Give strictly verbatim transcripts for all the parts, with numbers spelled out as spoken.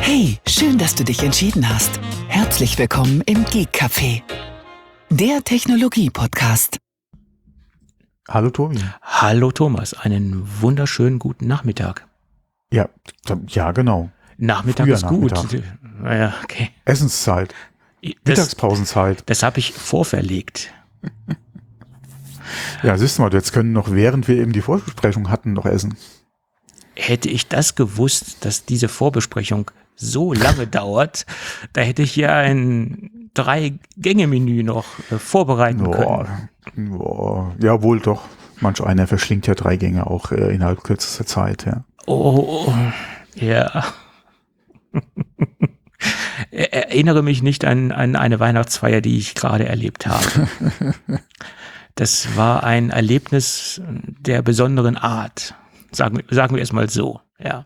Hey, schön, dass du dich entschieden hast. Herzlich willkommen im Geek Café, der Technologie-Podcast. Hallo Tobi. Hallo Thomas, einen wunderschönen guten Nachmittag. Ja, ja genau. Nachmittag Früher ist gut. Nachmittag. Naja, okay. Essenszeit, Das, Mittagspausenzeit. das habe ich vorverlegt. Ja, siehst du mal, jetzt können noch, während wir eben die Vorbesprechung hatten, noch essen. Hätte ich das gewusst, dass diese Vorbesprechung so lange dauert, da hätte ich ja ein Drei-Gänge-Menü noch äh, vorbereiten Boah, können. boah. Ja, wohl doch. Manch einer verschlingt ja drei Gänge auch äh, innerhalb kürzester Zeit. Ja. Oh, ja. Erinnere mich nicht an, an eine Weihnachtsfeier, die ich gerade erlebt habe. Das war ein Erlebnis der besonderen Art. Sagen, sagen wir es mal so, ja.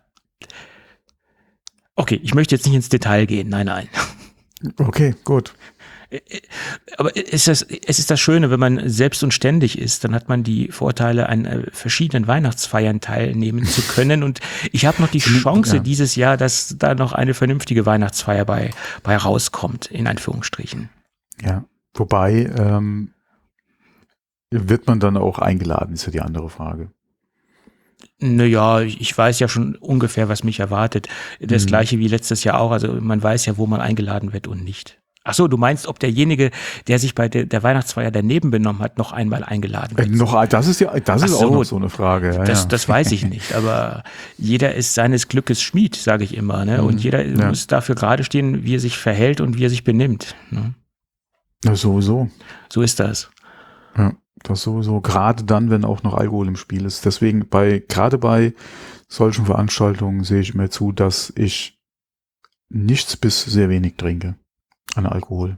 Okay, ich möchte jetzt nicht ins Detail gehen, nein, nein. Okay, gut. Aber ist das, es ist das Schöne, wenn man selbst und ständig ist, dann hat man die Vorteile, an äh, verschiedenen Weihnachtsfeiern teilnehmen zu können. Und ich habe noch die Chance ja. dieses Jahr, dass da noch eine vernünftige Weihnachtsfeier bei, bei rauskommt, in Anführungsstrichen. Ja, wobei ähm, wird man dann auch eingeladen, ist ja die andere Frage. Naja, ich weiß ja schon ungefähr, was mich erwartet. Das Mhm. gleiche wie letztes Jahr auch. Also man weiß ja, wo man eingeladen wird und nicht. Ach so, du meinst, ob derjenige, der sich bei der, der Weihnachtsfeier daneben benommen hat, noch einmal eingeladen Äh, wird? noch, das ist ja, das Ach ist so, auch noch so eine Frage. Ja, Das, ja. das weiß ich nicht, aber jeder ist seines Glückes Schmied, sage ich immer. Ne? Und Mhm, jeder ja. muss dafür gerade stehen, wie er sich verhält und wie er sich benimmt. Ne? Ja, sowieso. So ist das. Ja, das sowieso. Gerade dann, wenn auch noch Alkohol im Spiel ist. Deswegen bei, gerade bei solchen Veranstaltungen sehe ich mir zu, dass ich nichts bis sehr wenig trinke an Alkohol.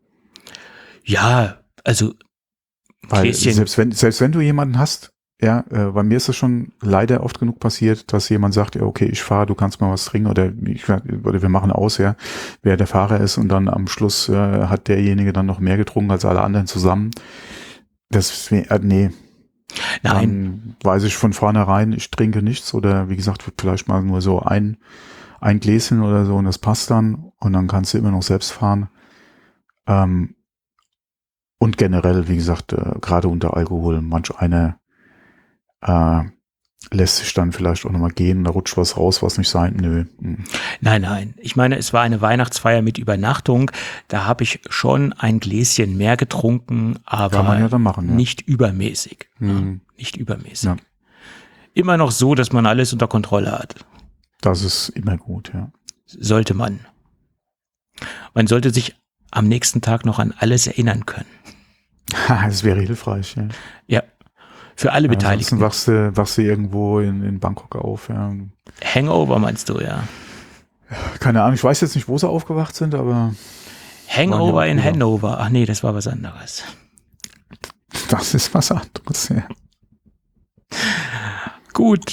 Ja, also Weil Gläschen. selbst wenn, selbst wenn du jemanden hast, ja, äh, bei mir ist es schon leider oft genug passiert, dass jemand sagt, ja, okay, ich fahre, du kannst mal was trinken oder, ich, oder wir machen aus, ja, wer der Fahrer ist und dann am Schluss äh, hat derjenige dann noch mehr getrunken als alle anderen zusammen. Das, äh, nee. Nein, Dann weiß ich von vornherein, ich trinke nichts oder wie gesagt, vielleicht mal nur so ein, ein Gläschen oder so und das passt dann und dann kannst du immer noch selbst fahren. Ähm, und generell, wie gesagt, äh, gerade unter Alkohol, manch einer äh, lässt sich dann vielleicht auch nochmal gehen, da rutscht was raus, was nicht sein, nö. Hm. nein, nein. Ich meine, es war eine Weihnachtsfeier mit Übernachtung. Da habe ich schon ein Gläschen mehr getrunken, aber Kann man ja dann machen, ja. nicht übermäßig. Hm. Nicht übermäßig. Ja. Immer noch so, dass man alles unter Kontrolle hat. Das ist immer gut, ja. Sollte man. Man sollte sich am nächsten Tag noch an alles erinnern können. Das wäre hilfreich, ja. Ja, für alle Ja, ansonsten Beteiligten. wachst du, wachst du irgendwo in, in Bangkok auf, ja. Hangover meinst du, ja. Keine Ahnung, ich weiß jetzt nicht, wo sie aufgewacht sind, aber Hangover Waren ja auch in wieder. Hannover. Ach nee, das war was anderes. das ist was anderes, ja. Gut.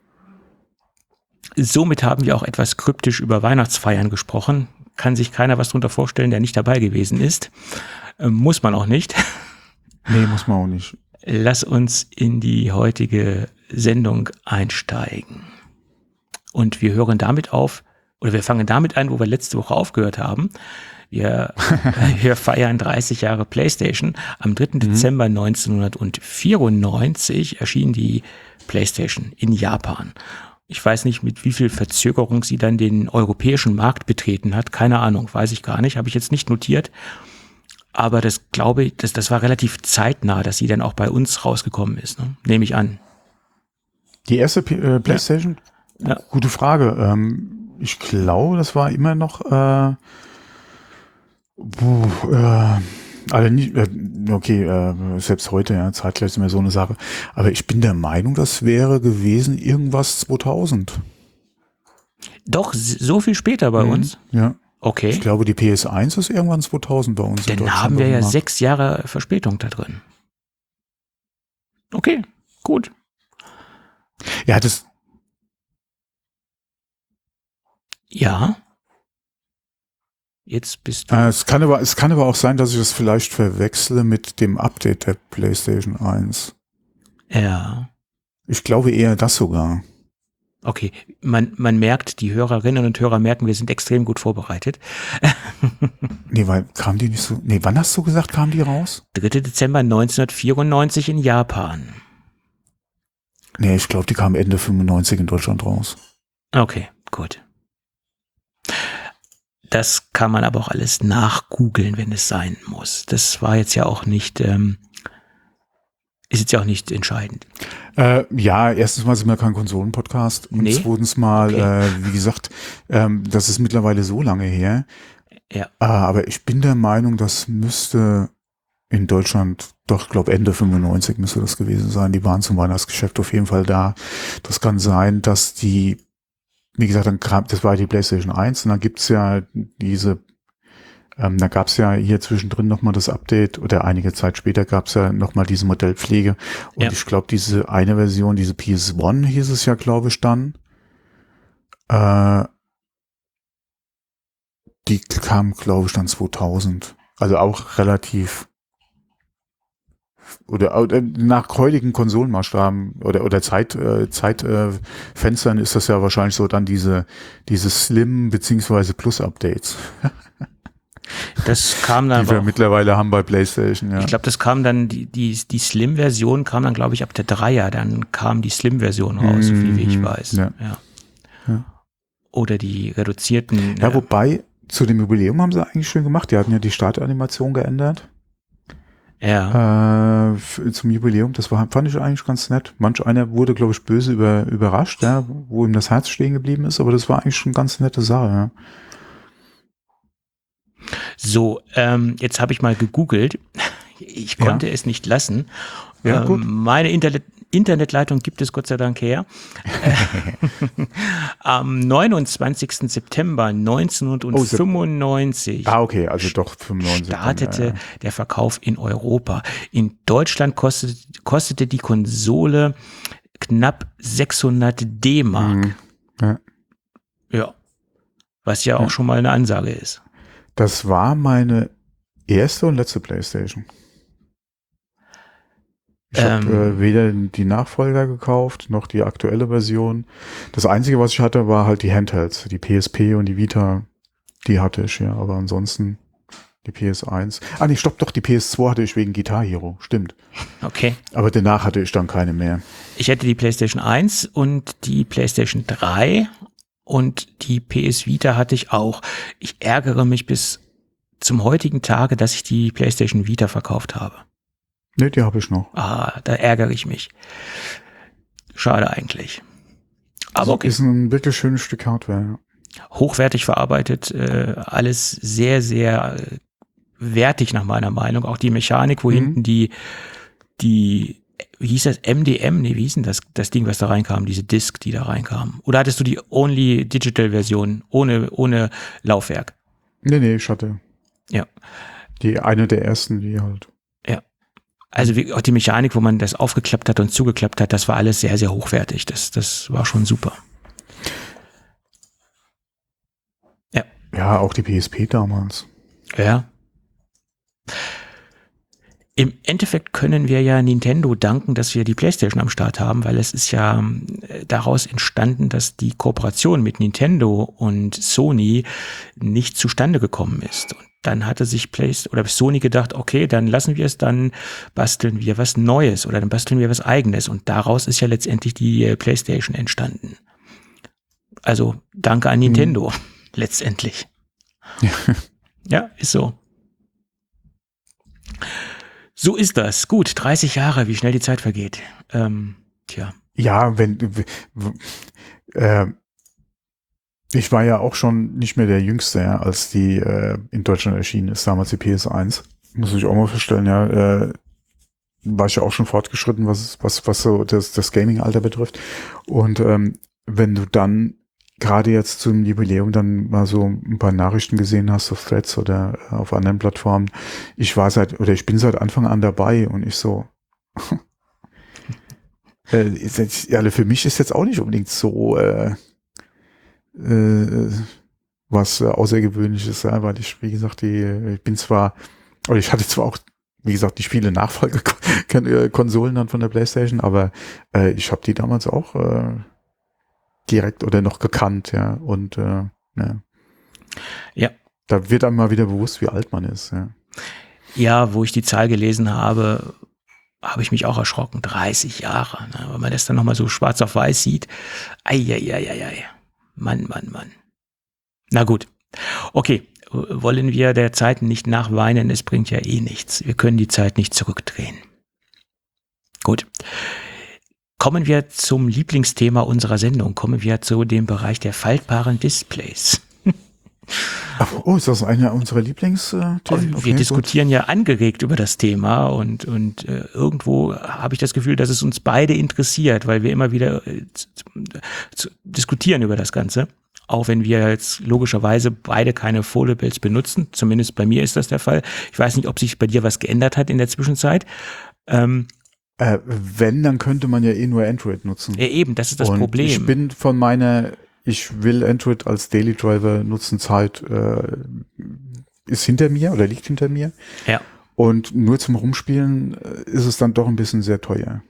Somit haben wir auch etwas kryptisch über Weihnachtsfeiern gesprochen. Kann sich keiner was drunter vorstellen, der nicht dabei gewesen ist. Ähm, muss man auch nicht. Nee, muss man auch nicht. Lass uns in die heutige Sendung einsteigen. Und wir hören damit auf, oder wir fangen damit an, wo wir letzte Woche aufgehört haben. Wir, wir feiern dreißig Jahre PlayStation. Am dritten Dezember neunzehnhundertvierundneunzig erschien die PlayStation in Japan. Ich weiß nicht, mit wie viel Verzögerung sie dann den europäischen Markt betreten hat. Keine Ahnung, weiß ich gar nicht. Habe ich jetzt nicht notiert. Aber das glaube ich, das, das war relativ zeitnah, dass sie dann auch bei uns rausgekommen ist. Ne? Nehme ich an. Die erste P äh, PlayStation? Ja. Gute Frage. Ähm, ich glaube, das war immer noch äh, puh, äh, also nicht, äh, okay, äh, selbst heute, ja, zeitgleich ist immer so eine Sache. Aber ich bin der Meinung, das wäre gewesen irgendwas zweitausend. Doch, so viel später bei Mhm. uns. Ja. Okay. Ich glaube, die P S eins ist irgendwann zweitausend bei uns. in Dann Deutschland haben wir ja gemacht. sechs Jahre Verspätung da drin. Okay, gut. Ja, das, Ja. Jetzt bist du. äh, es kann aber, es kann aber auch sein, dass ich das vielleicht verwechsle mit dem Update der PlayStation eins. Ja. Ich glaube eher das sogar. Okay, man, man merkt, die Hörerinnen und Hörer merken, wir sind extrem gut vorbereitet. Nee, weil kam die nicht so. Nee, wann hast du gesagt, kam die raus? dritter Dezember neunzehnhundertvierundneunzig in Japan. Nee, ich glaube, die kam Ende fünfundneunzig in Deutschland raus. Okay, gut. Das kann man aber auch alles nachgoogeln, wenn es sein muss. Das war jetzt ja auch nicht, ähm, ist jetzt ja auch nicht entscheidend. Äh, ja, erstens mal sind wir kein Konsolen-Podcast und Nee? zweitens mal, Okay. äh, wie gesagt, ähm, das ist mittlerweile so lange her. Ja. Äh, aber ich bin der Meinung, das müsste in Deutschland, doch, ich glaube Ende fünfundneunzig müsste das gewesen sein. Die waren zum Weihnachtsgeschäft auf jeden Fall da. Das kann sein, dass die, wie gesagt, dann kam, das war die PlayStation eins und dann gibt's ja diese, ähm, da gab's ja hier zwischendrin nochmal das Update oder einige Zeit später gab's ja nochmal diese Modellpflege und Ja. ich glaube, diese eine Version, diese P S eins hieß es ja, glaube ich, dann, äh, die kam, glaube ich, dann zweitausend. Also auch relativ oder, oder nach heutigen Konsolenmaßstaben oder oder Zeit äh, Zeitfenstern äh, ist das ja wahrscheinlich so dann diese diese Slim beziehungsweise Plus Updates, Das kam dann die wir aber auch, mittlerweile haben bei PlayStation. Ja. ich glaube, das kam dann, die, die, die Slim-Version kam dann, glaube ich, ab der Dreier, dann kam die Slim-Version raus, so viel wie ich Mhm, weiß. ja. Ja. Ja. Oder die reduzierten. Ja, äh, wobei zu dem Jubiläum haben sie eigentlich schön gemacht. Die hatten ja die Startanimation geändert. ja. Äh, f- zum Jubiläum, das war, fand ich eigentlich ganz nett. Manch einer wurde, glaube ich, böse über, überrascht, ja, wo ihm das Herz stehen geblieben ist, aber das war eigentlich schon eine ganz nette Sache. Ja. So, ähm, jetzt habe ich mal gegoogelt. Ich Ja. konnte es nicht lassen. Ja, ähm, gut. Meine Internet Internetleitung gibt es Gott sei Dank her. Am neunundzwanzigsten September neunzehnhundertfünfundneunzig Ah, okay, also doch fünfundneunzig. startete dann, ja, ja. der Verkauf in Europa. In Deutschland kostete, kostete die Konsole knapp sechshundert D-Mark. Mhm. Ja. Ja. Was ja auch Ja. schon mal eine Ansage ist. Das war meine erste und letzte PlayStation. Ich Ähm. habe äh, weder die Nachfolger gekauft, noch die aktuelle Version. Das Einzige, was ich hatte, war halt die Handhelds. Die P S P und die Vita, die hatte ich, ja. Aber ansonsten die P S eins. Ah, nee, stopp, doch, die P S zwei hatte ich wegen Guitar Hero. Stimmt. Okay. Aber danach hatte ich dann keine mehr. Ich hätte die PlayStation eins und die PlayStation drei und die P S Vita hatte ich auch. Ich ärgere mich bis zum heutigen Tage, dass ich die PlayStation Vita verkauft habe. Nee, die habe ich noch. Ah, da ärgere ich mich. Schade eigentlich. Aber okay, Ist ein wirklich schönes Stück Hardware. Ja. hochwertig verarbeitet, äh, alles sehr, sehr äh, wertig nach meiner Meinung. Auch die Mechanik, wo Mhm. hinten die, die, wie hieß das, M D M? Nee, wie hieß denn das, das Ding, was da reinkam, diese Disk, die da reinkam? Oder hattest du die Only Digital Version, ohne, ohne Laufwerk? Nee, nee, ich hatte Ja. die eine der ersten, die halt. Also wie, auch die Mechanik, wo man das aufgeklappt hat und zugeklappt hat, das war alles sehr, sehr hochwertig. Das, das war schon super. Ja. Ja, auch die P S P damals. Ja. Im Endeffekt können wir ja Nintendo danken, dass wir die PlayStation am Start haben, weil es ist ja äh, daraus entstanden, dass die Kooperation mit Nintendo und Sony nicht zustande gekommen ist. Und dann hatte sich PlayStation oder Sony gedacht, okay, dann lassen wir es, dann basteln wir was Neues oder dann basteln wir was Eigenes. Und daraus ist ja letztendlich die äh, PlayStation entstanden. Also danke an Nintendo, mhm. letztendlich. Ja, ist so. So ist das. Gut, dreißig Jahre, wie schnell die Zeit vergeht. Ähm, tja. Ja, wenn w- w- äh, ich war ja auch schon nicht mehr der Jüngste, ja, als die äh, in Deutschland erschienen ist, damals die P S eins. Muss ich auch mal feststellen, ja, äh, war ich ja auch schon fortgeschritten, was was was so das das Gaming-Alter betrifft. Und ähm, wenn du dann gerade jetzt zum Jubiläum dann mal so ein paar Nachrichten gesehen hast auf Threads oder auf anderen Plattformen, ich war seit oder ich bin seit Anfang an dabei und ich so äh, ist jetzt, ja, für mich ist jetzt auch nicht unbedingt so äh, äh, was äh, Außergewöhnliches, ja, weil ich, wie gesagt, die, ich bin zwar, oder ich hatte zwar auch, wie gesagt, nicht viele Nachfolgekonsolen dann von der PlayStation, aber äh, ich habe die damals auch äh, direkt oder noch gekannt, ja. Und äh, ja. Ja. Da wird einem mal wieder bewusst, wie alt man ist, ja. Ja, wo ich die Zahl gelesen habe, habe ich mich auch erschrocken. dreißig Jahre, ne? Wenn man das dann nochmal so schwarz auf weiß sieht. Eieieiei. Mann, Mann, Mann. Na gut. Okay, wollen wir der Zeit nicht nachweinen? Es bringt ja eh nichts. Wir können die Zeit nicht zurückdrehen. Gut. Kommen wir zum Lieblingsthema unserer Sendung. Kommen wir zu dem Bereich der faltbaren Displays. Oh, ist das einer unserer Lieblingsthemen? Okay, wir gut. diskutieren ja angeregt über das Thema und, und äh, irgendwo habe ich das Gefühl, dass es uns beide interessiert, weil wir immer wieder äh, zu, zu diskutieren über das Ganze. Auch wenn wir jetzt logischerweise beide keine Foldables benutzen. Zumindest bei mir ist das der Fall. Ich weiß nicht, ob sich bei dir was geändert hat in der Zwischenzeit. Ähm, äh, wenn, dann könnte man ja eh nur Android nutzen. Ja, eben, das ist das und Problem. Ich bin von meiner, ich will Android als Daily Driver nutzen, Zeit äh, ist hinter mir oder liegt hinter mir. Ja. Und nur zum Rumspielen äh, ist es dann doch ein bisschen sehr teuer.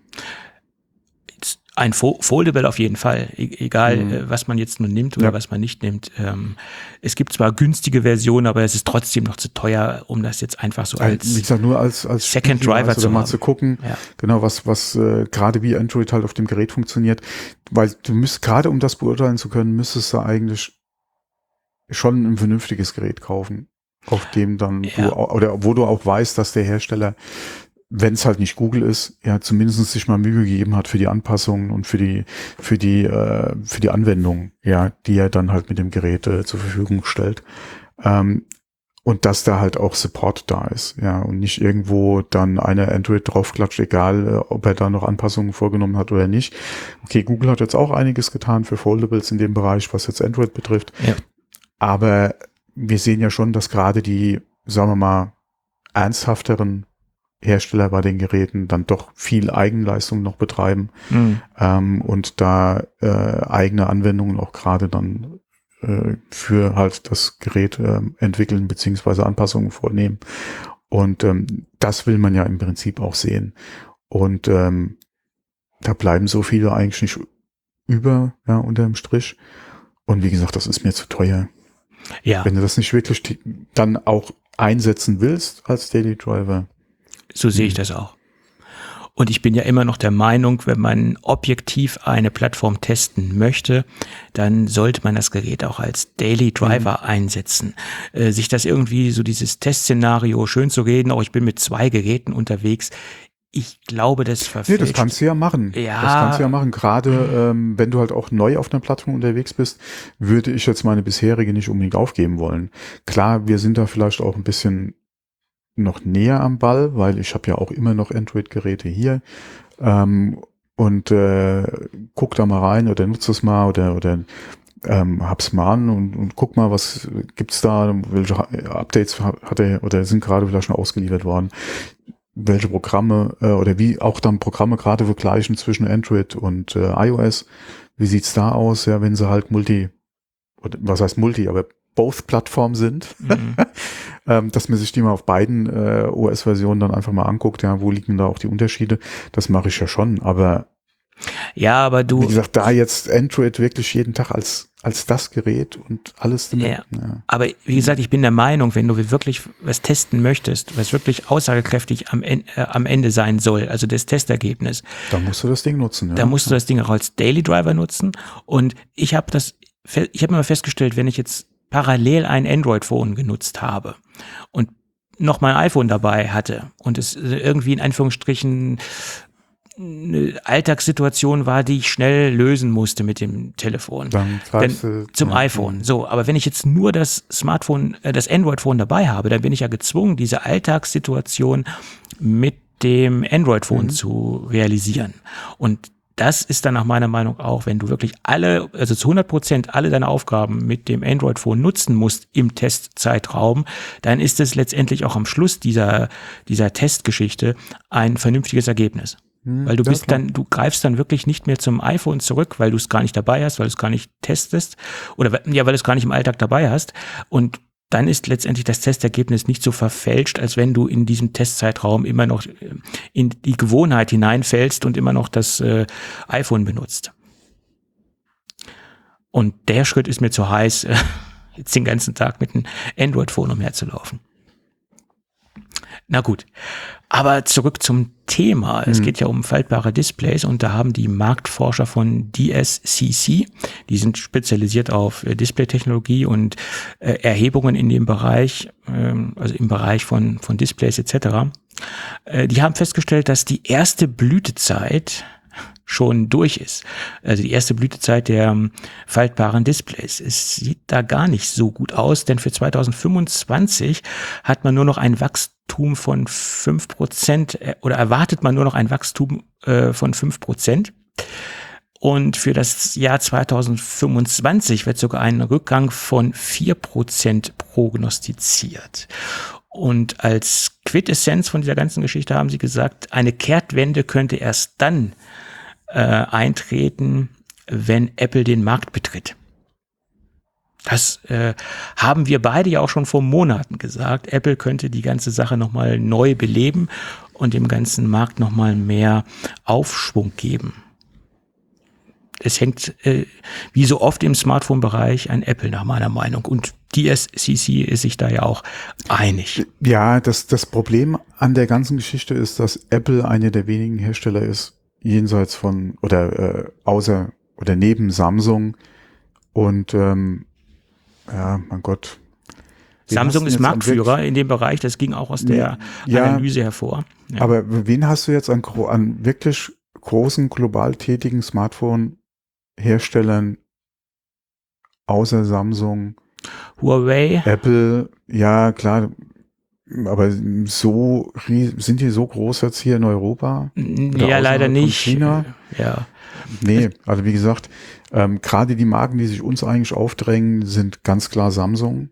Ein Foldable auf jeden Fall, e- egal Mhm. äh, was man jetzt nun nimmt oder Ja. was man nicht nimmt. Ähm, es gibt zwar günstige Versionen, aber es ist trotzdem noch zu teuer, um das jetzt einfach so Wie als gesagt, nur als, als Second Spielhinweis Driver oder zu mal haben. zu gucken, Ja. genau, was, was äh, gerade wie Android halt auf dem Gerät funktioniert. Weil du müsst, gerade um das beurteilen zu können, müsstest du eigentlich schon ein vernünftiges Gerät kaufen, auf dem dann Ja. du, au- oder wo du auch weißt, dass der Hersteller, wenn es halt nicht Google ist, ja zumindest sich mal Mühe gegeben hat für die Anpassungen und für die für die äh, für die Anwendung, ja, die er dann halt mit dem Gerät äh, zur Verfügung stellt. Ähm, und dass da halt auch Support da ist, ja, und nicht irgendwo dann eine Android draufklatscht, egal äh, ob er da noch Anpassungen vorgenommen hat oder nicht. Okay, Google hat jetzt auch einiges getan für Foldables in dem Bereich, was jetzt Android betrifft. Ja. Aber wir sehen ja schon, dass gerade die, sagen wir mal, ernsthafteren Hersteller bei den Geräten dann doch viel Eigenleistung noch betreiben Mhm. ähm, und da äh, eigene Anwendungen auch gerade dann äh, für halt das Gerät äh, entwickeln beziehungsweise Anpassungen vornehmen. Und ähm, das will man ja im Prinzip auch sehen. Und ähm, da bleiben so viele eigentlich nicht über, ja, unterm Strich. Und wie gesagt, das ist mir zu teuer. Ja, Wenn du das nicht wirklich t- dann auch einsetzen willst als Daily Driver. so sehe ich das auch. Und ich bin ja immer noch der Meinung, wenn man objektiv eine Plattform testen möchte, dann sollte man das Gerät auch als Daily Driver mhm. einsetzen. Äh, sich das irgendwie so dieses Testszenario schön zu reden, auch ich bin mit zwei Geräten unterwegs. Ich glaube, das verfälscht. Nee, das kannst du ja machen. Ja. Das kannst du ja machen. Gerade ähm, wenn du halt auch neu auf einer Plattform unterwegs bist, würde ich jetzt meine bisherige nicht unbedingt aufgeben wollen. Klar, wir sind da vielleicht auch ein bisschen noch näher am Ball, weil ich habe ja auch immer noch Android-Geräte hier ähm, und äh, guck da mal rein oder nutze es mal oder oder ähm, hab's mal an und, und guck mal, was gibt's da, welche Updates hat er oder sind gerade vielleicht schon ausgeliefert worden, welche Programme äh, oder wie auch dann Programme gerade vergleichen zwischen Android und äh, iOS. Wie sieht's da aus, ja, wenn sie halt Multi, oder was heißt Multi, aber both Plattformen sind, Mhm. ähm, dass man sich die mal auf beiden äh, O S-Versionen dann einfach mal anguckt, ja, wo liegen da auch die Unterschiede. Das mache ich ja schon, aber Ja, aber du. wie gesagt, da jetzt Android wirklich jeden Tag als als das Gerät und alles damit. Ja. Ja. Aber wie gesagt, ich bin der Meinung, wenn du wirklich was testen möchtest, was wirklich aussagekräftig am, En- äh, am Ende sein soll, also das Testergebnis, Dann musst du das Ding nutzen. Ja. da musst du das Ding auch als Daily Driver nutzen. Und ich habe das, fe- ich habe immer festgestellt, wenn ich jetzt parallel ein Android-Phone genutzt habe und noch mein iPhone dabei hatte und es irgendwie in Anführungsstrichen eine Alltagssituation war, die ich schnell lösen musste mit dem Telefon. Dann greifst Dann du zum ja, iPhone. So, aber wenn ich jetzt nur das Smartphone, äh, das Android-Phone dabei habe, dann bin ich ja gezwungen, diese Alltagssituation mit dem Android-Phone Mhm. zu realisieren. Und das ist dann nach meiner Meinung auch, wenn du wirklich alle, also zu hundert Prozent alle deine Aufgaben mit dem Android-Phone nutzen musst im Testzeitraum, dann ist es letztendlich auch am Schluss dieser, dieser Testgeschichte ein vernünftiges Ergebnis. Hm, Weil du ja, bist klar. dann, du greifst dann wirklich nicht mehr zum iPhone zurück, weil du es gar nicht dabei hast, weil du es gar nicht testest oder we- ja, weil du es gar nicht im Alltag dabei hast. Und dann ist letztendlich das Testergebnis nicht so verfälscht, als wenn du in diesem Testzeitraum immer noch äh, in die Gewohnheit hineinfällst und immer noch das äh, iPhone benutzt. Und der Schritt ist mir zu heiß, jetzt den ganzen Tag mit einem Android-Phone umherzulaufen. Na gut, aber zurück zum Thema. Es Mhm. geht ja um faltbare Displays und da haben die Marktforscher von D S C C, die sind spezialisiert auf äh, Displaytechnologie und äh, Erhebungen in dem Bereich, ähm, also im Bereich von, von Displays et cetera. Äh, die haben festgestellt, dass die erste Blütezeit schon durch ist. Also die erste Blütezeit der ähm, faltbaren Displays. Es sieht da gar nicht so gut aus, denn für zweitausendfünfundzwanzig hat man nur noch ein Wachstum von fünf Prozent äh, oder erwartet man nur noch ein Wachstum äh, von fünf Prozent. Und für das Jahr zweitausendfünfundzwanzig wird sogar ein Rückgang von vier Prozent prognostiziert. Und als Quintessenz von dieser ganzen Geschichte haben sie gesagt, eine Kehrtwende könnte erst dann äh, eintreten, wenn Apple den Markt betritt. Das äh, haben wir beide ja auch schon vor Monaten gesagt. Apple könnte die ganze Sache nochmal neu beleben und dem ganzen Markt nochmal mehr Aufschwung geben. Es hängt, äh, wie so oft im Smartphone-Bereich, an Apple nach meiner Meinung. Und D S C C ist sich da ja auch einig. Ja, das, das Problem an der ganzen Geschichte ist, dass Apple einer der wenigen Hersteller ist, jenseits von oder äh, außer oder neben Samsung und ähm, ja, mein Gott. Wen Samsung hast du ist jetzt an Marktführer wirklich- in dem Bereich, das ging auch aus der Ja, Analyse hervor. Ja. Aber wen hast du jetzt an, gro- an wirklich großen, global tätigen Smartphone-Herstellern außer Samsung, Huawei, Apple? Ja, klar, aber so rie- sind die so groß jetzt hier in Europa? Oder ja, leider außerhalb von nicht. China? Ja, Nee, also wie gesagt, ähm, gerade die Marken, die sich uns eigentlich aufdrängen, sind ganz klar Samsung.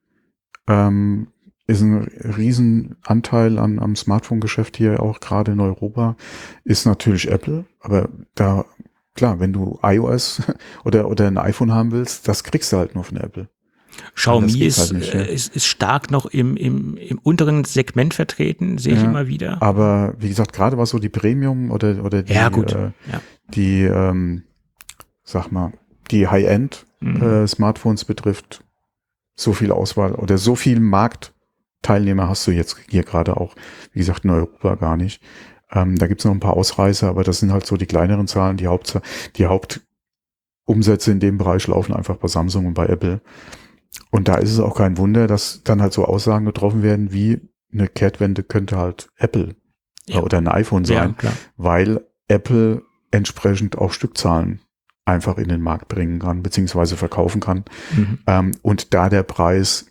Ähm, ist ein Riesenanteil an, am Smartphone-Geschäft hier auch gerade in Europa, ist natürlich Apple. Aber da, klar, wenn du iOS oder, oder ein iPhone haben willst, das kriegst du halt nur von Apple. Xiaomi das geht ist, halt nicht, ne? äh, ist, ist stark noch im, im, im unteren Segment vertreten, sehe ich Ja, immer wieder. Aber wie gesagt, gerade was so die Premium oder, oder die, Ja, gut. Äh, Ja. die ähm, sag mal, die High-End Mhm. äh, Smartphones betrifft, so viel Auswahl oder so viel Marktteilnehmer hast du jetzt hier gerade auch, wie gesagt, in Europa gar nicht. Ähm, da gibt's noch ein paar Ausreißer, aber das sind halt so die kleineren Zahlen. Die Hauptzahl, die Hauptumsätze in dem Bereich laufen einfach bei Samsung und bei Apple. Und da ist es auch kein Wunder, dass dann halt so Aussagen getroffen werden, wie eine Kehrtwende könnte halt Apple Ja. oder ein iPhone Ja, sein, klar. weil Apple entsprechend auch Stückzahlen einfach in den Markt bringen kann, beziehungsweise verkaufen kann. Mhm. Ähm, und da der Preis,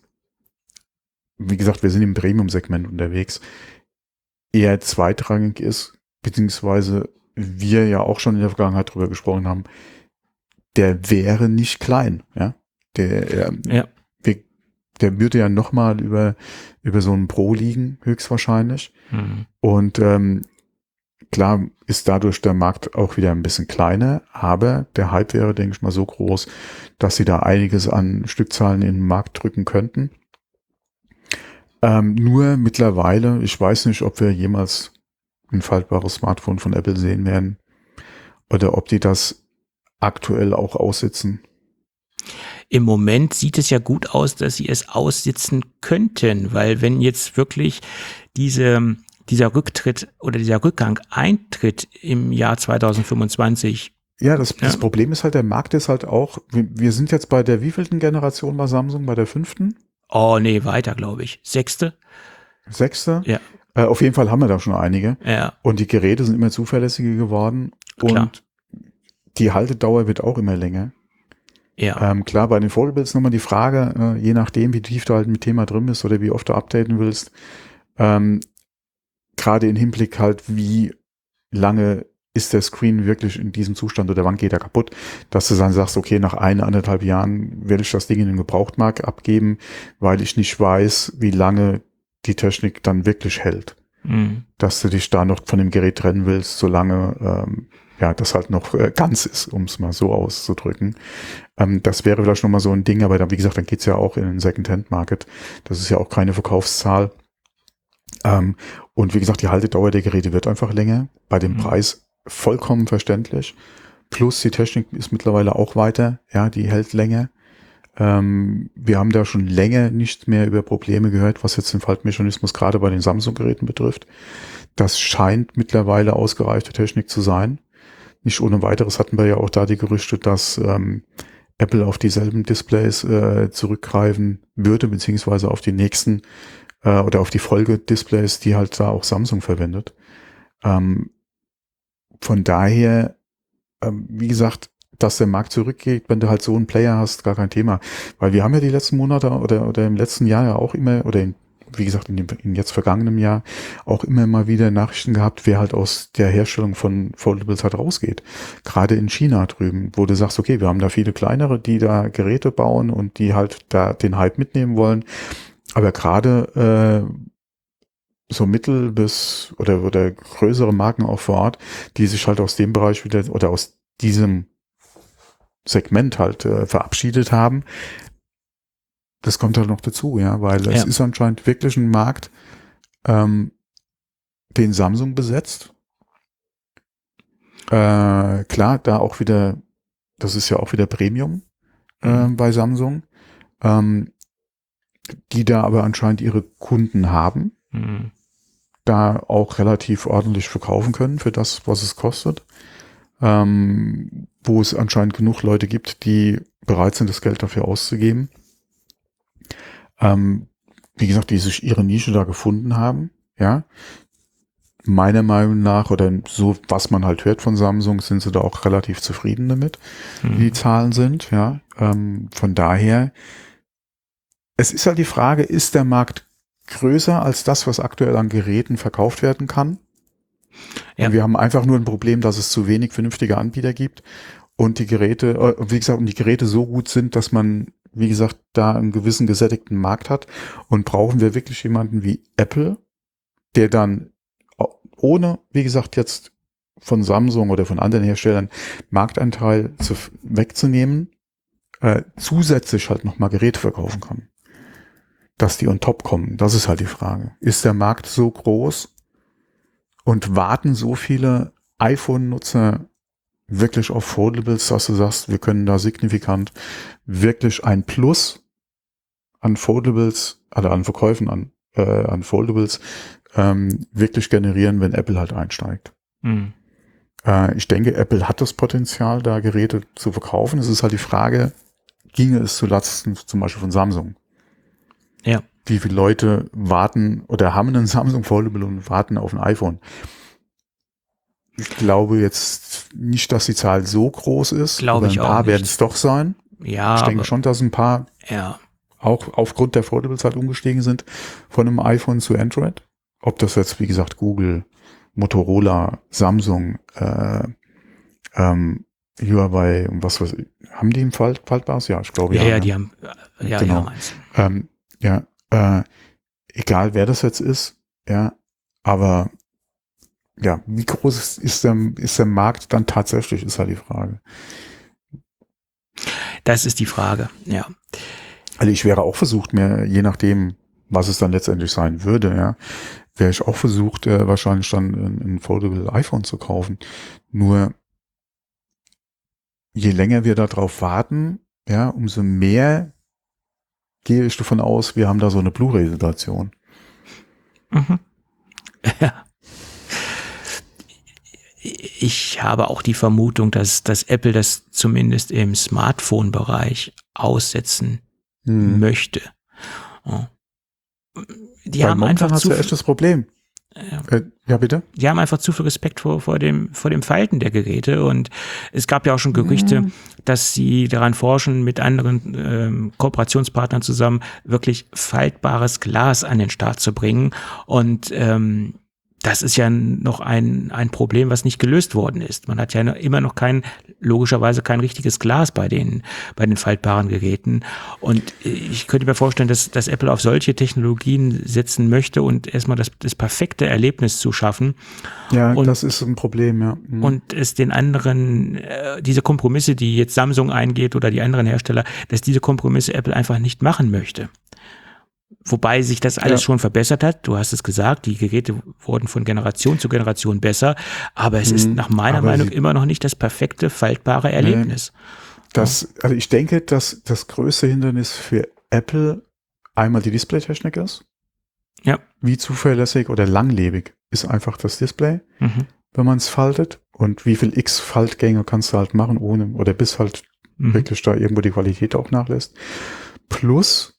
wie gesagt, wir sind im Premium-Segment unterwegs, eher zweitrangig ist, beziehungsweise wir ja auch schon in der Vergangenheit drüber gesprochen haben, der wäre nicht klein, ja. Der, ähm, Ja. wir, der würde ja nochmal über, über so einen Pro liegen, höchstwahrscheinlich. Mhm. Und ähm, klar ist dadurch der Markt auch wieder ein bisschen kleiner, aber der Hype wäre, denke ich mal, so groß, dass sie da einiges an Stückzahlen in den Markt drücken könnten. Ähm, nur mittlerweile, ich weiß nicht, ob wir jemals ein faltbares Smartphone von Apple sehen werden oder ob die das aktuell auch aussitzen. Im Moment sieht es ja gut aus, dass sie es aussitzen könnten, weil wenn jetzt wirklich diese, dieser Rücktritt oder dieser Rückgang eintritt im Jahr zweitausendfünfundzwanzig. Ja, das, Ja. das Problem ist halt, der Markt ist halt auch, wir, wir sind jetzt bei der wievielten Generation bei Samsung, bei der fünften, Oh nee, weiter, glaube ich. Sechste? sechste? Ja. Äh, auf jeden Fall haben wir da schon einige. Ja, Und die Geräte sind immer zuverlässiger geworden Klar. und die Haltedauer wird auch immer länger. ja. Ähm, klar, bei den Foldables ist nochmal die Frage, äh, je nachdem, wie tief du halt mit Thema drin bist oder wie oft du updaten willst, ähm, gerade im Hinblick halt, wie lange ist der Screen wirklich in diesem Zustand oder wann geht er kaputt, dass du dann sagst, okay, nach ein, anderthalb Jahren werde ich das Ding in den Gebrauchtmarkt abgeben, weil ich nicht weiß, wie lange die Technik dann wirklich hält. Mhm. Dass du dich da noch von dem Gerät trennen willst, solange ähm, ja das halt noch äh, ganz ist, um es mal so auszudrücken. Ähm, das wäre vielleicht nochmal so ein Ding, aber dann, wie gesagt, dann geht's ja auch in den Second-Hand-Market. Das ist ja auch keine Verkaufszahl. Ähm, und wie gesagt, die Haltedauer der Geräte wird einfach länger. Bei dem Mhm. Preis vollkommen verständlich. plus die Technik ist mittlerweile auch weiter, ja, die hält länger. Ähm, wir haben da schon länger nicht mehr über Probleme gehört, was jetzt den Faltmechanismus gerade bei den Samsung-Geräten betrifft. Das scheint mittlerweile ausgereifte Technik zu sein. Nicht ohne weiteres hatten wir ja auch da die Gerüchte, dass ähm, Apple auf dieselben Displays äh, zurückgreifen würde, beziehungsweise auf die nächsten äh, oder auf die Folgedisplays, die halt da auch Samsung verwendet. Ähm, von daher, ähm, wie gesagt, dass der Markt zurückgeht, wenn du halt so einen Player hast, gar kein Thema. Weil wir haben ja die letzten Monate oder, oder im letzten Jahr ja auch immer, oder in, wie gesagt, in dem in jetzt vergangenem Jahr auch immer mal wieder Nachrichten gehabt, wer halt aus der Herstellung von Foldables halt rausgeht. Gerade in China drüben, wo du sagst, okay, wir haben da viele kleinere, die da Geräte bauen und die halt da den Hype mitnehmen wollen. Aber gerade äh, so mittel bis oder, oder größere Marken auch vor Ort, die sich halt aus dem Bereich wieder oder aus diesem Segment halt äh, verabschiedet haben. Das kommt halt noch dazu, ja, weil es Ja. ist anscheinend wirklich ein Markt, ähm, den Samsung besetzt. Äh, klar, da auch wieder, das ist ja auch wieder Premium äh, Mhm. bei Samsung, ähm, die da aber anscheinend ihre Kunden haben, Mhm. da auch relativ ordentlich verkaufen können für das, was es kostet. Ähm, wo es anscheinend genug Leute gibt, die bereit sind, das Geld dafür auszugeben. Ähm, wie gesagt, die sich ihre Nische da gefunden haben, ja. Meiner Meinung nach, oder so, was man halt hört von Samsung, sind sie da auch relativ zufrieden damit, wie die Mhm. Zahlen sind, ja. Ähm, von daher, es ist halt die Frage, ist der Markt größer als das, was aktuell an Geräten verkauft werden kann? Ja. Und wir haben einfach nur ein Problem, dass es zu wenig vernünftige Anbieter gibt und die Geräte, äh, wie gesagt, und die Geräte so gut sind, dass man, wie gesagt, da einen gewissen gesättigten Markt hat. Und brauchen wir wirklich jemanden wie Apple, der dann ohne, wie gesagt, jetzt von Samsung oder von anderen Herstellern Marktanteil zu, wegzunehmen, äh, zusätzlich halt nochmal Geräte verkaufen kann. Dass die on top kommen, das ist halt die Frage. Ist der Markt so groß und warten so viele iPhone-Nutzer wirklich auf Foldables, dass du sagst, wir können da signifikant wirklich ein Plus an Foldables, also an Verkäufen an, äh, an Foldables ähm, wirklich generieren, wenn Apple halt einsteigt. Mhm. Äh, ich denke, Apple hat das Potenzial, da Geräte zu verkaufen. Es ist halt die Frage, ginge es zulasten zum Beispiel von Samsung? Ja. Wie viele Leute warten oder haben einen Samsung Foldable und warten auf ein iPhone? Ich glaube jetzt nicht, dass die Zahl so groß ist. Glaube aber ich ein auch paar nicht. werden es doch sein. Ja, Ich denke aber, schon, dass ein paar ja. auch aufgrund der Foldables halt umgestiegen sind von einem iPhone zu Android. Ob das jetzt, wie gesagt, Google, Motorola, Samsung, äh, ähm, Huawei und was weiß ich. Haben die im Falt, Faltbares? Ja, ich glaube Ja, ja. ja, ne? die haben, ja, Genau. ja, meinst Ähm, ja, äh, egal wer das jetzt ist, ja, aber ja, wie groß ist, ist, der, ist der Markt dann tatsächlich, ist halt die Frage. Das ist die Frage, ja. Also ich wäre auch versucht, mir, je nachdem, was es dann letztendlich sein würde, ja, wäre ich auch versucht, äh, wahrscheinlich dann ein, ein Foldable iPhone zu kaufen. Nur je länger wir darauf warten, ja, umso mehr gehe ich davon aus, wir haben da so eine Blu-ray-Situation. Mhm. Ja. Ich habe auch die Vermutung, dass, dass Apple das zumindest im Smartphone-Bereich aussetzen Hm. möchte. Ja. Die Weil haben momentan einfach hast zu du viel, echt das Problem. ja, Äh, ja, bitte? die haben einfach zu viel Respekt vor, vor dem, vor dem Falten der Geräte. Und es gab ja auch schon Gerüchte, Hm. dass sie daran forschen, mit anderen ähm, Kooperationspartnern zusammen wirklich faltbares Glas an den Start zu bringen. Und ähm, das ist ja noch ein, ein Problem, was nicht gelöst worden ist. Man hat ja immer noch kein, logischerweise kein richtiges Glas bei den, bei den faltbaren Geräten. Und ich könnte mir vorstellen, dass, dass Apple auf solche Technologien setzen möchte und erstmal das, das perfekte Erlebnis zu schaffen. Ja, Und- das ist ein Problem, ja. Hm. Und es den anderen, äh, diese Kompromisse, die jetzt Samsung eingeht oder die anderen Hersteller, dass diese Kompromisse Apple einfach nicht machen möchte. Wobei sich das alles Ja. schon verbessert hat. Du hast es gesagt, die Geräte wurden von Generation zu Generation besser, aber es ist Mhm, nach meiner aber Meinung sie- immer noch nicht das perfekte, faltbare Erlebnis. Das, also ich denke, dass das größte Hindernis für Apple einmal die Displaytechnik ist. Ja. Wie zuverlässig oder langlebig ist einfach das Display, Mhm. wenn man es faltet, und wie viel X Faltgänge kannst du halt machen, ohne oder bis halt Mhm. wirklich da irgendwo die Qualität auch nachlässt. Plus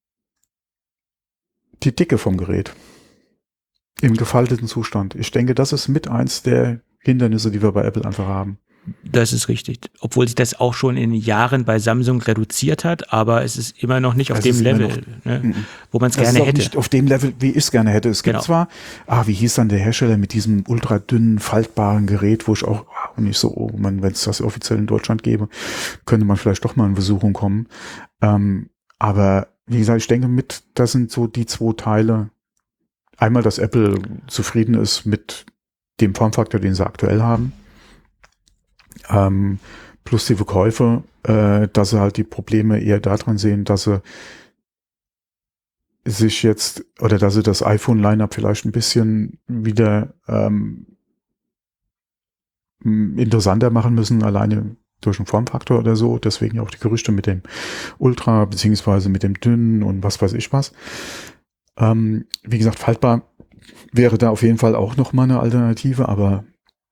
die Dicke vom Gerät im gefalteten Zustand. Ich denke, das ist mit eins der Hindernisse, die wir bei Apple einfach haben. Das ist richtig. Obwohl sich das auch schon in Jahren bei Samsung reduziert hat, aber es ist immer noch nicht auf Es dem ist immer Level, ne, Mhm. wo man es Das gerne ist auch hätte. nicht auf dem Level, wie ich es gerne hätte. Es gibt Genau. zwar, ah, wie hieß dann der Hersteller mit diesem ultra dünnen, faltbaren Gerät, wo ich auch ah, nicht so, oh man, wenn es das offiziell in Deutschland gäbe, könnte man vielleicht doch mal in Versuchung kommen. Ähm, aber wie gesagt, ich denke mit, das sind so die zwei Teile. Einmal, dass Apple zufrieden ist mit dem Formfaktor, den sie aktuell haben. Ähm, plus die Verkäufe, äh, dass sie halt die Probleme eher daran sehen, dass sie sich jetzt, oder dass sie das iPhone-Line-Up vielleicht ein bisschen wieder ähm, m, interessanter machen müssen, alleine durch einen Formfaktor oder so. Deswegen auch die Gerüchte mit dem Ultra, beziehungsweise mit dem Dünnen und was weiß ich was. Ähm, wie gesagt, faltbar wäre da auf jeden Fall auch nochmal eine Alternative, aber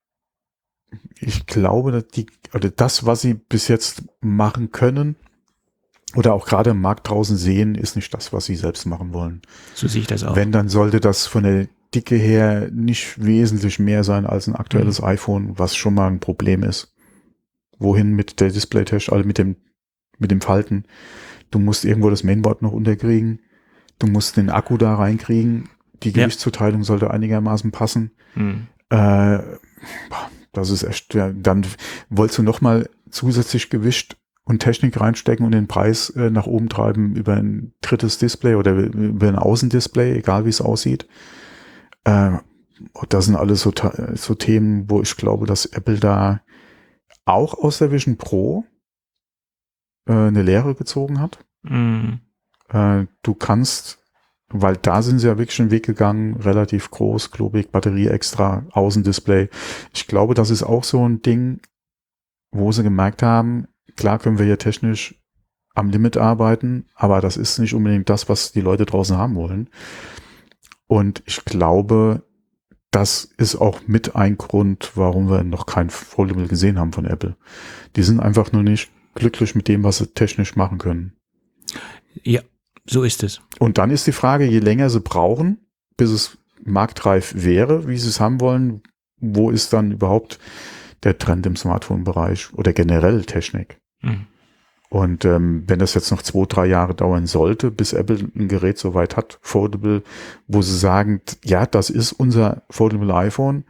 ich glaube, dass die, oder das, was sie bis jetzt machen können, oder auch gerade im Markt draußen sehen, ist nicht das, was sie selbst machen wollen. So sehe ich das auch. Wenn, dann sollte das von der Dicke her nicht wesentlich mehr sein als ein aktuelles Mhm. iPhone, was schon mal ein Problem ist. Wohin mit der Display-Test, also mit dem, mit dem Falten? Du musst irgendwo das Mainboard noch unterkriegen. Du musst den Akku da reinkriegen. Die Ja. Gewichtszuteilung sollte einigermaßen passen. Mhm. Äh, das ist echt, ja, dann wolltest du nochmal zusätzlich Gewicht und Technik reinstecken und den Preis äh, nach oben treiben über ein drittes Display oder über ein Außendisplay, egal wie es aussieht. Äh, das sind alles so, so Themen, wo ich glaube, dass Apple da auch aus der Vision Pro äh, eine Lehre gezogen hat. Mhm. Äh, du kannst, weil da sind sie ja wirklich einen Weg gegangen, relativ groß, klobig, Batterie extra, Außendisplay. Ich glaube, das ist auch so ein Ding, wo sie gemerkt haben, klar können wir hier technisch am Limit arbeiten, aber das ist nicht unbedingt das, was die Leute draußen haben wollen. Und ich glaube, das ist auch mit ein Grund, warum wir noch kein Foldable gesehen haben von Apple. Die sind einfach nur nicht glücklich mit dem, was sie technisch machen können. Ja, so ist es. Und dann ist die Frage, je länger sie brauchen, bis es marktreif wäre, wie sie es haben wollen, wo ist dann überhaupt der Trend im Smartphone-Bereich oder generell Technik? Mhm. Und ähm, wenn das jetzt noch zwei, drei Jahre dauern sollte, bis Apple ein Gerät so weit hat, Foldable, wo sie sagen, ja, das ist unser Foldable iPhone.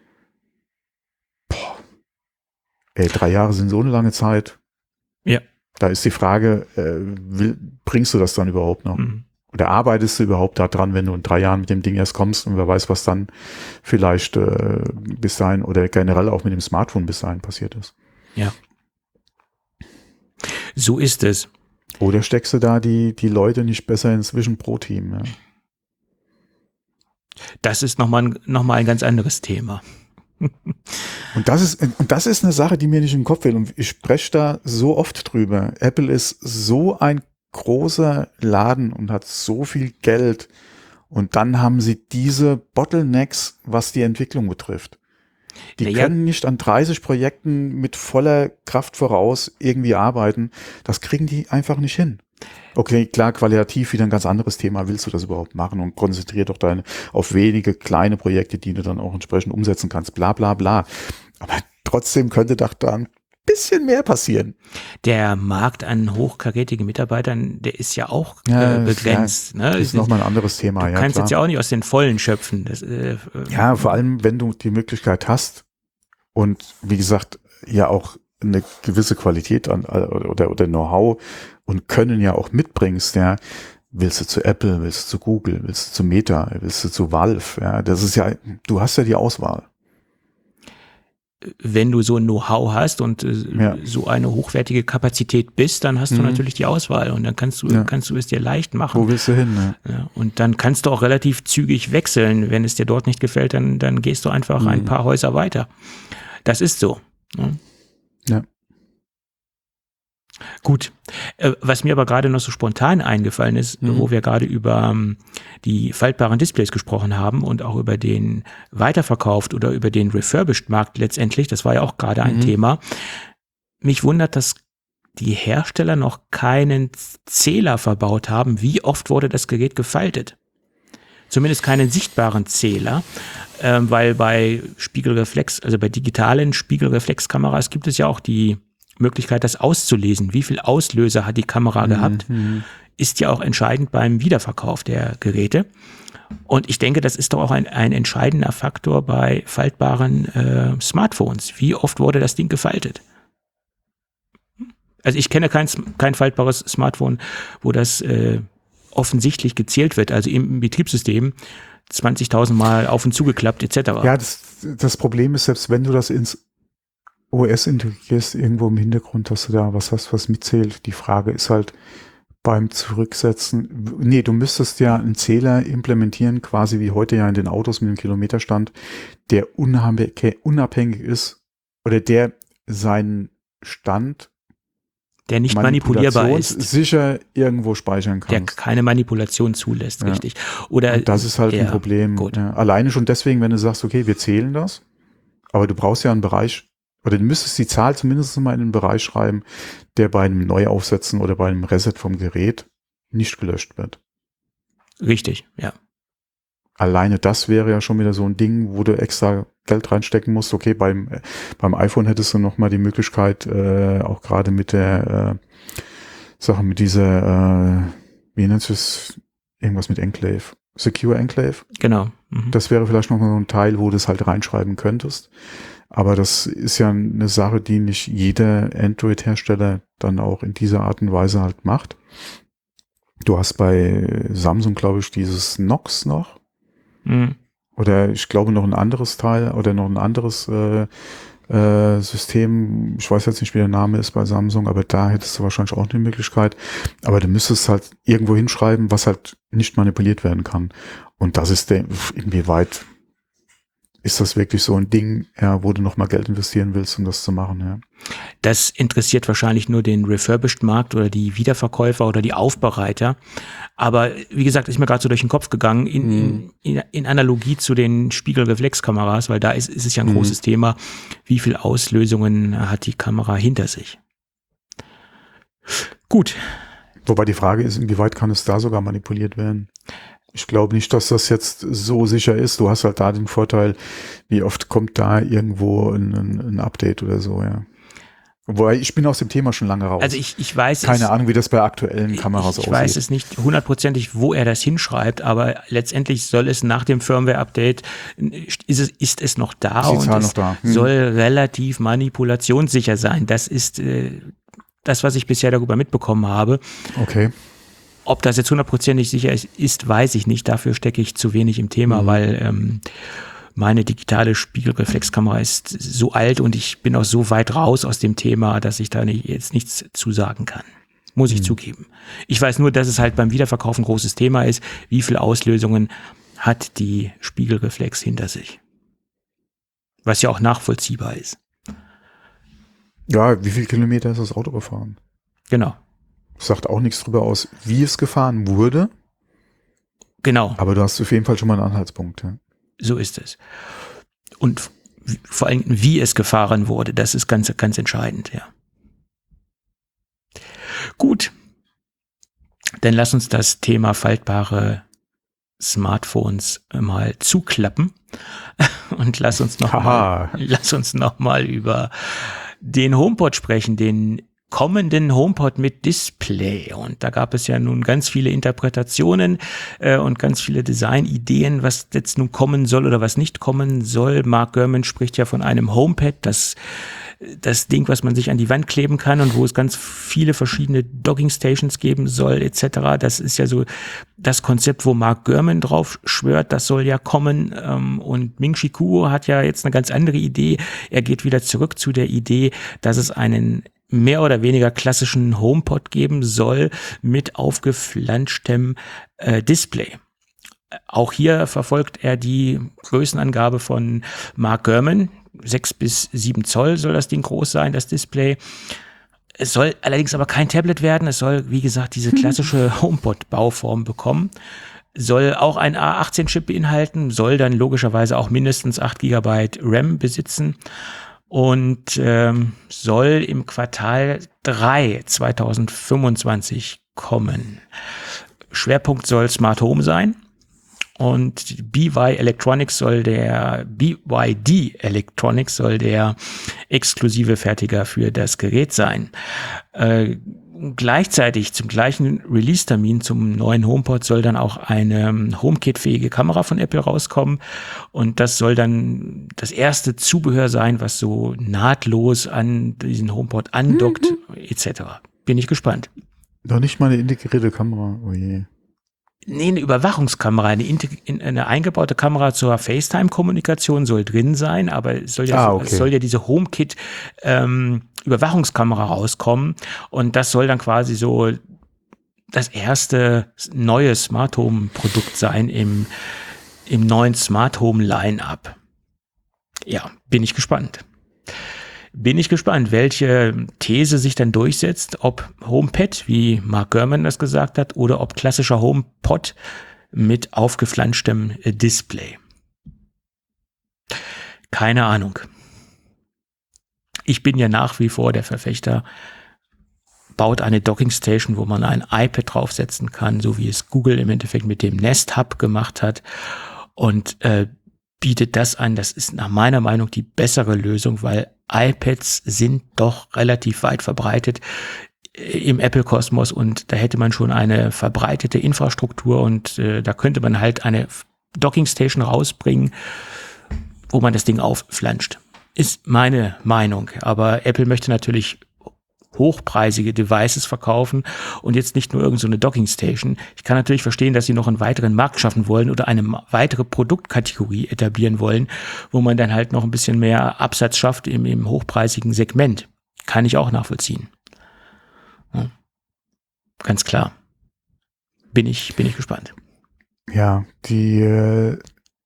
Boah. Ey, drei Jahre sind so eine lange Zeit. Ja. Da ist die Frage, äh, will, bringst du das dann überhaupt noch? Mhm. Oder arbeitest du überhaupt daran, wenn du in drei Jahren mit dem Ding erst kommst und wer weiß, was dann vielleicht äh, bis dahin oder generell auch mit dem Smartphone bis dahin passiert ist? Ja. So ist es. Oder steckst du da die, die Leute nicht besser ins Vision Pro Team? Ja? Das ist nochmal ein, noch mal ein ganz anderes Thema. Und das ist, und das ist eine Sache, die mir nicht in den Kopf will. Und ich spreche da so oft drüber. Apple ist so ein großer Laden und hat so viel Geld. Und dann haben sie diese Bottlenecks, was die Entwicklung betrifft. Die Naja. können nicht an dreißig Projekten mit voller Kraft voraus irgendwie arbeiten. Das kriegen die einfach nicht hin. Okay, klar, qualitativ wieder ein ganz anderes Thema. Willst du das überhaupt machen? Und konzentrier doch deine auf wenige kleine Projekte, die du dann auch entsprechend umsetzen kannst. Bla, bla, bla. Aber trotzdem könnte doch da ein bisschen mehr passieren. Der Markt an hochkarätigen Mitarbeitern, der ist ja auch Ja, äh, begrenzt. ja, ne? Das Es ist nochmal ein anderes Thema. Du Ja, kannst klar. jetzt ja auch nicht aus den Vollen schöpfen. Das, äh, Ja, vor allem, wenn du die Möglichkeit hast und wie gesagt, ja auch eine gewisse Qualität an oder, oder Know-how und Können ja auch mitbringst, ja, willst du zu Apple, willst du zu Google, willst du zu Meta, willst du zu Valve, ja, das ist ja, du hast ja die Auswahl. wenn du so ein Know-how hast und äh, Ja. so eine hochwertige Kapazität bist, dann hast du Mhm. natürlich die Auswahl und dann kannst du, Ja. kannst du es dir leicht machen. Wo willst du hin? Ne? Ja, und dann kannst du auch relativ zügig wechseln. Wenn es dir dort nicht gefällt, dann, dann gehst du einfach Mhm. ein paar Häuser weiter. Das ist so. Ne? Ja. Gut. Äh, was mir aber gerade noch so spontan eingefallen ist, Mhm. wo wir gerade über ähm, die faltbaren Displays gesprochen haben und auch über den Weiterverkauft oder über den Refurbished-Markt letztendlich, das war ja auch gerade ein Mhm. Thema. Mich wundert, dass die Hersteller noch keinen Zähler verbaut haben. Wie oft wurde das Gerät gefaltet? Zumindest keinen sichtbaren Zähler, ähm, weil bei Spiegelreflex, also bei digitalen Spiegelreflexkameras gibt es ja auch die Möglichkeit, das auszulesen. Wie viel Auslöser hat die Kamera gehabt? Mhm. Ist ja auch entscheidend beim Wiederverkauf der Geräte. Und ich denke, das ist doch auch ein, ein entscheidender Faktor bei faltbaren äh, Smartphones. Wie oft wurde das Ding gefaltet? Also ich kenne kein, kein faltbares Smartphone, wo das äh, offensichtlich gezählt wird, also im Betriebssystem zwanzigtausend Mal auf und zugeklappt et cetera. Ja, das, das Problem ist, selbst wenn du das ins O S integrierst, irgendwo im Hintergrund, dass du da was hast, was mitzählt. Die Frage ist halt beim Zurücksetzen, nee, du müsstest ja einen Zähler implementieren, quasi wie heute ja in den Autos mit dem Kilometerstand, der unabhängig ist oder der seinen Stand der nicht manipulierbar ist. Sicher irgendwo speichern kann. Der keine Manipulation zulässt, Ja. richtig. Oder Und das ist halt ja, ein Problem. gut. Ja, alleine schon deswegen, wenn du sagst, okay, wir zählen das, aber du brauchst ja einen Bereich, oder du müsstest die Zahl zumindest mal in einen Bereich schreiben, der bei einem Neuaufsetzen oder bei einem Reset vom Gerät nicht gelöscht wird. Richtig, ja. Alleine das wäre ja schon wieder so ein Ding, wo du extra Geld reinstecken musst. Okay, beim, äh, beim iPhone hättest du noch mal die Möglichkeit, äh, auch gerade mit der äh, Sache, mit dieser, äh, wie nennt es, irgendwas mit Enclave, Secure Enclave. Genau. Mhm. Das wäre vielleicht noch mal so ein Teil, wo du es halt reinschreiben könntest. Aber das ist ja eine Sache, die nicht jeder Android-Hersteller dann auch in dieser Art und Weise halt macht. Du hast bei Samsung, glaube ich, dieses Knox noch. Mhm. Oder ich glaube noch ein anderes Teil oder noch ein anderes äh, äh, System. Ich weiß jetzt nicht, wie der Name ist bei Samsung, aber da hättest du wahrscheinlich auch eine Möglichkeit. Aber du müsstest halt irgendwo hinschreiben, was halt nicht manipuliert werden kann. Und das ist der, inwieweit ist das wirklich so ein Ding, ja, wo du noch mal Geld investieren willst, um das zu machen, ja. Das interessiert wahrscheinlich nur den Refurbished-Markt oder die Wiederverkäufer oder die Aufbereiter. Aber wie gesagt, ist mir gerade so durch den Kopf gegangen, in, Mhm. in, in Analogie zu den Spiegelreflexkameras, weil da ist, ist es ja ein Mhm. großes Thema, wie viel Auslösungen hat die Kamera hinter sich. Gut. Wobei die Frage ist, inwieweit kann es da sogar manipuliert werden? Ich glaube nicht, dass das jetzt so sicher ist. Du hast halt da den Vorteil, wie oft kommt da irgendwo ein, ein, ein Update oder so, ja. Wobei, ich bin aus dem Thema schon lange raus. Also ich, ich weiß Keine es, Ahnung, wie das bei aktuellen Kameras ich, ich aussieht. weiß es nicht hundertprozentig, wo er das hinschreibt, aber letztendlich soll es nach dem Firmware-Update, ist es, ist es noch da Ist die und Zahl es noch da? Hm. soll relativ manipulationssicher sein. Das ist äh, das, was ich bisher darüber mitbekommen habe. Okay. Ob das jetzt hundertprozentig sicher ist, ist, weiß ich nicht. Dafür stecke ich zu wenig im Thema, Mhm. weil ähm, meine digitale Spiegelreflexkamera ist so alt und ich bin auch so weit raus aus dem Thema, dass ich da nicht, jetzt nichts zu sagen kann. Muss ich Mhm. zugeben. Ich weiß nur, dass es halt beim Wiederverkauf ein großes Thema ist. Wie viele Auslösungen hat die Spiegelreflex hinter sich? Was ja auch nachvollziehbar ist. Ja, wie viele Kilometer ist das Auto gefahren? Genau. Sagt auch nichts drüber aus, wie es gefahren wurde, Genau. aber du hast auf jeden Fall schon mal einen Anhaltspunkt. Ja. So ist es. Und w- vor allem, wie es gefahren wurde, das ist ganz, ganz entscheidend, ja. Gut. Dann lass uns das Thema faltbare Smartphones mal zuklappen und lass uns noch mal, Haha. lass uns noch mal über den HomePod sprechen, den kommenden HomePod mit Display. Und da gab es ja nun ganz viele Interpretationen äh, und ganz viele Designideen, was jetzt nun kommen soll oder was nicht kommen soll. Mark Gurman spricht ja von einem HomePad, das das Ding, was man sich an die Wand kleben kann und wo es ganz viele verschiedene Docking Stations geben soll, et cetera. Das ist ja so das Konzept, wo Mark Gurman drauf schwört, das soll ja kommen. Und Ming-Chi Kuo hat ja jetzt eine ganz andere Idee. Er geht wieder zurück zu der Idee, dass es einen mehr oder weniger klassischen HomePod geben soll mit aufgeflanschtem äh, Display. Auch hier verfolgt er die Größenangabe von Mark Gurman. Sechs bis sieben Zoll soll das Ding groß sein, das Display. Es soll allerdings aber kein Tablet werden. Es soll, wie gesagt, diese klassische HomePod-Bauform bekommen. Soll auch ein A achtzehn Chip beinhalten, soll dann logischerweise auch mindestens acht Gigabyte RAM besitzen und ähm, soll im Quartal drei zweitausendfünfundzwanzig kommen. Schwerpunkt soll Smart Home sein. Und B Y Electronics soll der, B Y D Electronics soll der exklusive Fertiger für das Gerät sein. Äh, gleichzeitig zum gleichen Release-Termin zum neuen HomePod soll dann auch eine HomeKit-fähige Kamera von Apple rauskommen. Und das soll dann das erste Zubehör sein, was so nahtlos an diesen HomePod andockt, mhm. et cetera. Bin ich gespannt. Doch nicht mal eine integrierte Kamera, oh je. Nee, eine Überwachungskamera, eine, eine eingebaute Kamera zur FaceTime-Kommunikation soll drin sein, aber es soll ja, ah, okay. es soll ja diese HomeKit ähm, Überwachungskamera rauskommen und das soll dann quasi so das erste neue Smart Home Produkt sein im, im neuen Smart Home Line-Up. Ja, bin ich gespannt. Bin ich gespannt, welche These sich dann durchsetzt, ob HomePad, wie Mark Gurman das gesagt hat, oder ob klassischer HomePod mit aufgeflanschtem Display. Keine Ahnung. Ich bin ja nach wie vor der Verfechter, baut eine Dockingstation, wo man ein iPad draufsetzen kann, so wie es Google im Endeffekt mit dem Nest Hub gemacht hat und äh, bietet das an. Das ist nach meiner Meinung die bessere Lösung, weil iPads sind doch relativ weit verbreitet im Apple-Kosmos und da hätte man schon eine verbreitete Infrastruktur und äh, da könnte man halt eine Dockingstation rausbringen, wo man das Ding aufflanscht. Ist meine Meinung, aber Apple möchte natürlich hochpreisige Devices verkaufen und jetzt nicht nur irgend so eine Dockingstation. Ich kann natürlich verstehen, dass sie noch einen weiteren Markt schaffen wollen oder eine weitere Produktkategorie etablieren wollen, wo man dann halt noch ein bisschen mehr Absatz schafft im, im hochpreisigen Segment. Kann ich auch nachvollziehen. Ja. Ganz klar. Bin ich, bin ich gespannt. Ja, die äh,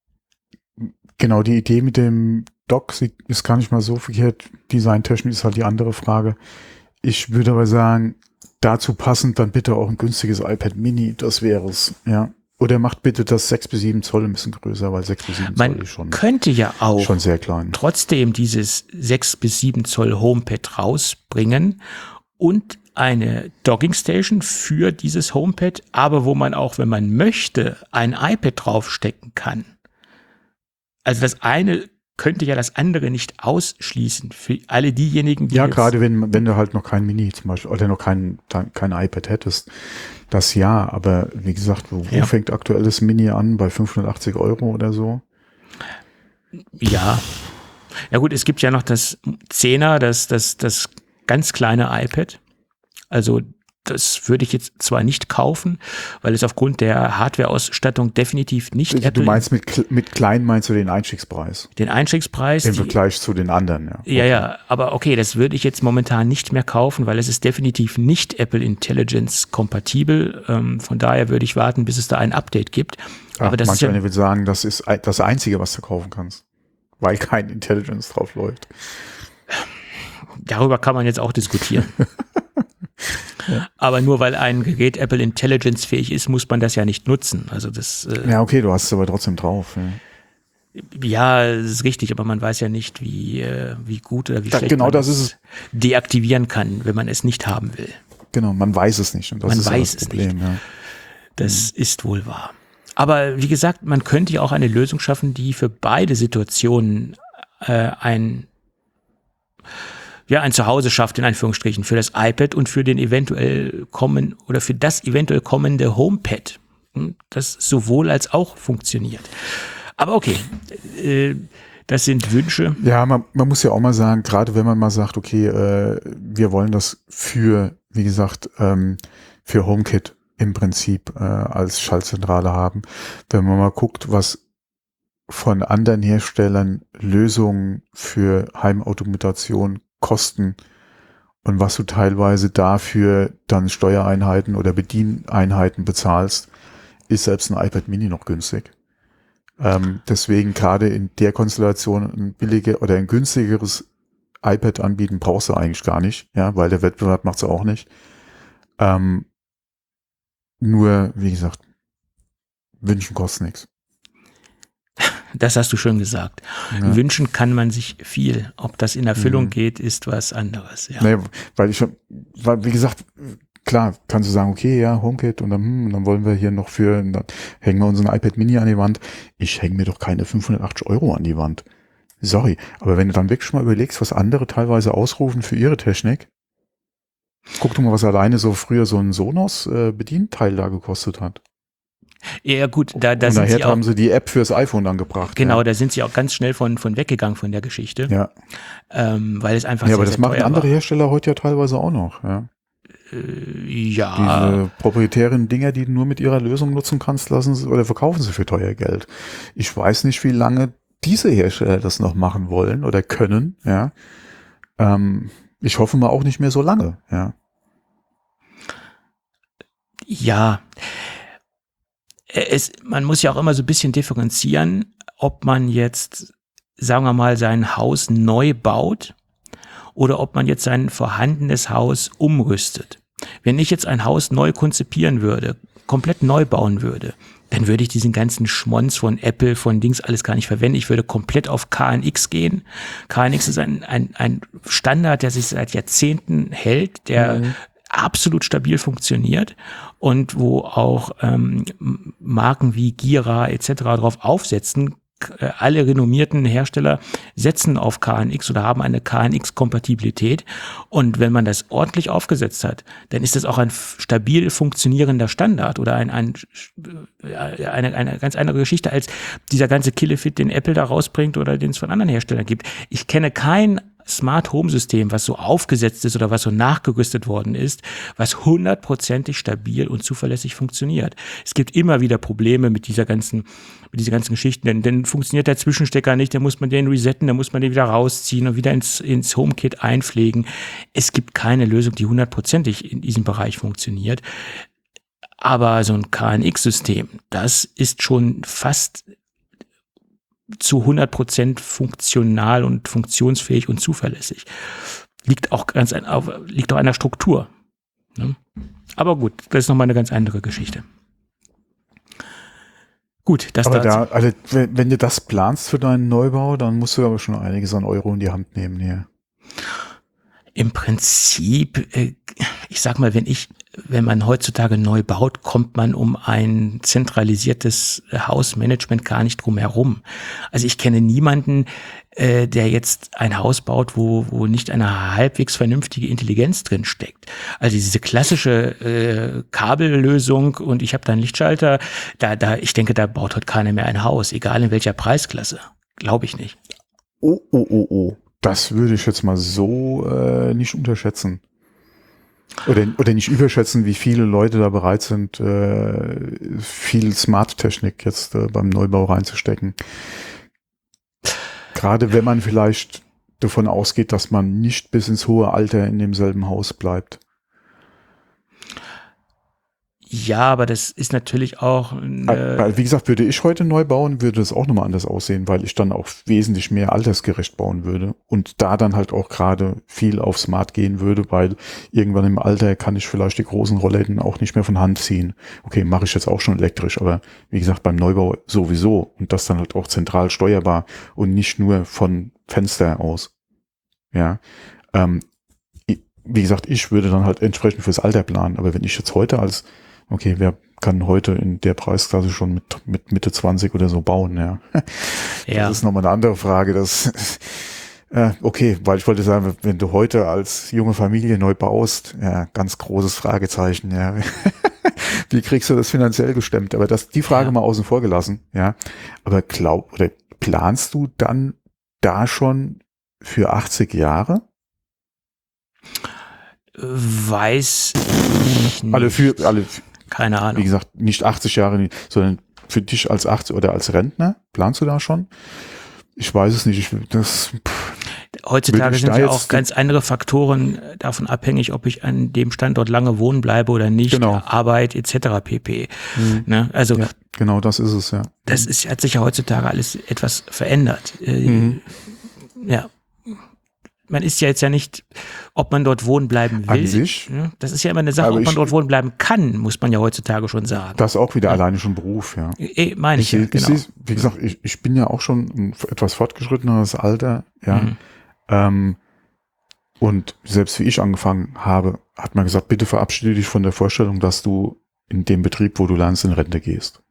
genau, die Idee mit dem Dock ist gar nicht mal so verkehrt. Designtechnisch ist halt die andere Frage. Ich würde aber sagen, dazu passend dann bitte auch ein günstiges iPad Mini, das wäre es, ja. Oder macht bitte das sechs bis sieben Zoll ein bisschen größer, weil sechs bis sieben Man Zoll ist schon, könnte ja auch schon sehr klein. Trotzdem dieses sechs bis sieben Zoll HomePad rausbringen und eine Dockingstation für dieses HomePad, aber wo man auch, wenn man möchte, ein iPad draufstecken kann. Also das eine könnte ja das andere nicht ausschließen für alle diejenigen, die ja, gerade wenn, wenn du halt noch kein Mini zum Beispiel oder noch kein, kein iPad hättest, das ja, aber wie gesagt, wo, wo ja. fängt aktuell das Mini an? Bei fünfhundertachtzig Euro oder so? Ja. Ja gut, es gibt ja noch das Zehner, das, das, das ganz kleine iPad. Also das würde ich jetzt zwar nicht kaufen, weil es aufgrund der Hardware-Ausstattung definitiv nicht also, Apple... Du meinst mit, mit klein meinst du den Einstiegspreis? Den Einstiegspreis. Im Vergleich zu den anderen, ja. Ja, okay. ja, aber okay, das würde ich jetzt momentan nicht mehr kaufen, weil es ist definitiv nicht Apple Intelligence kompatibel. Ähm, von daher würde ich warten, bis es da ein Update gibt. Ach, aber das manche ist ja, würde sagen, das ist das Einzige, was du kaufen kannst, weil kein Intelligence drauf läuft. Darüber kann man jetzt auch diskutieren. Ja. Aber nur weil ein Gerät Apple Intelligence fähig ist, muss man das ja nicht nutzen. Also das. Äh, ja, okay, du hast es aber trotzdem drauf. Ja, ja, das ist richtig, aber man weiß ja nicht, wie äh, wie gut oder wie da, schlecht genau man das es ist es. deaktivieren kann, wenn man es nicht haben will. Genau, man weiß es nicht. Und das man ist weiß das es Problem, nicht. Ja. Das mhm. ist wohl wahr. Aber wie gesagt, man könnte ja auch eine Lösung schaffen, die für beide Situationen äh, ein ja, ein Zuhause schafft, in Anführungsstrichen, für das iPad und für den eventuell kommen oder für das eventuell kommende HomePad. Das sowohl als auch funktioniert. Aber okay, äh, Das sind Wünsche. Ja, man, man muss ja auch mal sagen, gerade wenn man mal sagt, okay, äh, wir wollen das für, wie gesagt, ähm, für HomeKit im Prinzip äh, als Schaltzentrale haben. Wenn man mal guckt, was von anderen Herstellern Lösungen für Heimautomation kosten und was du teilweise dafür dann Steuereinheiten oder Bedieneinheiten bezahlst, ist selbst ein iPad Mini noch günstig. Ähm, deswegen gerade in der Konstellation ein billiger oder ein günstigeres iPad anbieten brauchst du eigentlich gar nicht, ja, weil der Wettbewerb macht es auch nicht. Ähm, nur, wie gesagt, wünschen kostet nichts. Das hast du schon gesagt. Ja. Wünschen kann man sich viel. Ob das in Erfüllung Mhm. geht, ist was anderes. Ja. Nee, weil ich schon, weil, wie gesagt, klar, kannst du sagen, okay, ja, HomeKit und dann, hm, dann wollen wir hier noch für, dann hängen wir unseren iPad Mini an die Wand. Ich hänge mir doch keine fünfhundertachtzig Euro an die Wand. Sorry, aber wenn du dann wirklich mal überlegst, was andere teilweise ausrufen für ihre Technik, guck doch mal, was alleine so früher so ein Sonos äh, Bedienteil da gekostet hat. Ja gut, da, da und sind daher sie auch, haben sie die App fürs iPhone dann gebracht. genau, ja. da sind sie auch ganz schnell von, von weggegangen von der Geschichte, Ja, ähm, weil es einfach ja sehr, aber das sehr machen teuer andere war. Hersteller heute ja teilweise auch noch. Ja. Äh, ja, Diese proprietären Dinger, die du nur mit ihrer Lösung nutzen kannst, lassen sie oder verkaufen sie für teuer Geld. Ich weiß nicht, wie lange diese Hersteller das noch machen wollen oder können. Ja, ähm, ich hoffe mal auch nicht mehr so lange. Ja, ja. Es, man muss ja auch immer so ein bisschen differenzieren, ob man jetzt, sagen wir mal, sein Haus neu baut oder ob man jetzt sein vorhandenes Haus umrüstet. Wenn ich jetzt ein Haus neu konzipieren würde, komplett neu bauen würde, dann würde ich diesen ganzen Schmonz von Apple, von Dings alles gar nicht verwenden. Ich würde komplett auf K N X gehen. K N X ist ein, ein, ein Standard, der sich seit Jahrzehnten hält, der mhm. absolut stabil funktioniert und wo auch ähm, Marken wie Gira et cetera drauf aufsetzen. Alle renommierten Hersteller setzen auf K N X oder haben eine K N X-Kompatibilität. Und wenn man das ordentlich aufgesetzt hat, dann ist das auch ein stabil funktionierender Standard oder ein, ein, eine, eine ganz andere Geschichte als dieser ganze Killefit, den Apple da rausbringt oder den es von anderen Herstellern gibt. Ich kenne kein Smart Home System, was so aufgesetzt ist oder was so nachgerüstet worden ist, was hundertprozentig stabil und zuverlässig funktioniert. Es gibt immer wieder Probleme mit dieser ganzen, mit dieser ganzen Geschichten, denn, denn funktioniert der Zwischenstecker nicht, dann muss man den resetten, dann muss man den wieder rausziehen und wieder ins, ins HomeKit einpflegen. Es gibt keine Lösung, die hundertprozentig in diesem Bereich funktioniert. Aber so ein K N X-System, das ist schon fast zu hundert Prozent funktional und funktionsfähig und zuverlässig. Liegt auch ganz ein, liegt auch an der Struktur. Ne? Aber gut, das ist nochmal eine ganz andere Geschichte. Gut, das aber dazu. da, also, wenn, wenn du das planst für deinen Neubau, dann musst du aber schon einiges an Euro in die Hand nehmen hier. Im Prinzip, ich sag mal, wenn ich, wenn man heutzutage neu baut, kommt man um ein zentralisiertes Hausmanagement gar nicht drum herum. Also ich kenne niemanden, äh, der jetzt ein Haus baut, wo, wo nicht eine halbwegs vernünftige Intelligenz drin steckt. Also diese klassische äh, Kabellösung und ich habe da einen Lichtschalter, da, da, ich denke, da baut heute keiner mehr ein Haus, egal in welcher Preisklasse. Glaube ich nicht. Oh, oh, oh, oh. Das würde ich jetzt mal so äh, nicht unterschätzen. Oder, oder nicht überschätzen, wie viele Leute da bereit sind, äh, viel Smart-Technik jetzt äh, beim Neubau reinzustecken. Gerade wenn man vielleicht davon ausgeht, dass man nicht bis ins hohe Alter in demselben Haus bleibt. Ja, aber das ist natürlich auch Äh, wie gesagt, würde ich heute neu bauen, würde das auch nochmal anders aussehen, weil ich dann auch wesentlich mehr altersgerecht bauen würde und da dann halt auch gerade viel auf Smart gehen würde, weil irgendwann im Alter kann ich vielleicht die großen Rollläden auch nicht mehr von Hand ziehen. Okay, mache ich jetzt auch schon elektrisch, aber wie gesagt, beim Neubau sowieso und das dann halt auch zentral steuerbar und nicht nur von Fenster aus. Ja, ähm, wie gesagt, ich würde dann halt entsprechend fürs Alter planen, aber wenn ich jetzt heute als okay, wer kann heute in der Preisklasse schon mit, mit Mitte zwanzig oder so bauen, ja. Das ja. ist nochmal eine andere Frage. Das, äh, okay, weil ich wollte sagen, wenn du heute als junge Familie neu baust, ja, ganz großes Fragezeichen, ja. Wie kriegst du das finanziell gestemmt? Aber das, die Frage ja. mal außen vor gelassen, ja. Aber glaub, oder planst du dann da schon für achtzig Jahre? Weiß ich nicht. Alle für, alle, Keine Ahnung. wie gesagt, nicht achtzig Jahre, sondern für dich als achtzig oder als Rentner, planst du da schon? Ich weiß es nicht. Ich, das, pff, Heutzutage ich sind da ja jetzt- auch ganz andere Faktoren davon abhängig, ob ich an dem Standort lange wohnen bleibe oder nicht, Genau. Arbeit et cetera pp. Mhm. Ne? Also ja, genau, das ist es, ja. das ist, hat sich ja heutzutage alles etwas verändert. Äh, Mhm. Ja. Man ist ja jetzt ja nicht, ob man dort wohnen bleiben will. An sich. Ne? Das ist ja immer eine Sache, Aber ob man ich- dort wohnen bleiben kann, muss man ja heutzutage schon sagen. Das ist auch wieder alleine schon Beruf, ja. Eh, meine ich, Ich, ja, seh- genau. ich seh, wie gesagt, ich, ich bin ja auch schon ein etwas fortgeschritteneres Alter, ja. Mhm. Ähm, und selbst wie ich angefangen habe, hat man gesagt, bitte verabschiede dich von der Vorstellung, dass du in dem Betrieb, wo du lernst, in Rente gehst.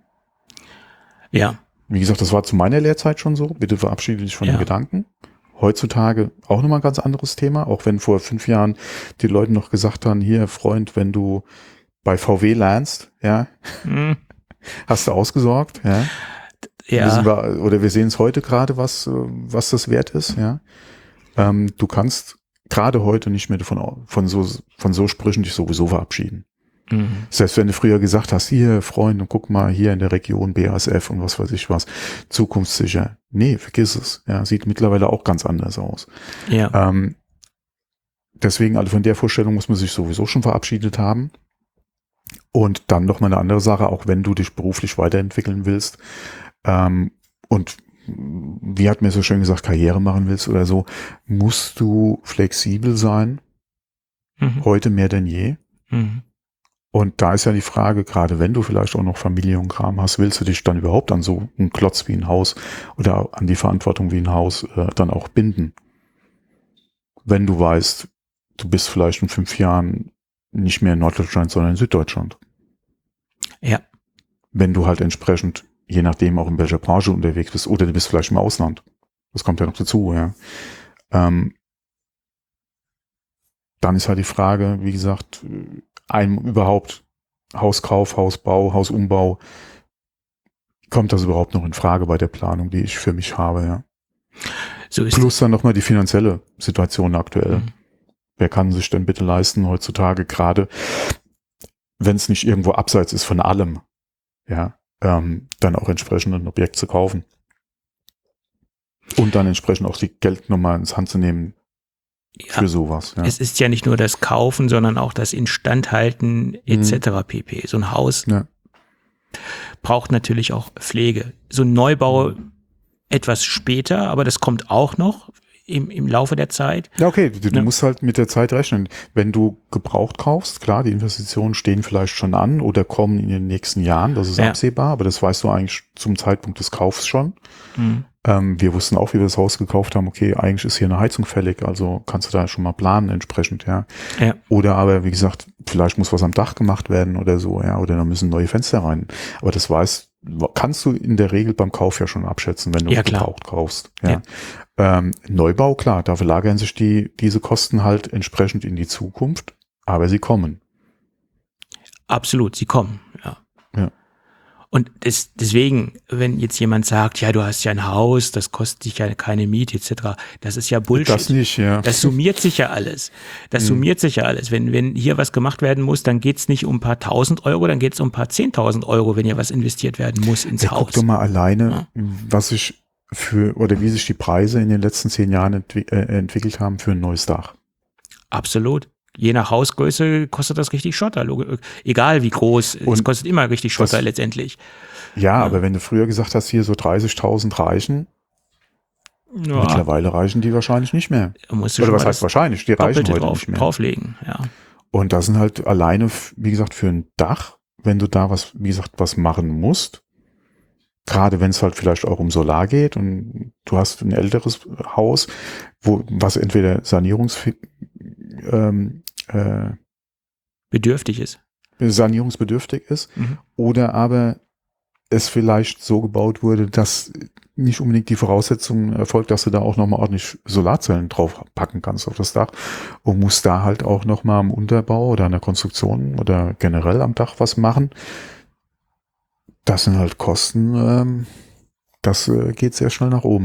Ja, Wie gesagt, das war zu meiner Lehrzeit schon so. Bitte verabschiede dich von Ja. dem Gedanken. Heutzutage auch nochmal ein ganz anderes Thema, auch wenn vor fünf Jahren die Leute noch gesagt haben, hier Freund, wenn du bei V W lernst, ja, Hm, hast du ausgesorgt, ja. Wissen ja, wir, oder wir sehen es heute gerade, was, äh, was das wert ist, ja. Ähm, du kannst gerade heute nicht mehr von, von so, von so Sprüchen dich sowieso verabschieden. Mhm. Selbst wenn du früher gesagt hast, hier, Freund, und guck mal, hier in der Region B A S F und was weiß ich was, zukunftssicher. Nee, vergiss es. Ja, sieht mittlerweile auch ganz anders aus. ja, Ähm, deswegen, also von der Vorstellung muss man sich sowieso schon verabschiedet haben. Und dann noch mal eine andere Sache, auch wenn du dich beruflich weiterentwickeln willst, ähm, und wie hat mir so schön gesagt, Karriere machen willst oder so, musst du flexibel sein, mhm. heute mehr denn je. Mhm. Und da ist ja die Frage, gerade wenn du vielleicht auch noch Familie und Kram hast, willst du dich dann überhaupt an so einen Klotz wie ein Haus oder an die Verantwortung wie ein Haus äh, dann auch binden? Wenn du weißt, du bist vielleicht in fünf Jahren nicht mehr in Norddeutschland, sondern in Süddeutschland. Ja, Wenn du halt entsprechend, je nachdem auch in welcher Branche unterwegs bist, oder du bist vielleicht im Ausland. Das kommt ja noch dazu, ja. Ähm, dann ist halt die Frage, wie gesagt, einem überhaupt Hauskauf, Hausbau, Hausumbau, kommt das überhaupt noch in Frage bei der Planung, die ich für mich habe, ja. so ist Plus dann nochmal die finanzielle Situation aktuell. Mhm. Wer kann sich denn bitte leisten heutzutage, gerade wenn es nicht irgendwo abseits ist von allem, ja, ähm, dann auch entsprechend ein Objekt zu kaufen. Und dann entsprechend auch die Geld nochmal ins Hand zu nehmen ja. für sowas. Ja. Es ist ja nicht nur das Kaufen, sondern auch das Instandhalten et cetera pp. So ein Haus Ja. braucht natürlich auch Pflege. So ein Neubau etwas später, aber das kommt auch noch im, im Laufe der Zeit. Ja, okay, du, du Ja. musst halt mit der Zeit rechnen. Wenn du gebraucht kaufst, klar, die Investitionen stehen vielleicht schon an oder kommen in den nächsten Jahren, das ist Ja. absehbar, aber das weißt du eigentlich zum Zeitpunkt des Kaufs schon. Mhm. Ähm, wir wussten auch, wie wir das Haus gekauft haben, okay, eigentlich ist hier eine Heizung fällig, also kannst du da schon mal planen entsprechend, ja. Ja. Oder aber, wie gesagt, vielleicht muss was am Dach gemacht werden oder so, ja, oder da müssen neue Fenster rein. Aber das weißt, kannst du in der Regel beim Kauf ja schon abschätzen, wenn du Ja, klar. gebraucht kaufst. Ja. Ja. Ähm, Neubau, klar, da verlagern sich die, diese Kosten halt entsprechend in die Zukunft, aber sie kommen. Absolut, sie kommen, ja. Ja. Und des, deswegen, wenn jetzt jemand sagt, ja, du hast ja ein Haus, das kostet dich ja keine Miete et cetera, das ist ja Bullshit. Das nicht, ja. Das summiert sich ja alles. Das Mhm. summiert sich ja alles. Wenn, wenn hier was gemacht werden muss, dann geht's nicht um ein paar tausend Euro, dann geht's um ein paar zehntausend Euro, wenn hier was investiert werden muss ins Ja, Haus. guck doch mal alleine, was sich für, oder wie sich die Preise in den letzten zehn Jahren entwi äh, entwickelt haben für ein neues Dach. Absolut. Je nach Hausgröße kostet das richtig Schotter. Log- Egal wie groß, es Und kostet immer richtig Schotter das- letztendlich. Ja, aber wenn du früher gesagt hast, hier so dreißigtausend reichen, Ja, mittlerweile reichen die wahrscheinlich nicht mehr. da musst du Oder schon was mal heißt das wahrscheinlich, die reichen Doppelte heute drauf, nicht mehr. drauflegen. Ja. Und das sind halt alleine, f- wie gesagt, für ein Dach, wenn du da was, wie gesagt, was machen musst, gerade wenn es halt vielleicht auch um Solar geht und du hast ein älteres Haus, wo was entweder sanierungsfähig, ähm, äh, Bedürftig ist. sanierungsbedürftig ist Mhm. oder aber es vielleicht so gebaut wurde, dass nicht unbedingt die Voraussetzung erfolgt, dass du da auch nochmal ordentlich Solarzellen drauf packen kannst auf das Dach und musst da halt auch nochmal am Unterbau oder an der Konstruktion oder generell am Dach was machen. Das sind halt Kosten, ähm, das äh, geht sehr schnell nach oben, ja.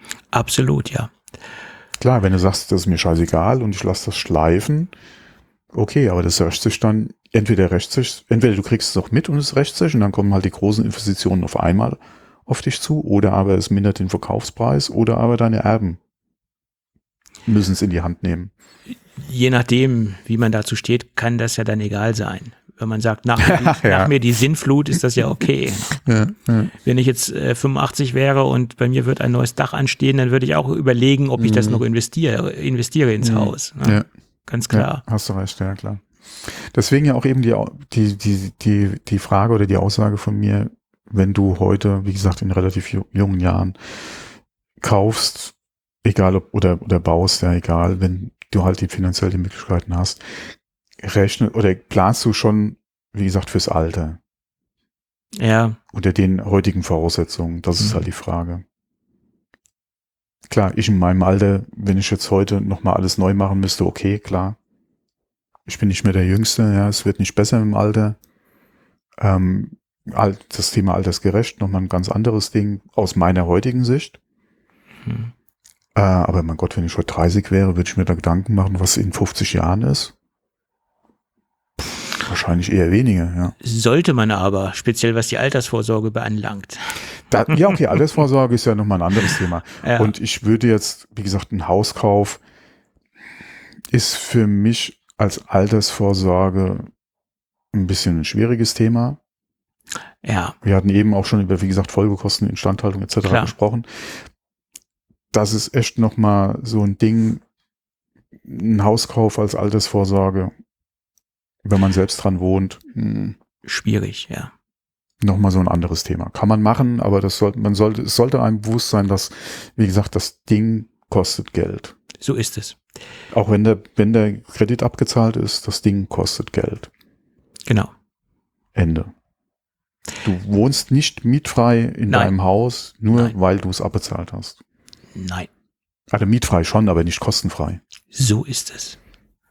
Absolut, ja. Klar, wenn du sagst, das ist mir scheißegal und ich lasse das schleifen, okay, aber das rächt sich dann, entweder rächt sich, entweder du kriegst es auch mit und es rächt sich und dann kommen halt die großen Investitionen auf einmal auf dich zu, oder aber es mindert den Verkaufspreis, oder aber deine Erben müssen es in die Hand nehmen. Je nachdem, wie man dazu steht, kann das ja dann egal sein. Wenn man sagt, nach, mir, die, Ja. nach mir die Sinnflut, ist das ja okay. Ja, ja. Wenn ich jetzt äh, fünfundachtzig wäre und bei mir wird ein neues Dach anstehen, dann würde ich auch überlegen, ob ich das noch investiere, investiere ins Haus. Ne? Ja. Ganz klar. Ja, hast du recht, ja klar. Deswegen ja auch eben die, die, die, die, die Frage oder die Aussage von mir, wenn du heute, wie gesagt, in relativ jungen Jahren kaufst, egal ob oder, oder baust, ja egal, wenn du halt die finanziell die Möglichkeiten hast, rechne oder planst du schon, wie gesagt, fürs Alter Ja, unter den heutigen Voraussetzungen. Das ist Mhm. halt die Frage. Klar, ich in meinem Alter, wenn ich jetzt heute nochmal alles neu machen müsste, okay, klar. Ich bin nicht mehr der Jüngste, ja, es wird nicht besser im Alter. Ähm, alt, das Thema altersgerecht, nochmal ein ganz anderes Ding aus meiner heutigen Sicht. Mhm. Äh, aber mein Gott, wenn ich heute dreißig wäre, würde ich mir da Gedanken machen, was in fünfzig Jahren ist. Pff, wahrscheinlich eher weniger, ja. sollte man aber, speziell was die Altersvorsorge beanlangt. Da, ja, okay, Altersvorsorge ist ja nochmal ein anderes Thema. Ja. Und ich würde jetzt, wie gesagt, ein Hauskauf ist für mich als Altersvorsorge ein bisschen ein schwieriges Thema. Ja, Wir hatten eben auch schon über, wie gesagt, Folgekosten, Instandhaltung et cetera Klar. gesprochen. Das ist echt nochmal so ein Ding, ein Hauskauf als Altersvorsorge, wenn man selbst dran wohnt, schwierig, ja. nochmal so ein anderes Thema. Kann man machen, aber das sollte, man sollte, es sollte einem bewusst sein, dass, wie gesagt, das Ding kostet Geld. So ist es. Auch wenn der, wenn der Kredit abgezahlt ist, das Ding kostet Geld. Genau. Ende. Du wohnst nicht mietfrei in Nein. deinem Haus, nur Nein. weil du es abbezahlt hast. Nein, Also mietfrei schon, aber nicht kostenfrei. so ist es.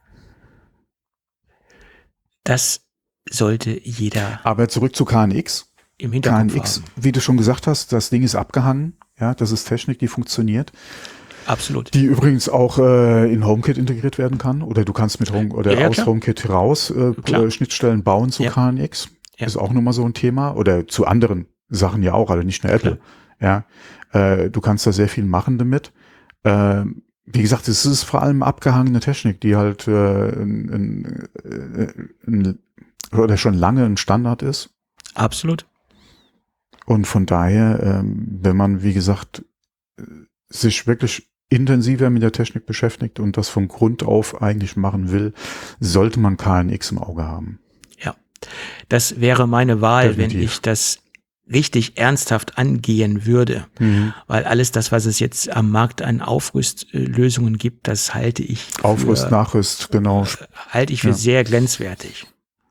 Das sollte jeder Aber zurück zu K N X. im K Hinterkopf N X, haben. wie du schon gesagt hast, das Ding ist abgehangen. Ja, das ist Technik, die funktioniert. Absolut. Die übrigens auch äh, in HomeKit integriert werden kann. Oder du kannst mit Home oder Ja, ja, aus klar. HomeKit raus äh, Klar. äh, Schnittstellen bauen zu Ja. K N X. Ja. Ist auch nochmal so ein Thema. Oder zu anderen Sachen ja auch, also nicht nur Apple. Ja, äh, du kannst da sehr viel machen damit. Äh, wie gesagt, es ist vor allem abgehangene Technik, die halt äh, ein, ein, äh, ein, oder schon lange ein Standard ist. Absolut. Und von daher, ähm, wenn man, wie gesagt, äh, sich wirklich intensiver mit der Technik beschäftigt und das von Grund auf eigentlich machen will, sollte man K N X im Auge haben. Das wäre meine Wahl, Definitiv. wenn ich das richtig ernsthaft angehen würde. Weil alles das, was es jetzt am Markt an Aufrüstlösungen gibt, das halte ich für, Aufrüst, Nachrüst, genau. halte ich für Ja. sehr grenzwertig.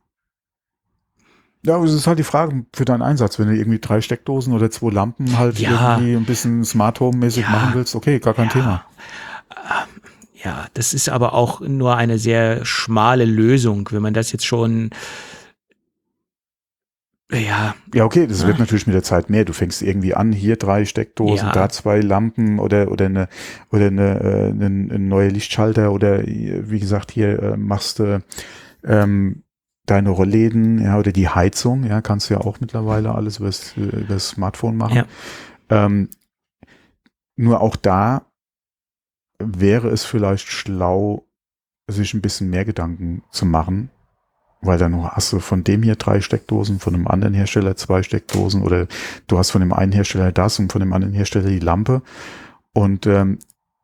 Ja, es ist halt die Frage für deinen Einsatz. Wenn du irgendwie drei Steckdosen oder zwei Lampen halt Ja. irgendwie ein bisschen Smart Home-mäßig Ja. machen willst, okay, gar kein Ja. Thema. Ja, das ist aber auch nur eine sehr schmale Lösung, wenn man das jetzt schon, ja, Ja, okay, das Ja. wird natürlich mit der Zeit mehr. Du fängst irgendwie an, hier drei Steckdosen, Ja. da zwei Lampen oder oder eine oder eine, äh, eine, ein neuer Lichtschalter oder äh, wie gesagt, hier äh, machst du ähm, deine Rollläden, ja, oder die Heizung, ja, kannst du ja auch mittlerweile alles über das Smartphone machen. Ja. Ähm, nur auch da wäre es vielleicht schlau, sich ein bisschen mehr Gedanken zu machen, weil dann hast du von dem hier drei Steckdosen, von dem anderen Hersteller zwei Steckdosen oder du hast von dem einen Hersteller das und von dem anderen Hersteller die Lampe. Und ähm,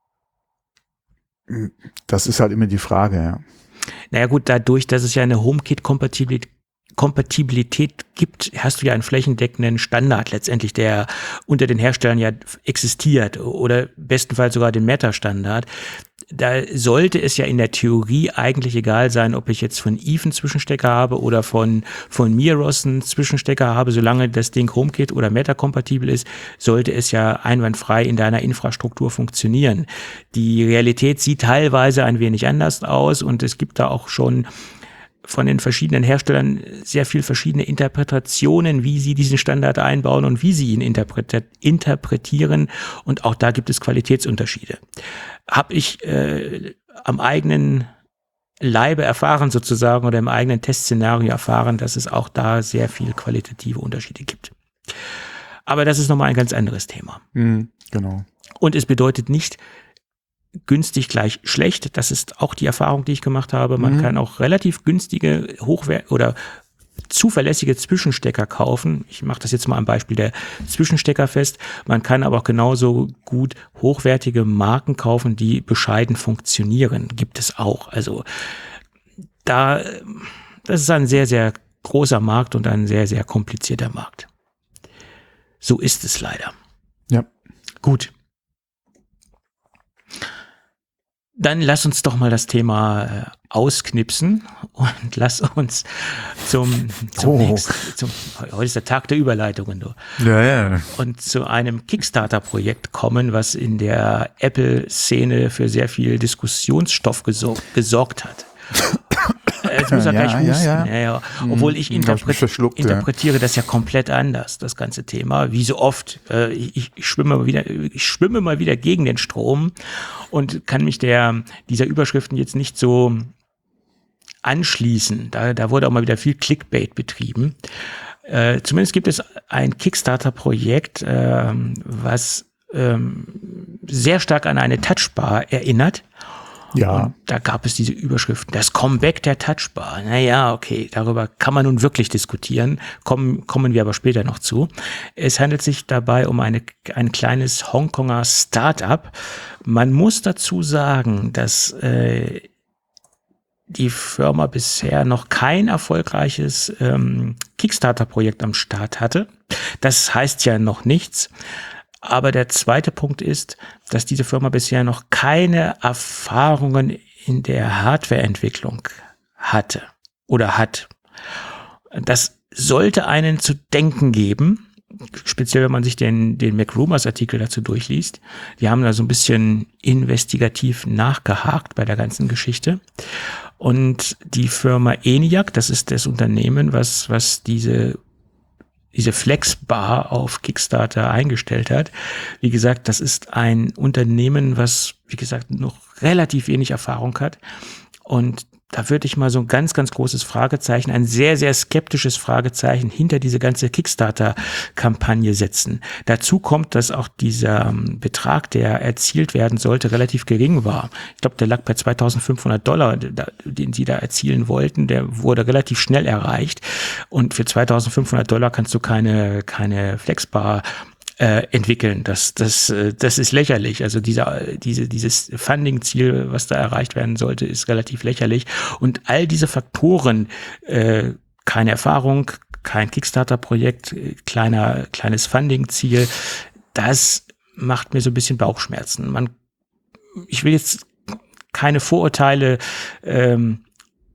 das ist halt immer die Frage, ja. naja gut, dadurch, dass es ja eine HomeKit-Kompatibilität Kompatibilität gibt, hast du ja einen flächendeckenden Standard letztendlich, der unter den Herstellern ja existiert oder bestenfalls sogar den Meta-Standard. Da sollte es ja in der Theorie eigentlich egal sein, ob ich jetzt von Eve einen Zwischenstecker habe oder von, von Miros einen Zwischenstecker habe, solange das Ding HomeKit oder Meta-kompatibel ist, sollte es ja einwandfrei in deiner Infrastruktur funktionieren. Die Realität sieht teilweise ein wenig anders aus und es gibt da auch schon von den verschiedenen Herstellern sehr viel verschiedene Interpretationen, wie sie diesen Standard einbauen und wie sie ihn interpretiert, interpretieren. Und auch da gibt es Qualitätsunterschiede. Habe ich äh, am eigenen Leibe erfahren sozusagen oder im eigenen Testszenario erfahren, dass es auch da sehr viel qualitative Unterschiede gibt. Aber das ist nochmal ein ganz anderes Thema. Mhm, genau. Und es bedeutet nicht günstig gleich schlecht. Das ist auch die Erfahrung, die ich gemacht habe. Man Mhm. kann auch relativ günstige, hochwert- oder zuverlässige Zwischenstecker kaufen. Ich mache das jetzt mal am Beispiel der Zwischenstecker fest. Man kann aber auch genauso gut hochwertige Marken kaufen, die bescheiden funktionieren. Gibt es auch. Also da, das ist ein sehr, sehr großer Markt und ein sehr, sehr komplizierter Markt. So ist es leider. Ja. Gut. Dann lass uns doch mal das Thema äh, ausknipsen und lass uns zum, zum Oh. nächsten, zum, heute ist der Tag der Überleitungen, du. Ja, ja. Und zu einem Kickstarter-Projekt kommen, was in der Apple-Szene für sehr viel Diskussionsstoff gesor- gesorgt hat. Jetzt muss er Ja, gleich ja, husten. ja. Ja, ja. Obwohl ich, Hm, hab ich mich interpre- verschluckt, ja. interpretiere das ja komplett anders, das ganze Thema. Wie so oft. Äh, Ich, ich, schwimme mal wieder, ich schwimme mal wieder gegen den Strom und kann mich der dieser Überschriften jetzt nicht so anschließen. Da, da wurde auch mal wieder viel Clickbait betrieben. Äh, zumindest gibt es ein Kickstarter-Projekt, ähm, was ähm, sehr stark an eine Touchbar erinnert. Ja. Und da gab es diese Überschriften. Das Comeback der Touchbar. Naja, okay, darüber kann man nun wirklich diskutieren. Kommen, kommen wir aber später noch zu. Es handelt sich dabei um eine, ein kleines Hongkonger Start-up. Man muss dazu sagen, dass äh, die Firma bisher noch kein erfolgreiches ähm, Kickstarter-Projekt am Start hatte. Das heißt ja noch nichts. Aber der zweite Punkt ist, dass diese Firma bisher noch keine Erfahrungen in der Hardwareentwicklung hatte oder hat. Das sollte einen zu denken geben, speziell wenn man sich den, den MacRumors-Artikel dazu durchliest. Die haben da so ein bisschen investigativ nachgehakt bei der ganzen Geschichte. Und die Firma ENIAC, das ist das Unternehmen, was, was diese diese Flexbar auf Kickstarter eingestellt hat. Wie gesagt, das ist ein Unternehmen, was, wie gesagt, noch relativ wenig Erfahrung hat. Und da würde ich mal so ein ganz, ganz großes Fragezeichen, ein sehr, sehr skeptisches Fragezeichen hinter diese ganze Kickstarter-Kampagne setzen. Dazu kommt, dass auch dieser Betrag, der erzielt werden sollte, relativ gering war. Ich glaube, der lag bei zweitausendfünfhundert Dollar, den sie da erzielen wollten. Der wurde relativ schnell erreicht. Und für zweitausendfünfhundert Dollar kannst du keine, keine Flexbar Äh, entwickeln. Das, das, das ist lächerlich. Also dieser, diese, dieses Funding-Ziel, was da erreicht werden sollte, ist relativ lächerlich. Und all diese Faktoren, äh, keine Erfahrung, kein Kickstarter-Projekt, kleiner, kleines Funding-Ziel, das macht mir so ein bisschen Bauchschmerzen. Man, ich will jetzt keine Vorurteile ähm,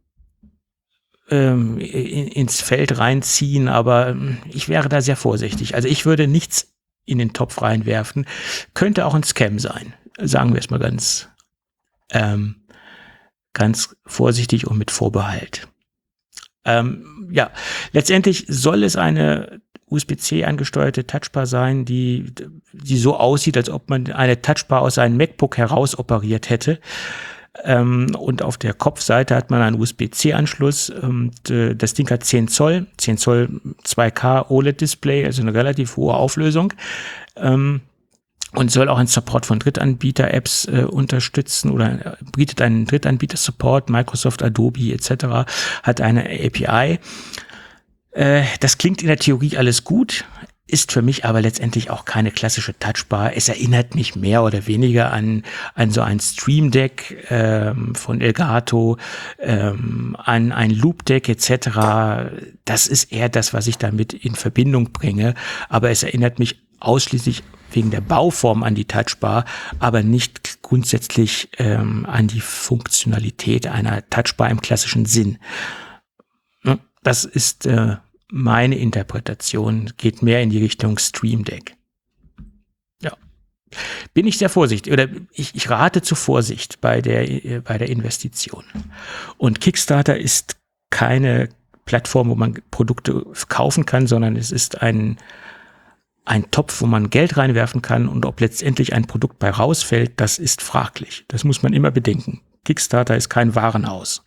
ähm, in, ins Feld reinziehen, aber ich wäre da sehr vorsichtig. Also ich würde nichts in den Topf reinwerfen. Könnte auch ein Scam sein. Sagen wir es mal ganz, ähm, ganz vorsichtig und mit Vorbehalt. Ähm, ja, letztendlich soll es eine U S B C angesteuerte Touchbar sein, die, die so aussieht, als ob man eine Touchbar aus einem MacBook heraus operiert hätte. Ähm, und auf der Kopfseite hat man einen U S B C Anschluss. Und, äh, das Ding hat zehn Zoll, zehn Zoll zwei K O L E D-Display, also eine relativ hohe Auflösung. Ähm, und soll auch einen Support von Drittanbieter-Apps äh, unterstützen oder äh, bietet einen Drittanbieter-Support, Microsoft, Adobe et cetera, hat eine A P I. Äh, das klingt in der Theorie alles gut, ist für mich aber letztendlich auch keine klassische Touchbar. Es erinnert mich mehr oder weniger an, an so ein Stream Deck ähm, von Elgato, ähm, an ein Loop Deck et cetera. Das ist eher das, was ich damit in Verbindung bringe. Aber es erinnert mich ausschließlich wegen der Bauform an die Touchbar, aber nicht grundsätzlich ähm, an die Funktionalität einer Touchbar im klassischen Sinn. Das ist äh, meine Interpretation, geht mehr in die Richtung Stream Deck. Ja. Bin ich sehr vorsichtig, oder ich, ich rate zu Vorsicht bei der, bei der Investition. Und Kickstarter ist keine Plattform, wo man Produkte kaufen kann, sondern es ist ein, ein Topf, wo man Geld reinwerfen kann, und ob letztendlich ein Produkt bei rausfällt, das ist fraglich. Das muss man immer bedenken. Kickstarter ist kein Warenhaus.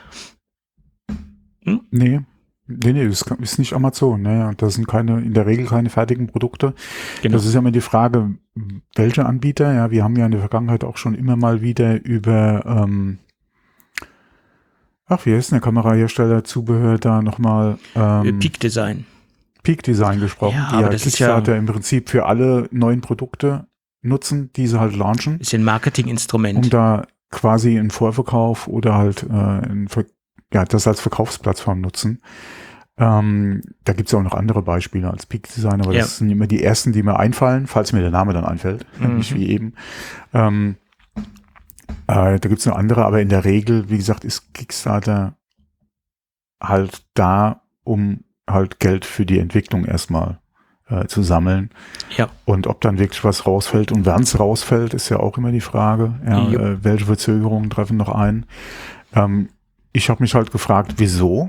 Hm? Nee. Nee, nee, das ist nicht Amazon. Ne? Das sind keine, in der Regel keine fertigen Produkte. Genau. Das ist ja immer die Frage, welche Anbieter. Ja, wir haben ja in der Vergangenheit auch schon immer mal wieder über, ähm, ach, wie heißt denn der Kamerahersteller, Zubehör da nochmal? Ähm, Peak Design. Peak Design gesprochen, ja, die ja Kickstarter ja im Prinzip für alle neuen Produkte nutzen, die sie halt launchen. Ist ein Marketinginstrument. Um da quasi einen Vorverkauf oder halt äh, einen Ver ja, das als Verkaufsplattform nutzen. Ähm, da gibt es auch noch andere Beispiele als Peak Design, aber ja. das sind immer die ersten, die mir einfallen, falls mir der Name dann einfällt, mhm. nicht wie eben. Ähm, äh, da gibt es noch andere, aber in der Regel, wie gesagt, ist Kickstarter halt da, um halt Geld für die Entwicklung erstmal äh, zu sammeln. Ja. Und ob dann wirklich was rausfällt und wann es rausfällt, ist ja auch immer die Frage. Ja, äh, welche Verzögerungen treffen noch ein? Ähm, Ich habe mich halt gefragt, wieso?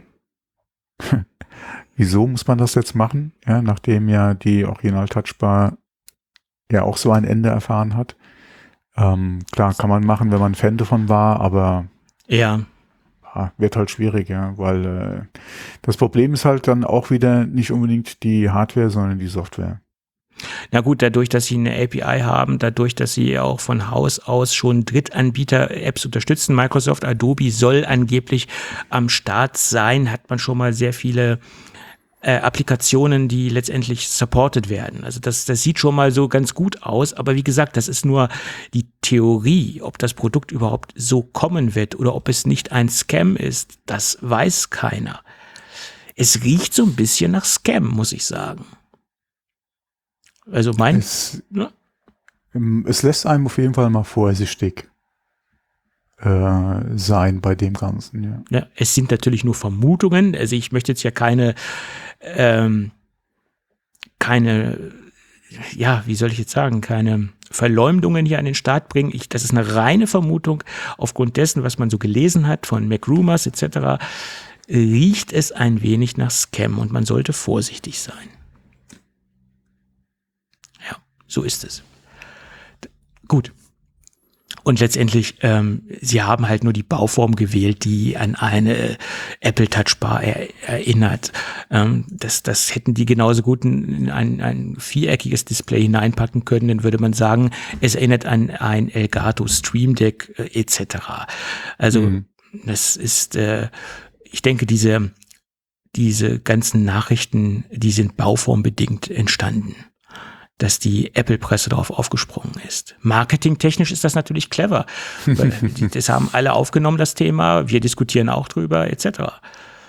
Wieso muss man das jetzt machen? Ja, nachdem ja die Original-Touchbar ja auch so ein Ende erfahren hat. Ähm, klar, kann man machen, wenn man Fan davon war, aber ja. ja, wird halt schwierig, ja, weil äh, das Problem ist halt dann auch wieder nicht unbedingt die Hardware, sondern die Software. Na gut, dadurch, dass sie eine A P I haben, dadurch, dass sie auch von Haus aus schon Drittanbieter-Apps unterstützen, Microsoft, Adobe soll angeblich am Start sein, hat man schon mal sehr viele äh, Applikationen, die letztendlich supported werden. Also das, das sieht schon mal so ganz gut aus, aber wie gesagt, das ist nur die Theorie. Ob das Produkt überhaupt so kommen wird oder ob es nicht ein Scam ist, das weiß keiner. Es riecht so ein bisschen nach Scam, muss ich sagen. Also mein... Es, ne? es lässt einem auf jeden Fall mal vorsichtig äh, sein bei dem Ganzen. Ja. Ja, es sind natürlich nur Vermutungen. Also ich möchte jetzt ja keine, ähm, keine, ja, wie soll ich jetzt sagen, keine Verleumdungen hier an den Start bringen. Ich, das ist eine reine Vermutung aufgrund dessen, was man so gelesen hat von MacRumors et cetera. Riecht es ein wenig nach Scam und man sollte vorsichtig sein. So ist es. Gut. Und letztendlich, ähm, sie haben halt nur die Bauform gewählt, die an eine Apple Touchbar er, erinnert. Ähm, das, das hätten die genauso gut in ein, ein viereckiges Display hineinpacken können, dann würde man sagen, es erinnert an ein Elgato Stream Deck äh, et cetera. Also mhm. das ist, äh, ich denke, diese, diese ganzen Nachrichten, die sind bauformbedingt entstanden, dass die Apple-Presse darauf aufgesprungen ist. Marketingtechnisch ist das natürlich clever. Weil das haben alle aufgenommen, das Thema. Wir diskutieren auch drüber, et cetera.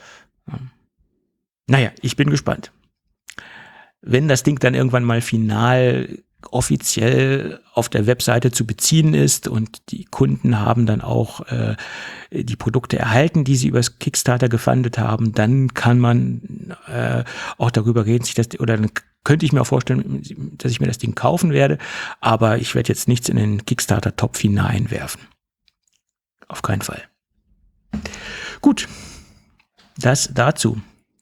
Naja, ich bin gespannt. Wenn das Ding dann irgendwann mal final offiziell auf der Webseite zu beziehen ist und die Kunden haben dann auch äh, die Produkte erhalten, die sie übers Kickstarter gefundet haben, dann kann man äh, auch darüber reden, sich das, oder dann könnte ich mir auch vorstellen, dass ich mir das Ding kaufen werde, aber ich werde jetzt nichts in den Kickstarter-Topf hineinwerfen. Auf keinen Fall. Gut, das dazu.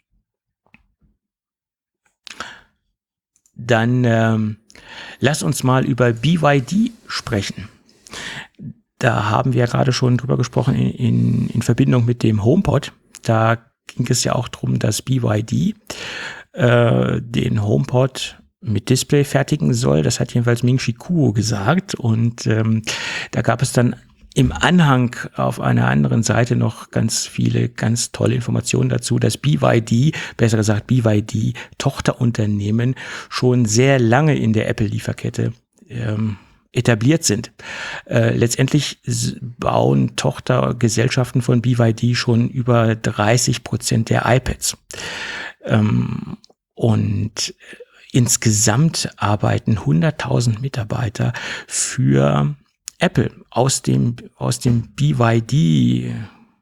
Dann ähm, lass uns mal über B Y D sprechen. Da haben wir gerade schon drüber gesprochen in, in, in Verbindung mit dem HomePod. Da ging es ja auch darum, dass B Y D äh, den HomePod mit Display fertigen soll. Das hat jedenfalls Ming-Chi Kuo gesagt. Und ähm, da gab es dann im Anhang auf einer anderen Seite noch ganz viele, ganz tolle Informationen dazu, dass B Y D, besser gesagt B Y D Tochterunternehmen, schon sehr lange in der Apple-Lieferkette ähm, etabliert sind. Äh, letztendlich bauen Tochtergesellschaften von B Y D schon über dreißig Prozent der iPads. Ähm, und insgesamt arbeiten hunderttausend Mitarbeiter für Apple aus dem, aus dem B Y D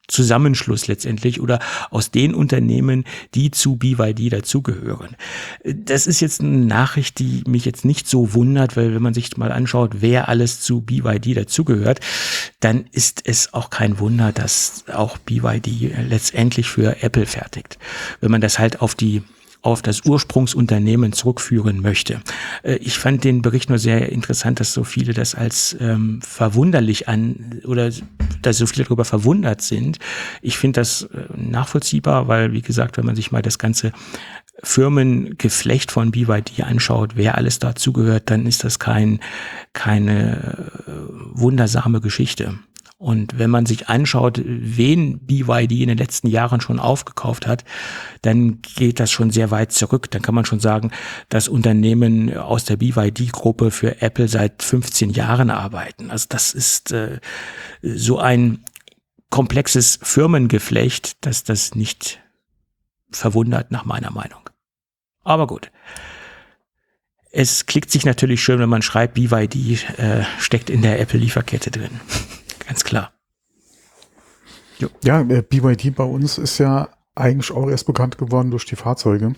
Zusammenschluss letztendlich oder aus den Unternehmen, die zu B Y D dazugehören. Das ist jetzt eine Nachricht, die mich jetzt nicht so wundert, weil wenn man sich mal anschaut, wer alles zu B Y D dazugehört, dann ist es auch kein Wunder, dass auch B Y D letztendlich für Apple fertigt. Wenn man das halt auf die auf das Ursprungsunternehmen zurückführen möchte. Ich fand den Bericht nur sehr interessant, dass so viele das als ähm, verwunderlich an oder dass so viele darüber verwundert sind. Ich finde das äh, nachvollziehbar, weil, wie gesagt, wenn man sich mal das ganze Firmengeflecht von B Y D anschaut, wer alles dazugehört, dann ist das kein keine äh, wundersame Geschichte. Und wenn man sich anschaut, wen B Y D in den letzten Jahren schon aufgekauft hat, dann geht das schon sehr weit zurück. Dann kann man schon sagen, dass Unternehmen aus der B Y D-Gruppe für Apple seit fünfzehn Jahren arbeiten. Also das ist äh, so ein komplexes Firmengeflecht, dass das nicht verwundert nach meiner Meinung. Aber gut. Es klickt sich natürlich schön, wenn man schreibt, B Y D äh, steckt in der Apple-Lieferkette drin. Ganz klar. Jo. Ja, B Y D bei uns ist ja eigentlich auch erst bekannt geworden durch die Fahrzeuge.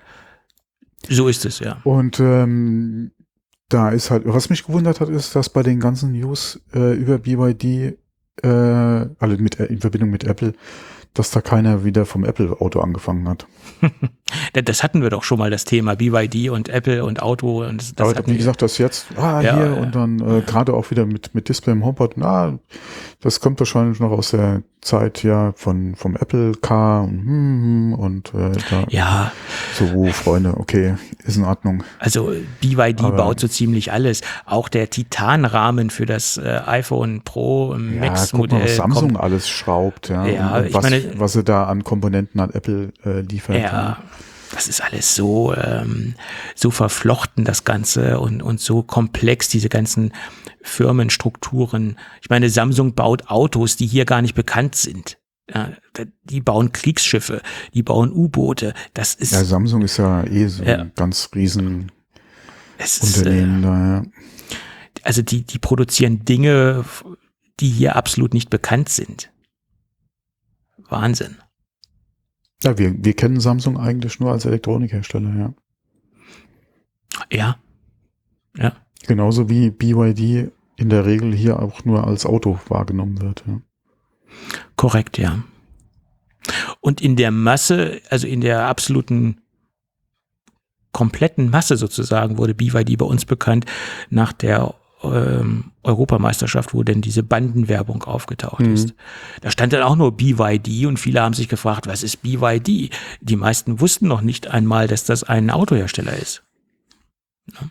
So ist es, ja. Und ähm, da ist halt, was mich gewundert hat, ist, dass bei den ganzen News äh, über B Y D, äh, also mit, in Verbindung mit Apple, dass da keiner wieder vom Apple-Auto angefangen hat. Das hatten wir doch schon mal, das Thema B Y D und Apple und Auto. Und das, das Aber wie gesagt, das jetzt, ah, ja, hier ja. und dann äh, gerade auch wieder mit, mit Display im HomePod, na, das kommt wahrscheinlich noch aus der Zeit ja von vom Apple Car und, hm, und äh, da. Ja. So, Freunde, okay, ist in Ordnung. Also B Y D Aber baut so ziemlich alles. Auch der Titanrahmen für das äh, iPhone Pro Max-Modell. Ja, was Samsung kommt, alles schraubt, ja. ja und, und was, meine, was sie da an Komponenten an Apple äh, liefert. Ja, ja, das ist alles so ähm, so verflochten, das Ganze, und und so komplex, diese ganzen Firmenstrukturen. Ich meine, Samsung baut Autos, die hier gar nicht bekannt sind. Ja, die bauen Kriegsschiffe, die bauen U-Boote. Das ist ja, Samsung ist ja eh so ja, ein ganz riesen es Unternehmen ist, äh, da, ja. Also die die produzieren Dinge, die hier absolut nicht bekannt sind. Wahnsinn. Ja, wir, wir kennen Samsung eigentlich nur als Elektronikhersteller, ja. Ja. Ja. Genauso wie B Y D in der Regel hier auch nur als Auto wahrgenommen wird, ja. Korrekt, ja. Und in der Masse, also in der absoluten kompletten Masse sozusagen, wurde B Y D bei uns bekannt nach der ähm, Europameisterschaft, wo denn diese Bandenwerbung aufgetaucht mhm. ist. Da stand dann auch nur B Y D und viele haben sich gefragt, was ist B Y D? Die meisten wussten noch nicht einmal, dass das ein Autohersteller ist. Ja.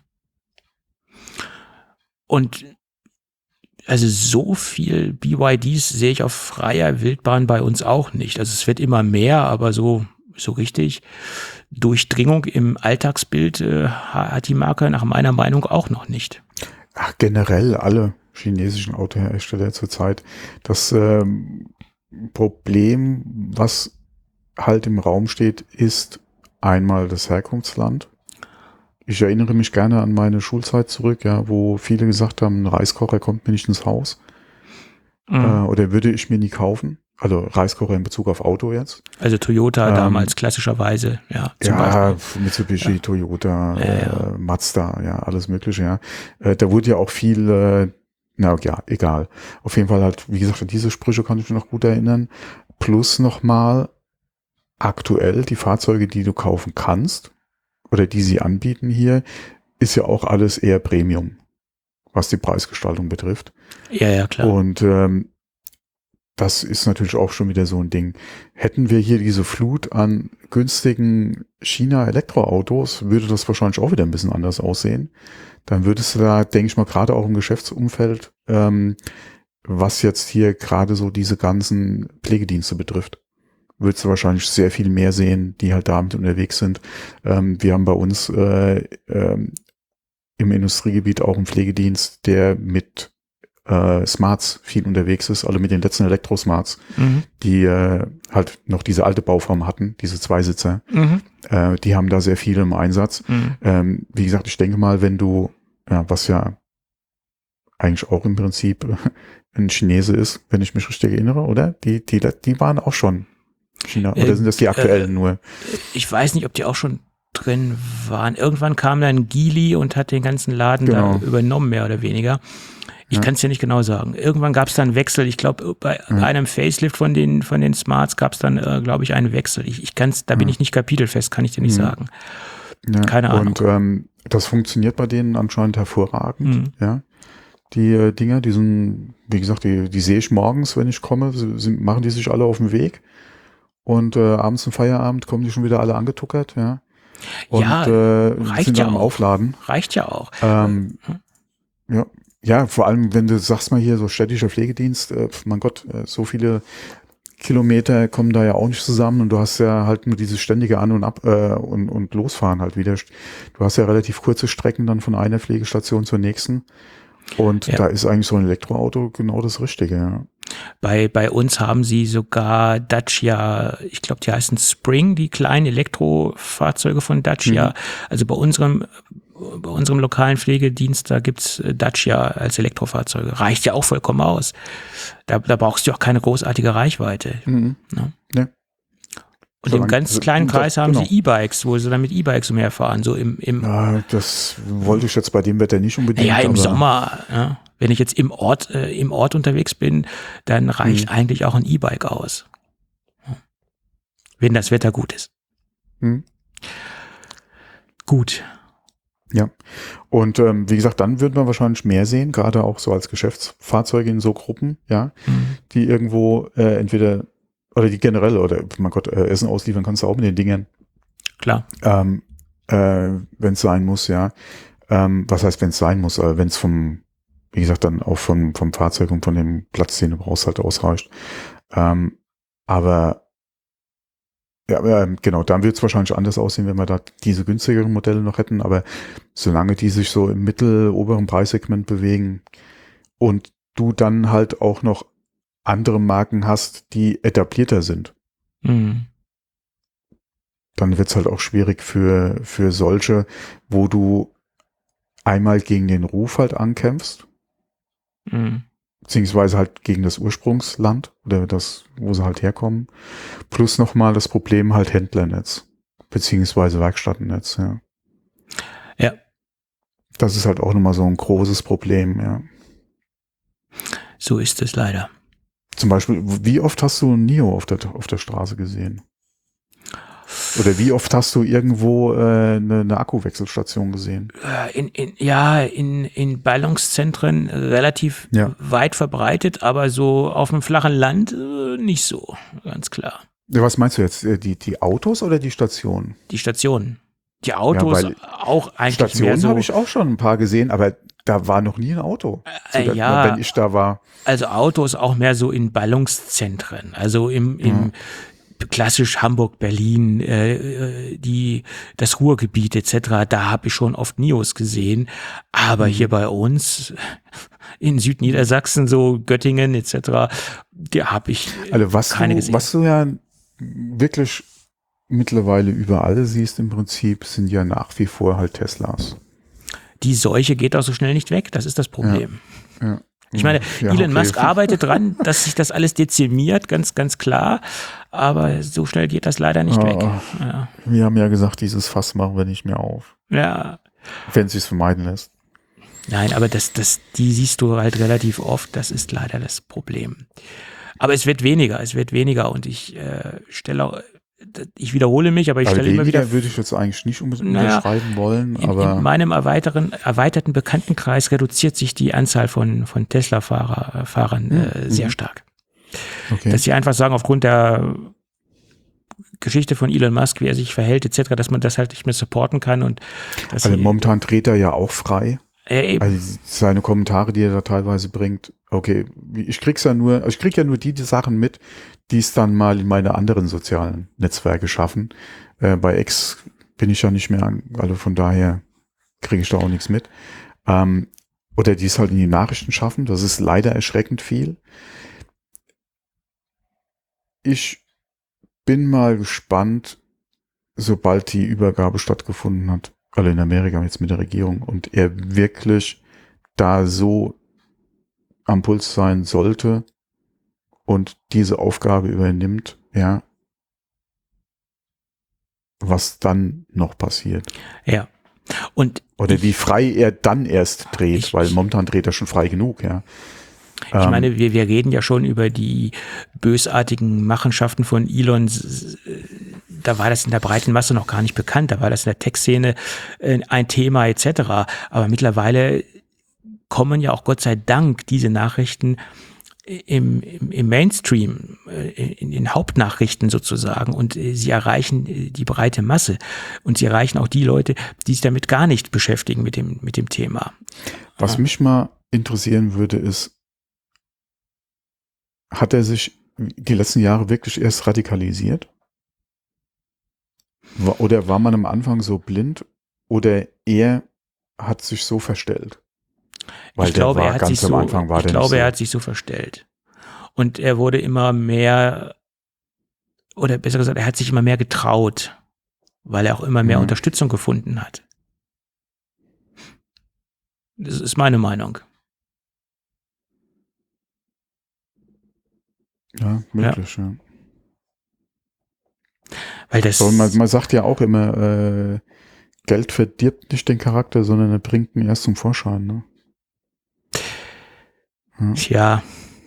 Und also so viel B Y Ds sehe ich auf freier Wildbahn bei uns auch nicht. Also es wird immer mehr, aber so so richtig Durchdringung im Alltagsbild äh, hat die Marke nach meiner Meinung auch noch nicht. Ach, generell alle chinesischen Autohersteller zurzeit. Das ähm, Problem, was halt im Raum steht, ist einmal das Herkunftsland. Ich erinnere mich gerne an meine Schulzeit zurück, ja, wo viele gesagt haben, ein Reiskocher kommt mir nicht ins Haus. Mhm. Äh, oder würde ich mir nie kaufen. Also Reiskocher in Bezug auf Auto jetzt. Also Toyota ähm, damals klassischerweise, ja. Zum ja, Beispiel. Mitsubishi, ja. Toyota, ja, ja. Äh, Mazda, ja, alles mögliche, ja. Äh, da wurde ja auch viel, äh, na ja, egal. Auf jeden Fall halt, wie gesagt, an diese Sprüche kann ich mich noch gut erinnern. Plus nochmal aktuell die Fahrzeuge, die du kaufen kannst, oder die sie anbieten hier, ist ja auch alles eher Premium, was die Preisgestaltung betrifft. Ja, ja, klar. Und ähm, das ist natürlich auch schon wieder so ein Ding. Hätten wir hier diese Flut an günstigen China-Elektroautos, würde das wahrscheinlich auch wieder ein bisschen anders aussehen. Dann würdest du da, denke ich mal, gerade auch im Geschäftsumfeld, ähm, was jetzt hier gerade so diese ganzen Pflegedienste betrifft, würdest du wahrscheinlich sehr viel mehr sehen, die halt damit unterwegs sind. Ähm, wir haben bei uns äh, äh, im Industriegebiet auch einen Pflegedienst, der mit äh, Smarts viel unterwegs ist, also mit den letzten Elektrosmarts, mhm. die äh, halt noch diese alte Bauform hatten, diese Zweisitzer. Mhm. Äh, die haben da sehr viele im Einsatz. Mhm. Ähm, wie gesagt, ich denke mal, wenn du, ja, was ja eigentlich auch im Prinzip ein Chinese ist, wenn ich mich richtig erinnere, oder? Die, die, die waren auch schon China. Oder Äh, sind das die aktuellen äh, nur? Ich weiß nicht, ob die auch schon drin waren. Irgendwann kam dann Geely und hat den ganzen Laden Genau. da übernommen, mehr oder weniger. Ich Ja. kann es ja nicht genau sagen. Irgendwann gab es dann einen Wechsel. Ich glaube, bei Ja. einem Facelift von den, von den Smarts gab es dann, äh, glaube ich, einen Wechsel. Ich, ich kann's, da bin Ja. ich nicht kapitelfest, kann ich dir nicht Mhm. sagen. Ja. Keine Ahnung. Und ähm, das funktioniert bei denen anscheinend hervorragend. Mhm. Ja. Die äh, Dinger, die sind, wie gesagt, die, die sehe ich morgens, wenn ich komme, sind, machen die sich alle auf den Weg. Und äh, abends zum Feierabend kommen die schon wieder alle angetuckert, ja. Und Ja, äh, reicht sind ja dann am auch. Aufladen. Reicht ja auch. Ähm, Hm. ja, ja, vor allem, wenn du sagst mal hier so städtischer Pflegedienst, äh, mein Gott, äh, so viele Kilometer kommen da ja auch nicht zusammen und du hast ja halt nur dieses ständige An- und Ab äh, und, und Losfahren halt wieder. Du hast ja relativ kurze Strecken dann von einer Pflegestation zur nächsten. Und Ja. da ist eigentlich so ein Elektroauto genau das Richtige, ja. Bei, bei uns haben sie sogar Dacia, ich glaube, die heißen Spring, die kleinen Elektrofahrzeuge von Dacia. Mhm. Also bei unserem, bei unserem lokalen Pflegedienst, da gibt's Dacia als Elektrofahrzeuge. Reicht ja auch vollkommen aus. Da, da brauchst du auch keine großartige Reichweite. Mhm. Ne? Ja. Und So im lang- ganz also, kleinen das- Kreis haben genau. sie E-Bikes, wo sie dann mit E-Bikes umherfahren. So im, im, Ja, das wollte ich jetzt bei dem Wetter nicht unbedingt. ja, im aber, Sommer, ja. Wenn ich jetzt im Ort, äh, im Ort unterwegs bin, dann reicht Mhm. eigentlich auch ein E-Bike aus. Wenn das Wetter gut ist. Mhm. Gut. Ja. Und ähm, wie gesagt, dann wird man wahrscheinlich mehr sehen, gerade auch so als Geschäftsfahrzeuge in so Gruppen, ja, Mhm. die irgendwo äh, entweder oder die generell oder mein Gott, äh, Essen ausliefern kannst du auch mit den Dingern, Klar. ähm, äh, wenn es sein muss, ja. Ähm, was heißt, wenn es sein muss, äh, wenn es vom, wie gesagt, dann auch vom, vom Fahrzeug und von dem Platz, den du brauchst, halt ausreicht. Ähm, aber ja, ja, genau, dann wird es wahrscheinlich anders aussehen, wenn wir da diese günstigeren Modelle noch hätten, aber solange die sich so im mittel-, oberen Preissegment bewegen und du dann halt auch noch andere Marken hast, die etablierter sind, Mhm. dann wird es halt auch schwierig für, für solche, wo du einmal gegen den Ruf halt ankämpfst, Mhm. beziehungsweise halt gegen das Ursprungsland oder das, wo sie halt herkommen, plus nochmal das Problem halt Händlernetz, beziehungsweise Werkstattennetz, ja. Ja, Das ist halt auch nochmal so ein großes Problem, ja. so ist es leider. Zum Beispiel, wie oft hast du Nio auf der, auf der Straße gesehen? Oder wie oft hast du irgendwo äh, eine, eine Akkuwechselstation gesehen? Äh, In, in, ja, in, in Ballungszentren relativ Ja. weit verbreitet, aber so auf dem flachen Land äh, nicht so, ganz klar. Ja, was meinst du jetzt? Äh, Die, die Autos oder die Stationen? Die Stationen. Die Autos weil auch eigentlich mehr Stationen so. habe ich auch schon ein paar gesehen, aber da war noch nie ein Auto. Zu Äh, der, ja. Wenn ich da war. Also Autos auch mehr so in Ballungszentren, also im, im klassisch Hamburg, Berlin, äh, die das Ruhrgebiet et cetera. Da habe ich schon oft Nios gesehen, aber hier bei uns in Südniedersachsen, so Göttingen et cetera, da habe ich Also was keine du, gesehen. was du ja wirklich mittlerweile überall siehst im Prinzip, sind ja nach wie vor halt Teslas. Die Seuche geht auch so schnell nicht weg, das ist das Problem. Ja. Ich meine, Ja, Elon okay. Musk arbeitet dran, dass sich das alles dezimiert, ganz, ganz klar. Aber so schnell geht das leider nicht Ja. weg. Ja. Wir haben ja gesagt, dieses Fass machen wir nicht mehr auf. ja. Wenn es sich vermeiden lässt. Nein, aber das, das, die siehst du halt relativ oft. Das ist leider das Problem. Aber es wird weniger, es wird weniger und ich äh, stelle auch, ich wiederhole mich, aber ich Also stelle immer wieder. würde ich jetzt eigentlich nicht unbedingt Naja, unterschreiben wollen, In, aber in meinem erweiteren, erweiterten Bekanntenkreis reduziert sich die Anzahl von, von Tesla-Fahrer, äh, Fahrern äh, sehr Mhm. stark. okay. Dass sie einfach sagen, aufgrund der Geschichte von Elon Musk, wie er sich verhält et cetera, dass man das halt nicht mehr supporten kann und dass Also sie, momentan dreht er ja auch frei. äh, eben, Also seine Kommentare, die er da teilweise bringt, okay, ich krieg's ja nur, ich krieg ja nur die, die Sachen mit, die es dann mal in meine anderen sozialen Netzwerke schaffen. Äh, bei X bin ich ja nicht mehr an, also von daher kriege ich da auch nichts mit. Ähm, oder die es halt in die Nachrichten schaffen, das ist leider erschreckend viel. Ich bin mal gespannt, sobald die Übergabe stattgefunden hat, also in Amerika jetzt mit der Regierung und er wirklich da so am Puls sein sollte und diese Aufgabe übernimmt, ja, was dann noch passiert. Ja. Und Oder ich, wie frei er dann erst dreht, ich, weil momentan dreht er schon frei genug, ja. Ich ähm, meine, wir, wir reden ja schon über die bösartigen Machenschaften von Elon. Da war das in der breiten Masse noch gar nicht bekannt. Da war das in der Tech-Szene ein Thema et cetera. Aber mittlerweile kommen ja auch Gott sei Dank diese Nachrichten im, im, im Mainstream, in den Hauptnachrichten sozusagen, und sie erreichen die breite Masse und sie erreichen auch die Leute, die sich damit gar nicht beschäftigen mit dem, mit dem Thema. Was mich mal interessieren würde, ist, hat er sich die letzten Jahre wirklich erst radikalisiert? Oder war man am Anfang so blind? Oder er hat sich so verstellt? Weil ich glaube, der war er hat ganz sich am so, Anfang war ich der glaube, nicht so. er hat sich so verstellt. Und er wurde immer mehr, oder besser gesagt, er hat sich immer mehr getraut, weil er auch immer mehr Mhm. Unterstützung gefunden hat. Das ist meine Meinung. Ja, möglich, ja. ja. Weil das So, man, man sagt ja auch immer, äh, Geld verdirbt nicht den Charakter, sondern er bringt ihn erst zum Vorschein, ne? Ja. Tja.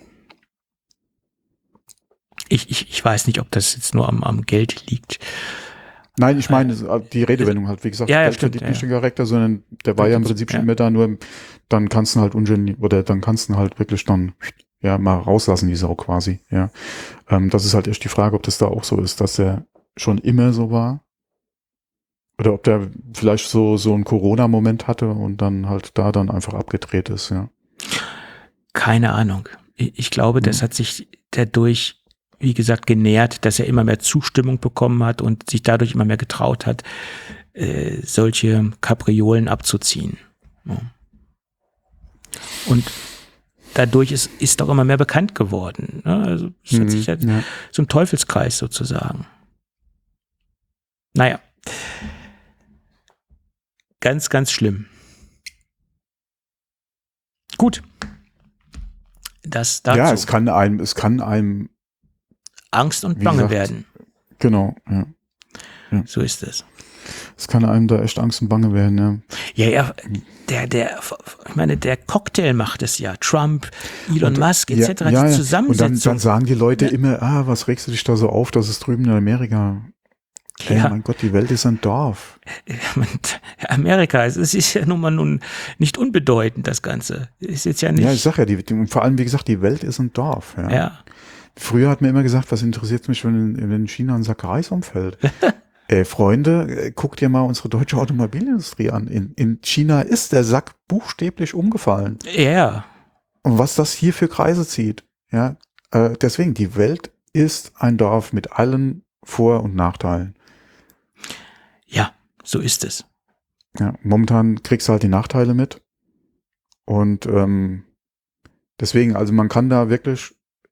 Ich, ich, ich weiß nicht, ob das jetzt nur am, am Geld liegt. Nein, ich meine, die Redewendung halt, wie gesagt, ja, ja, Geld stimmt, verdient ja, nicht den Charakter, sondern der war ja im Prinzip schon ja. immer da, nur dann kannst du halt ungeniert, oder dann kannst du halt wirklich dann, ja, mal rauslassen, die Sau quasi, ja. Ähm, das ist halt echt die Frage, ob das da auch so ist, dass er schon immer so war. Oder ob der vielleicht so, so einen Corona-Moment hatte und dann halt da dann einfach abgedreht ist, ja. Keine Ahnung. Ich, ich glaube, das hat sich dadurch, wie gesagt, genährt, dass er immer mehr Zustimmung bekommen hat und sich dadurch immer mehr getraut hat, äh, solche Kapriolen abzuziehen. Ja. Und dadurch ist, ist auch immer mehr bekannt geworden. Ne? Also es Mhm, hat sich halt ja. so ein Teufelskreis sozusagen. Naja. Ganz, ganz schlimm. Gut. Das dazu. Ja, es kann einem, es kann einem Angst und wie Bange gesagt, werden. Genau, ja. ja. So ist es. Es kann einem da echt Angst und Bange werden, ja. Ja, ja, der, der, ich meine, der Cocktail macht es ja. Trump, Elon Und, Musk et cetera. Ja, ja, die ja. Zusammensetzung. Und dann, dann sagen die Leute Ja. immer, ah, was regst du dich da so auf, das ist drüben in Amerika. Ey, Ja. mein Gott, die Welt ist ein Dorf. Amerika, es ist ja nun mal nun nicht unbedeutend, das Ganze. Ist jetzt ja nicht. Ja, ich sag ja, die, die, vor allem, wie gesagt, die Welt ist ein Dorf. Ja. Ja. Früher hat mir immer gesagt, was interessiert mich, wenn, wenn in China ein Sack Reis umfällt? Ey, Freunde, guckt ihr mal unsere deutsche Automobilindustrie an. In, in China ist der Sack buchstäblich umgefallen. Ja. Und was das hier für Kreise zieht. Ja, äh, deswegen, die Welt ist ein Dorf mit allen Vor- und Nachteilen. Ja, so ist es. Ja, momentan kriegst du halt die Nachteile mit. Und ähm, deswegen, also man kann da wirklich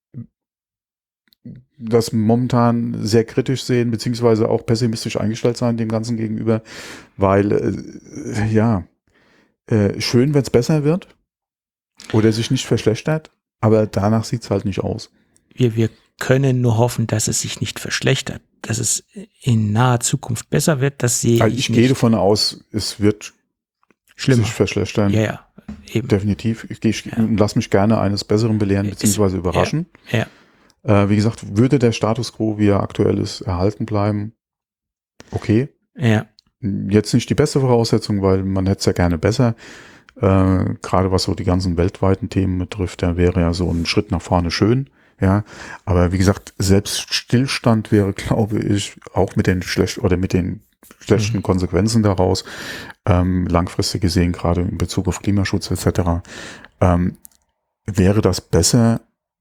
das momentan sehr kritisch sehen, beziehungsweise auch pessimistisch eingestellt sein dem Ganzen gegenüber, weil, äh, ja, äh, schön, wenn es besser wird oder sich nicht verschlechtert, aber danach sieht es halt nicht aus. Wir, wir können nur hoffen, dass es sich nicht verschlechtert, dass es in naher Zukunft besser wird, das sehe Also ich ich nicht. gehe davon aus, es wird Schlimmer. sich verschlechtern. Ja, ja, eben. Definitiv. Ich, ich Ja. lasse mich gerne eines Besseren belehren, beziehungsweise überraschen. Ja, ja. Äh, wie gesagt, würde der Status quo, wie er aktuell ist, erhalten bleiben, okay. Ja. Jetzt nicht die beste Voraussetzung, weil man hätte es ja gerne besser. Äh, gerade was so die ganzen weltweiten Themen betrifft, da wäre ja so ein Schritt nach vorne schön. Ja, aber wie gesagt, selbst Stillstand wäre, glaube ich, auch mit den schlecht oder mit den schlechten mhm. Konsequenzen daraus, ähm, langfristig gesehen, gerade in Bezug auf Klimaschutz et cetera, ähm, wäre das besser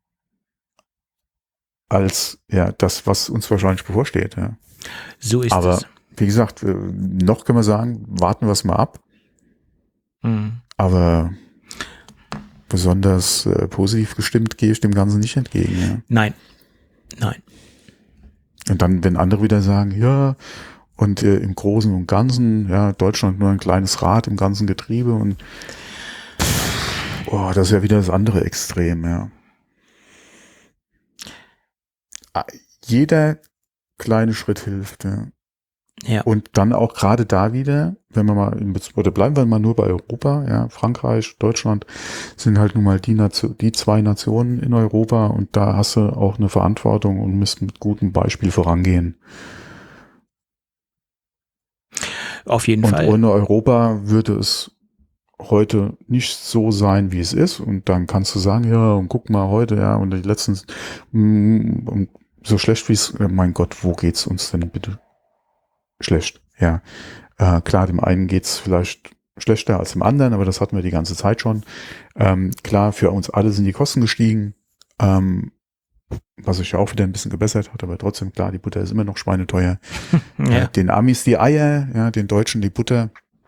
als ja das, was uns wahrscheinlich bevorsteht. Ja. So ist aber, es. Wie gesagt, noch können wir sagen, warten wir es mal ab. Mhm. Aber besonders äh, positiv gestimmt gehe ich dem Ganzen nicht entgegen. Ja. Nein, nein. Und dann, wenn andere wieder sagen, ja, und äh, im Großen und Ganzen, ja, Deutschland nur ein kleines Rad im ganzen Getriebe und pff, Oh, das ist ja wieder das andere Extrem, ja. Jeder kleine Schritt hilft, ja. Ja. Und dann auch gerade da wieder, wenn wir mal in Bezug, oder bleiben wir mal nur bei Europa, ja, Frankreich, Deutschland sind halt nun mal die Nation, die zwei Nationen in Europa und da hast du auch eine Verantwortung und musst mit gutem Beispiel vorangehen. Auf jeden und Fall. Und ohne Europa würde es heute nicht so sein, wie es ist. Und dann kannst du sagen, ja, und guck mal heute, ja, und die letzten, mh, so schlecht wie es, mein Gott, wo geht's uns denn bitte schlecht? Ja, äh, klar, dem einen geht's vielleicht schlechter als dem anderen, aber das hatten wir die ganze Zeit schon. Ähm, klar, für uns alle sind die Kosten gestiegen, ähm, was sich ja auch wieder ein bisschen gebessert hat, aber trotzdem, klar, die Butter ist immer noch schweineteuer. Ja. Äh, den Amis die Eier, ja, den Deutschen die Butter.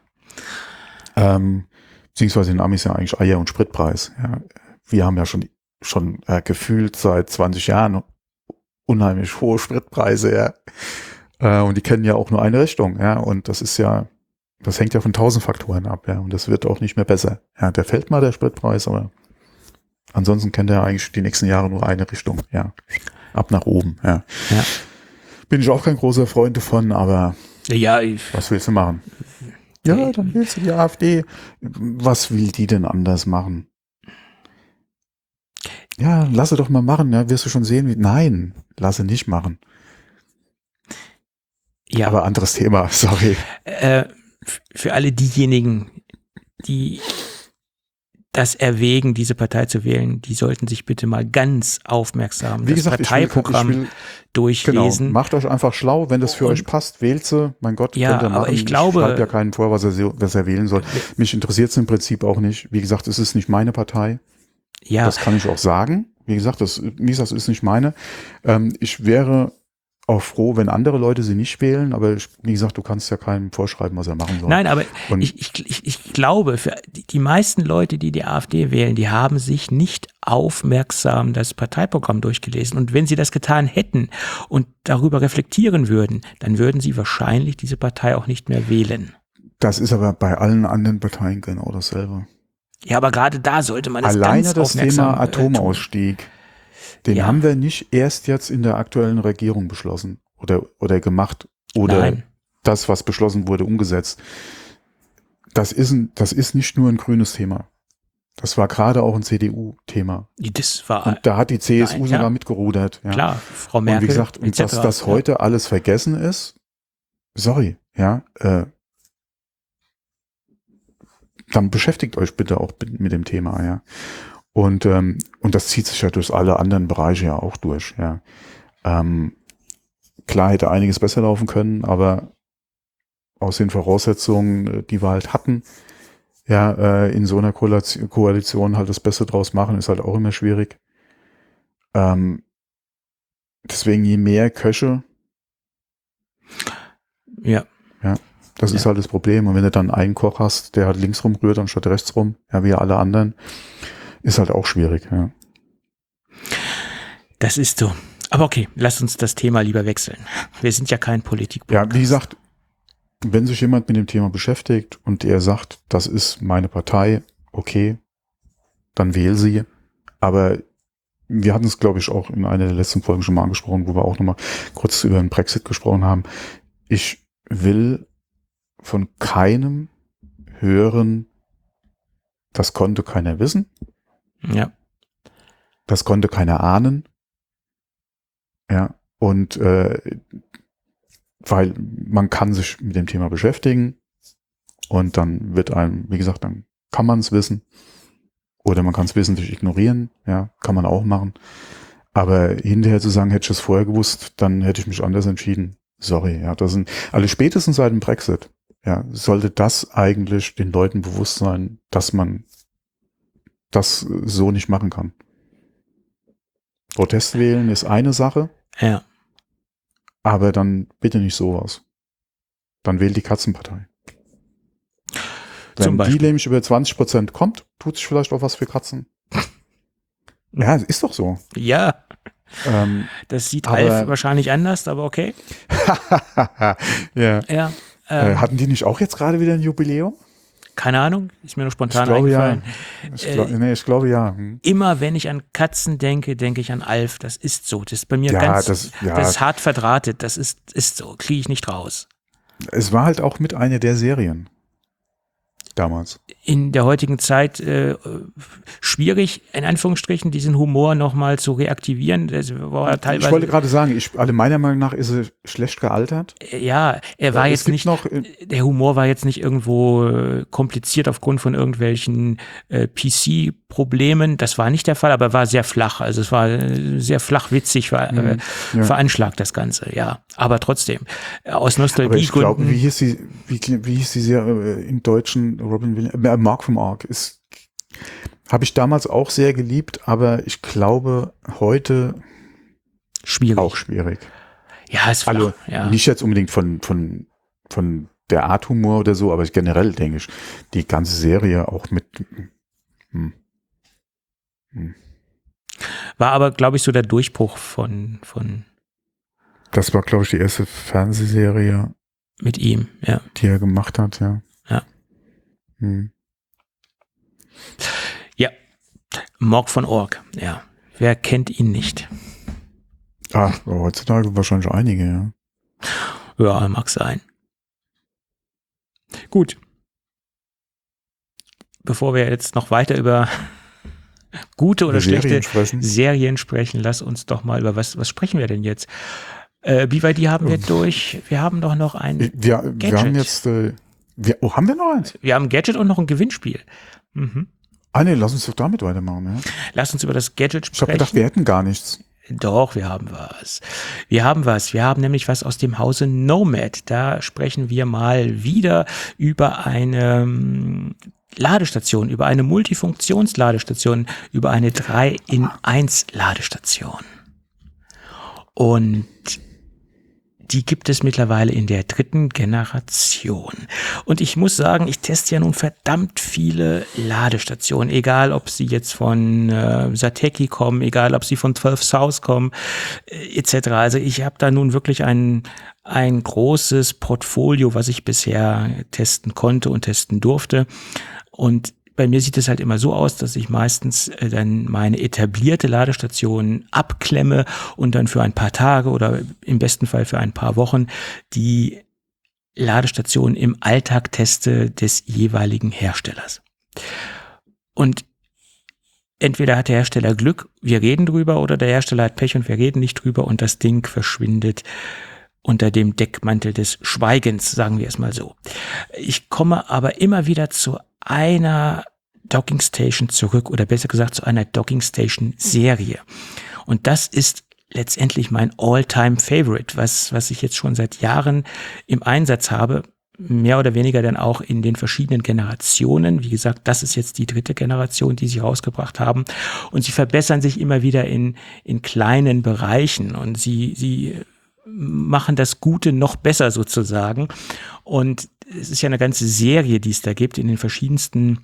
Ähm, beziehungsweise den Amis ja eigentlich Eier- und Spritpreis. Ja. Wir haben ja schon, schon äh, gefühlt seit zwanzig Jahren unheimlich hohe Spritpreise, ja. Äh, und die kennen ja auch nur eine Richtung, ja. Und das ist ja, das hängt ja von tausend Faktoren ab, ja. Und das wird auch nicht mehr besser. Ja, der fällt mal, der Spritpreis, aber ansonsten kennt er eigentlich die nächsten Jahre nur eine Richtung, ja. Ab nach oben, ja. Ja. Bin ich auch kein großer Freund davon, aber Ja, ich, was willst du machen? Ja, dann willst du die AfD. Was will die denn anders machen? Ja, lasse doch mal machen, ja, wirst du schon sehen, wie. Nein, lasse nicht machen. ja. Aber anderes Thema, sorry. Äh, f- für alle diejenigen, die das erwägen, diese Partei zu wählen, die sollten sich bitte mal ganz aufmerksam Wie das gesagt, ich will, Parteiprogramm ich will, durchlesen. genau, macht euch einfach schlau, wenn das für Und- euch passt, wählt sie, mein Gott, Ja, könnt ihr aber machen. ich glaube- schreibe ja keinen vor, was er, was er wählen soll. Mich interessiert es im Prinzip auch nicht. Wie gesagt, es ist nicht meine Partei. Ja, Das kann ich auch sagen. Wie gesagt, das, wie gesagt, das ist nicht meine. Ähm, ich wäre auch froh, wenn andere Leute sie nicht wählen, aber ich, wie gesagt, du kannst ja keinem vorschreiben, was er machen soll. nein, aber Und- ich, ich, ich, ich glaube, für die, die meisten Leute, die die AfD wählen, die haben sich nicht aufmerksam das Parteiprogramm durchgelesen. Und wenn sie das getan hätten und darüber reflektieren würden, dann würden sie wahrscheinlich diese Partei auch nicht mehr wählen. Das ist aber bei allen anderen Parteien genau dasselbe. Ja, aber gerade da sollte man es Alleine ganz das aufmerksam Thema äh, tun. Atomausstieg, den Ja. haben wir nicht erst jetzt in der aktuellen Regierung beschlossen oder, oder gemacht oder Nein. das, was beschlossen wurde, umgesetzt. Das ist, ein, das ist nicht nur ein grünes Thema. Das war gerade auch ein C D U-Thema. Das war Und da hat die C S U Nein, sogar ja. mitgerudert. Ja. klar, Frau Merkel. Und wie gesagt, und et cetera. dass das heute alles vergessen ist, sorry, ja, äh, dann beschäftigt euch bitte auch mit dem Thema, ja. Und, ähm, und das zieht sich ja durch alle anderen Bereiche ja auch durch, ja. Ähm, klar hätte einiges besser laufen können, aber aus den Voraussetzungen, die wir halt hatten, ja, äh, in so einer Koalition, Koalition halt das Beste draus machen, ist halt auch immer schwierig. Ähm, deswegen je mehr Köche, Ja, das Ja. ist halt das Problem. Und wenn du dann einen Koch hast, der halt links rumrührt anstatt rechts rum, ja, wie alle anderen, ist halt auch schwierig, ja. das ist so. Aber okay, lasst uns das Thema lieber wechseln. Wir sind ja kein Politik-Podcast. Ja, wie gesagt, wenn sich jemand mit dem Thema beschäftigt und er sagt, das ist meine Partei, okay, dann wähl sie. Aber wir hatten es, glaube ich, auch in einer der letzten Folgen schon mal angesprochen, wo wir auch nochmal kurz über den Brexit gesprochen haben. Ich will von keinem hören, das konnte keiner wissen, Ja, das konnte keiner ahnen. Ja, und äh, weil man kann sich mit dem Thema beschäftigen und dann wird einem, wie gesagt, dann kann man es wissen oder man kann es wissentlich ignorieren, ja, kann man auch machen. Aber hinterher zu sagen, hätte ich es vorher gewusst, dann hätte ich mich anders entschieden. Sorry, ja, das sind alle spätestens seit dem Brexit, ja, sollte das eigentlich den Leuten bewusst sein, dass man das so nicht machen kann. Protest wählen ist eine Sache, ja. aber dann bitte nicht sowas. Dann wählt die Katzenpartei. Zum Wenn die Beispiel. nämlich über zwanzig Prozent kommt, tut sich vielleicht auch was für Katzen. Ja, ist doch so. Ja, Ähm, das sieht Aber- Ralf wahrscheinlich anders, aber okay. ja. Ja, Äh, ähm, hatten die nicht auch jetzt gerade wieder ein Jubiläum? Keine Ahnung, ist mir nur spontan Ich glaube eingefallen. ja. Ich, glaub, nee, ich glaube ja. Hm. Immer wenn ich an Katzen denke, denke ich an Alf. Das ist so. Das ist bei mir Ja, ganz, das- ja. das ist hart verdrahtet. Das ist, ist so. Kriege ich nicht raus. Es war halt auch mit einer der Serien damals. In der heutigen Zeit äh, schwierig, in Anführungsstrichen, diesen Humor nochmal zu reaktivieren. Das war teilweise, Ich wollte gerade sagen, ich, alle meiner Meinung nach ist er schlecht gealtert. ja, er war Es jetzt gibt nicht, noch, äh, der Humor war jetzt nicht irgendwo äh, kompliziert aufgrund von irgendwelchen äh, P C-Problemen. Das war nicht der Fall, aber war sehr flach. Also es war äh, sehr flach witzig, ver, äh, ja. veranschlagt das Ganze, ja. Aber trotzdem, äh, aus Aber ich glaube, Nostalgiegründen. wie hieß die, wie, wie hieß die Serie äh, im Deutschen, Robin Williams, äh, Mark vom Ark, ist, habe ich damals auch sehr geliebt, aber ich glaube, heute Schwierig. auch schwierig. Ja, es war, Also, ja. nicht jetzt unbedingt von, von, von der Art Humor oder so, aber generell denke ich, die ganze Serie auch mit, hm, hm. War aber, glaube ich, so der Durchbruch von, von Das war, glaube ich, die erste Fernsehserie, mit ihm, ja. die er gemacht hat, ja. Ja. Hm. Ja. Morg von Ork, ja. Wer kennt ihn nicht? Ah, heutzutage wahrscheinlich einige, ja. Ja, mag sein. Gut. Bevor wir jetzt noch weiter über gute oder Über schlechte Serien sprechen. Serien sprechen, lass uns doch mal über was, was sprechen wir denn jetzt? Äh, wie weit die haben wir durch? Wir haben doch noch ein, Wir, wir Gadget. haben jetzt, äh, wir, oh, haben wir noch eins? wir haben ein Gadget und noch ein Gewinnspiel. Mhm. Ah, nee, lass uns doch damit weitermachen, ja. Lass uns über das Gadget Ich habe sprechen. gedacht, wir hätten gar nichts. Doch, wir haben was. Wir haben was. Wir haben nämlich was aus dem Hause Nomad. Da sprechen wir mal wieder über eine ähm, Ladestation, über eine Multifunktionsladestation, über eine drei in eins Ladestation. Und die gibt es mittlerweile in der dritten Generation. Und ich muss sagen, ich teste ja nun verdammt viele Ladestationen, egal ob sie jetzt von äh, Satechi kommen, egal ob sie von zwölf South kommen, äh, et cetera. Also ich habe da nun wirklich ein, ein großes Portfolio, was ich bisher testen konnte und testen durfte. Und bei mir sieht es halt immer so aus, dass ich meistens äh, dann meine etablierte Ladestation abklemme und dann für ein paar Tage oder im besten Fall für ein paar Wochen die Ladestation im Alltag teste des jeweiligen Herstellers. Und entweder hat der Hersteller Glück, wir reden drüber, oder der Hersteller hat Pech und wir reden nicht drüber und das Ding verschwindet unter dem Deckmantel des Schweigens, sagen wir es mal so. Ich komme aber immer wieder zu einer Dockingstation zurück oder besser gesagt zu einer Dockingstation-Serie. Und das ist letztendlich mein All-Time-Favorite, was, was ich jetzt schon seit Jahren im Einsatz habe, mehr oder weniger dann auch in den verschiedenen Generationen. Wie gesagt, das ist jetzt die dritte Generation, die sie rausgebracht haben. Und sie verbessern sich immer wieder in, in kleinen Bereichen und sie, sie machen das Gute noch besser sozusagen. Und es ist ja eine ganze Serie, die es da gibt in den verschiedensten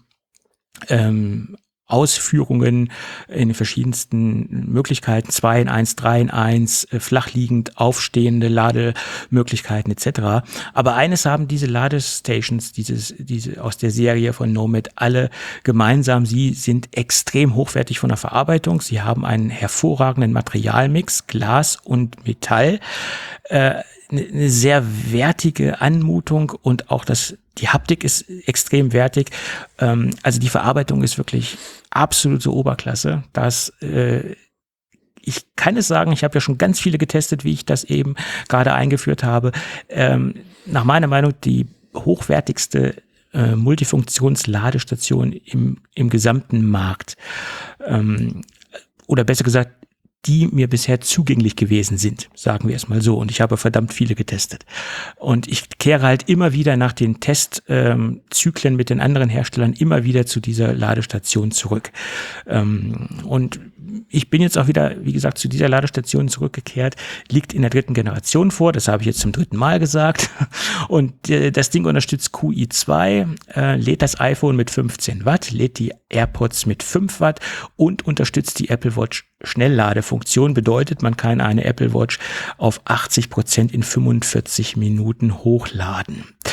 ähm, Ausführungen, in den verschiedensten Möglichkeiten, zwei in eins, drei in eins, äh, flachliegend, aufstehende Lademöglichkeiten et cetera. Aber eines haben diese Ladestations, dieses, diese aus der Serie von Nomad alle gemeinsam: sie sind extrem hochwertig von der Verarbeitung, sie haben einen hervorragenden Materialmix, Glas und Metall, äh, eine sehr wertige Anmutung und auch das, die Haptik ist extrem wertig. Ähm, also die Verarbeitung ist wirklich absolute Oberklasse. Das, äh, ich kann es sagen, ich habe ja schon ganz viele getestet, wie ich das eben gerade eingeführt habe. Ähm, nach meiner Meinung die hochwertigste äh, Multifunktionsladestation im, im gesamten Markt. Ähm, oder besser gesagt, die mir bisher zugänglich gewesen sind, sagen wir es mal so. Und ich habe verdammt viele getestet. Und ich kehre halt immer wieder nach den Testzyklen ähm, mit den anderen Herstellern immer wieder zu dieser Ladestation zurück. Ähm, und ich bin jetzt auch wieder, wie gesagt, zu dieser Ladestation zurückgekehrt, liegt in der dritten Generation vor, das habe ich jetzt zum dritten Mal gesagt. Und äh, das Ding unterstützt Q I zwei, äh, lädt das iPhone mit fünfzehn Watt, lädt die AirPods mit fünf Watt und unterstützt die Apple Watch Schnellladefunktion. Bedeutet, man kann eine Apple Watch auf achtzig Prozent in fünfundvierzig Minuten hochladen.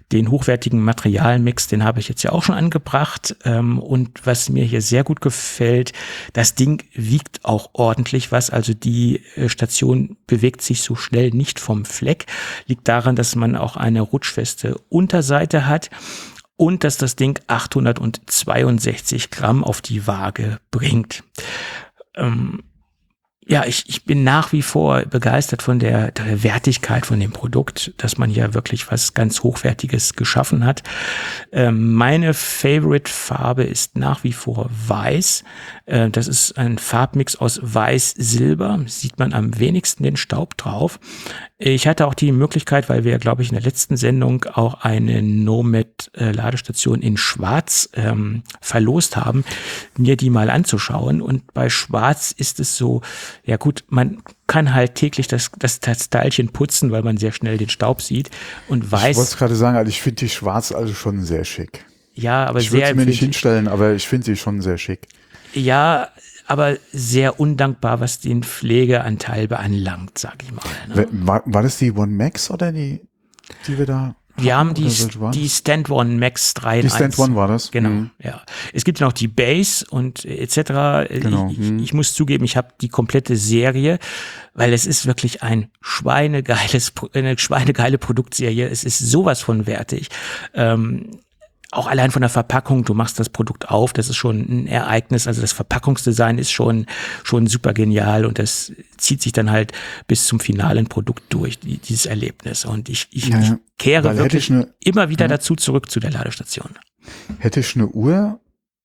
Den hochwertigen Materialmix, den habe ich jetzt ja auch schon angebracht. Ähm, und was mir hier sehr gut gefällt, das Ding wiegt auch ordentlich was. Also die äh, Station bewegt sich so schnell nicht vom Fleck. Liegt daran, dass man auch eine rutschfeste Unterseite hat. Und dass das Ding achthundertzweiundsechzig Gramm auf die Waage bringt. Ähm, ja, ich, ich bin nach wie vor begeistert von der, der Wertigkeit von dem Produkt, dass man hier wirklich was ganz Hochwertiges geschaffen hat. Ähm, meine Favorite-Farbe ist nach wie vor Weiß. Äh, das ist ein Farbmix aus Weiß-Silber. Sieht man am wenigsten den Staub drauf. Ich hatte auch die Möglichkeit, weil wir, glaube ich, in der letzten Sendung auch eine Nomad-Ladestation in Schwarz ähm, verlost haben, mir die mal anzuschauen. Und bei Schwarz ist es so, ja gut, man kann halt täglich das, das, das Teilchen putzen, weil man sehr schnell den Staub sieht. Und Weiß. Ich wollte gerade sagen, also ich finde die Schwarz also schon sehr schick. Ja, aber ich sehr. Ich würde sie mir nicht hinstellen, aber ich finde sie schon sehr schick. Ja, aber sehr undankbar, was den Pflegeanteil beanlangt, sag ich mal. Ne? War, war das die One Max oder die, die wir da Wir haben die, die Stand One Max drei in eins. Die Stand One war das? Genau, mhm. ja. Es gibt ja noch die Base und et cetera. Genau. Ich, ich, ich muss zugeben, ich habe die komplette Serie, weil es ist wirklich ein schweinegeiles, eine schweinegeile Produktserie. Es ist sowas von wertig. Ähm, Auch allein von der Verpackung, du machst das Produkt auf, das ist schon ein Ereignis, also das Verpackungsdesign ist schon schon super genial und das zieht sich dann halt bis zum finalen Produkt durch, die, dieses Erlebnis. Und ich, ich, ja, ich kehre wirklich ich eine, immer wieder ja. dazu zurück zu der Ladestation. Hätte ich eine Uhr,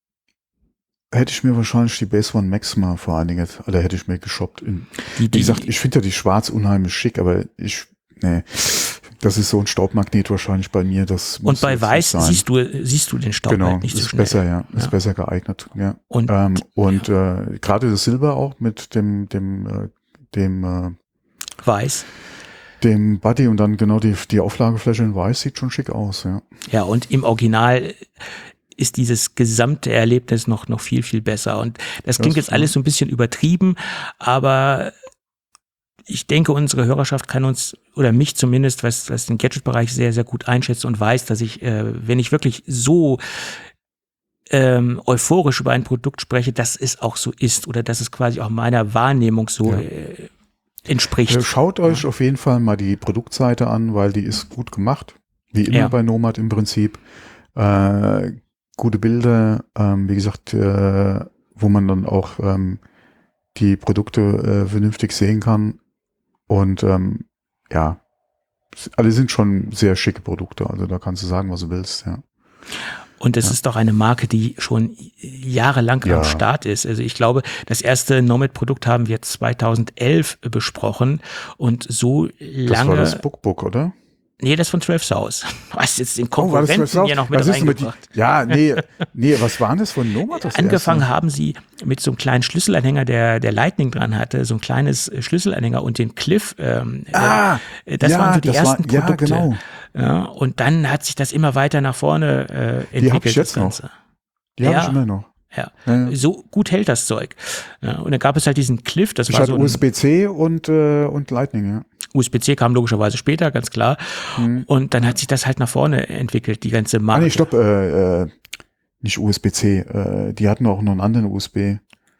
hätte ich mir wahrscheinlich die Base One Max mal vor einiger Zeit, oder hätte ich mir geshoppt. In, Die, die, wie gesagt, ich finde ja die Schwarz unheimlich schick, aber ich, nee. Das ist so ein Staubmagnet wahrscheinlich bei mir. Das und bei Weiß siehst du siehst du den Staub genau, halt nicht so ist schnell. Besser, ja, ist ja. besser geeignet. Ja. Und, ähm, und ja. äh, gerade das Silber auch mit dem dem äh, dem äh, Weiß. Dem Buddy und dann genau die die Auflagefläche in Weiß sieht schon schick aus, ja. Ja, und im Original ist dieses gesamte Erlebnis noch noch viel viel besser. Und das klingt das jetzt alles so ein bisschen übertrieben, aber ich denke, unsere Hörerschaft kann uns, oder mich zumindest, was, was den Gadget-Bereich sehr, sehr gut einschätzt und weiß, dass ich, äh, wenn ich wirklich so ähm, euphorisch über ein Produkt spreche, dass es auch so ist oder dass es quasi auch meiner Wahrnehmung so ja. äh, entspricht. Also schaut euch ja. auf jeden Fall mal die Produktseite an, weil die ist gut gemacht, wie immer ja. bei Nomad im Prinzip. Äh, gute Bilder, ähm, wie gesagt, äh, wo man dann auch ähm, die Produkte äh, vernünftig sehen kann. Und ähm, ja, alle sind schon sehr schicke Produkte, also da kannst du sagen, was du willst, ja. Und es ja. ist doch eine Marke, die schon jahrelang ja. am Start ist. Also ich glaube, das erste Nomad-Produkt haben wir zweitausendelf besprochen und so lange. Das war das Bookbook, oder? Nee, das von zwölf South. Du hast jetzt den Konkurrenten oh, hier noch mit was reingebracht. Mit die, ja, nee, nee, was war denn das von Nomad? Das Angefangen erste? haben sie mit so einem kleinen Schlüsselanhänger, der der Lightning dran hatte, so ein kleines Schlüsselanhänger und den Cliff. Ähm, ah, äh, das ja, waren so die das ersten war, Produkte. Ja, genau. Ja, und dann hat sich das immer weiter nach vorne äh, entwickelt. Die habe ich jetzt das Ganze. noch. Die ja. habe ich immer noch. Ja. Ja, ja. So gut hält das Zeug. Ja, und dann gab es halt diesen Cliff, das ich war hatte so ein U S B C und, äh, und Lightning, ja. U S B C kam logischerweise später, ganz klar. Hm. Und dann hat sich das halt nach vorne entwickelt, die ganze Marke. Ah, nee, stopp, äh, äh, nicht U S B C, äh, die hatten auch noch einen anderen U S B.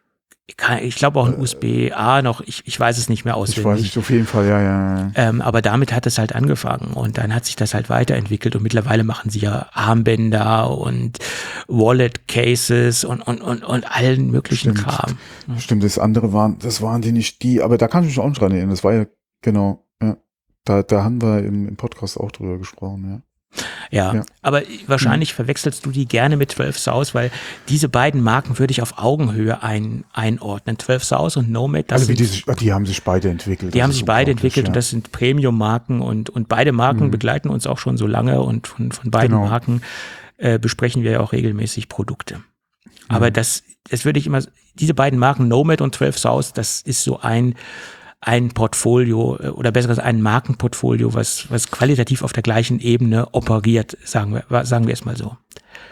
Ich glaube auch ein äh, U S B A noch, ich, ich weiß es nicht mehr auswendig. Ich weiß nicht, auf jeden Fall, ja, ja. ja. Ähm, aber damit hat es halt angefangen und dann hat sich das halt weiterentwickelt und mittlerweile machen sie ja Armbänder und Wallet Cases und, und, und, und allen möglichen Stimmt. Kram. Ja. Stimmt, das andere waren, das waren die nicht die, aber da kann ich mich auch nicht dran erinnern, das war ja, genau, ja. Da, da haben wir im, im Podcast auch drüber gesprochen, ja. Ja, ja, aber wahrscheinlich mhm. verwechselst du die gerne mit zwölf South, weil diese beiden Marken würde ich auf Augenhöhe ein, einordnen. zwölf South und Nomad, das also wie sind, die, die haben sich beide entwickelt. Die haben sich beide entwickelt ja. und das sind Premium-Marken und, und beide Marken mhm. begleiten uns auch schon so lange und von, von beiden genau. Marken äh, besprechen wir ja auch regelmäßig Produkte. Mhm. Aber das, das würde ich immer, diese beiden Marken, Nomad und zwölf South, das ist so ein ein Portfolio oder besser gesagt ein Markenportfolio, was was qualitativ auf der gleichen Ebene operiert, sagen wir sagen wir es mal so.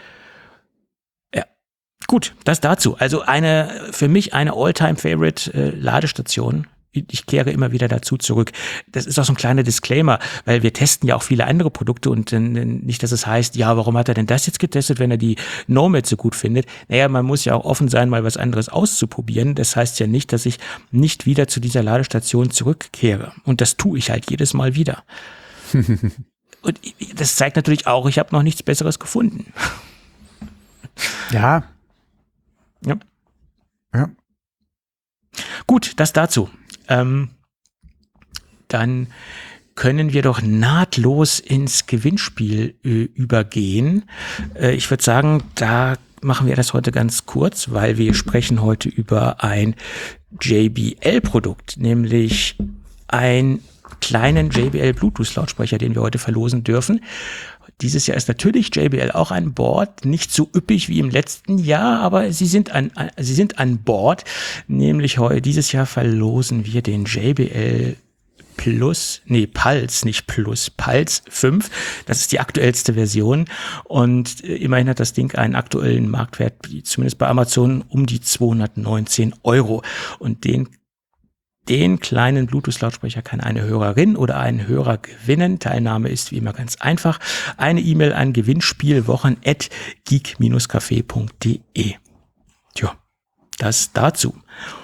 Ja, gut, das dazu. Also eine für mich eine All-Time-Favorite äh, Ladestation ich kehre immer wieder dazu zurück. Das ist auch so ein kleiner Disclaimer, weil wir testen ja auch viele andere Produkte und äh, nicht, dass es heißt, ja, warum hat er denn das jetzt getestet, wenn er die Nomad so gut findet? Naja, man muss ja auch offen sein, mal was anderes auszuprobieren. Das heißt ja nicht, dass ich nicht wieder zu dieser Ladestation zurückkehre. Und das tue ich halt jedes Mal wieder. Und das zeigt natürlich auch, ich habe noch nichts Besseres gefunden. Ja. Ja. Ja. Gut, das dazu. Ähm, dann können wir doch nahtlos ins Gewinnspiel äh, übergehen. Äh, ich würde sagen, da machen wir das heute ganz kurz, weil wir sprechen heute über ein J B L-Produkt, nämlich einen kleinen J B L-Bluetooth-Lautsprecher, den wir heute verlosen dürfen. Dieses Jahr ist natürlich J B L auch an Bord, nicht so üppig wie im letzten Jahr, aber sie sind an, an sie sind an Bord. Nämlich heute, dieses Jahr verlosen wir den J B L Plus, nee, Pulse, nicht Plus, Pulse fünf. Das ist die aktuellste Version und äh, immerhin hat das Ding einen aktuellen Marktwert, zumindest bei Amazon, um die zweihundertneunzehn Euro. Und den Den kleinen Bluetooth-Lautsprecher kann eine Hörerin oder ein Hörer gewinnen. Teilnahme ist wie immer ganz einfach. Eine E-Mail an gewinnspielwochen at geek dash café punkt de. Tja, das dazu.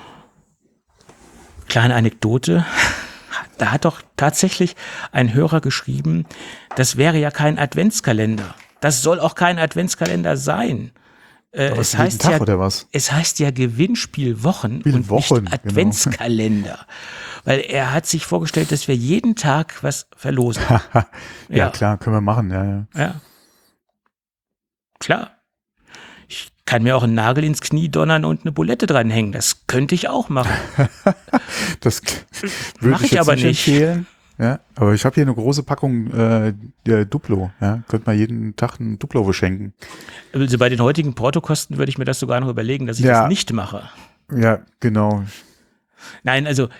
Kleine Anekdote. Da hat doch tatsächlich ein Hörer geschrieben, das wäre ja kein Adventskalender. Das soll auch kein Adventskalender sein. Äh, es, heißt Tag, ja, oder was? es heißt ja Gewinnspielwochen und Wochen, nicht Adventskalender. Genau. Weil er hat sich vorgestellt, dass wir jeden Tag was verlosen. ja, ja, klar, können wir machen. Ja, ja. ja. Klar. Ich kann mir auch einen Nagel ins Knie donnern und eine Bulette dranhängen. Das könnte ich auch machen. Das würde Mach ich ich jetzt aber nicht nicht. empfehlen. Ja, aber ich habe hier eine große Packung äh, der Duplo. Ja, könnte man jeden Tag ein Duplo verschenken. Also bei den heutigen Portokosten würde ich mir das sogar noch überlegen, dass ich Ja. das nicht mache. Ja, genau. Nein, also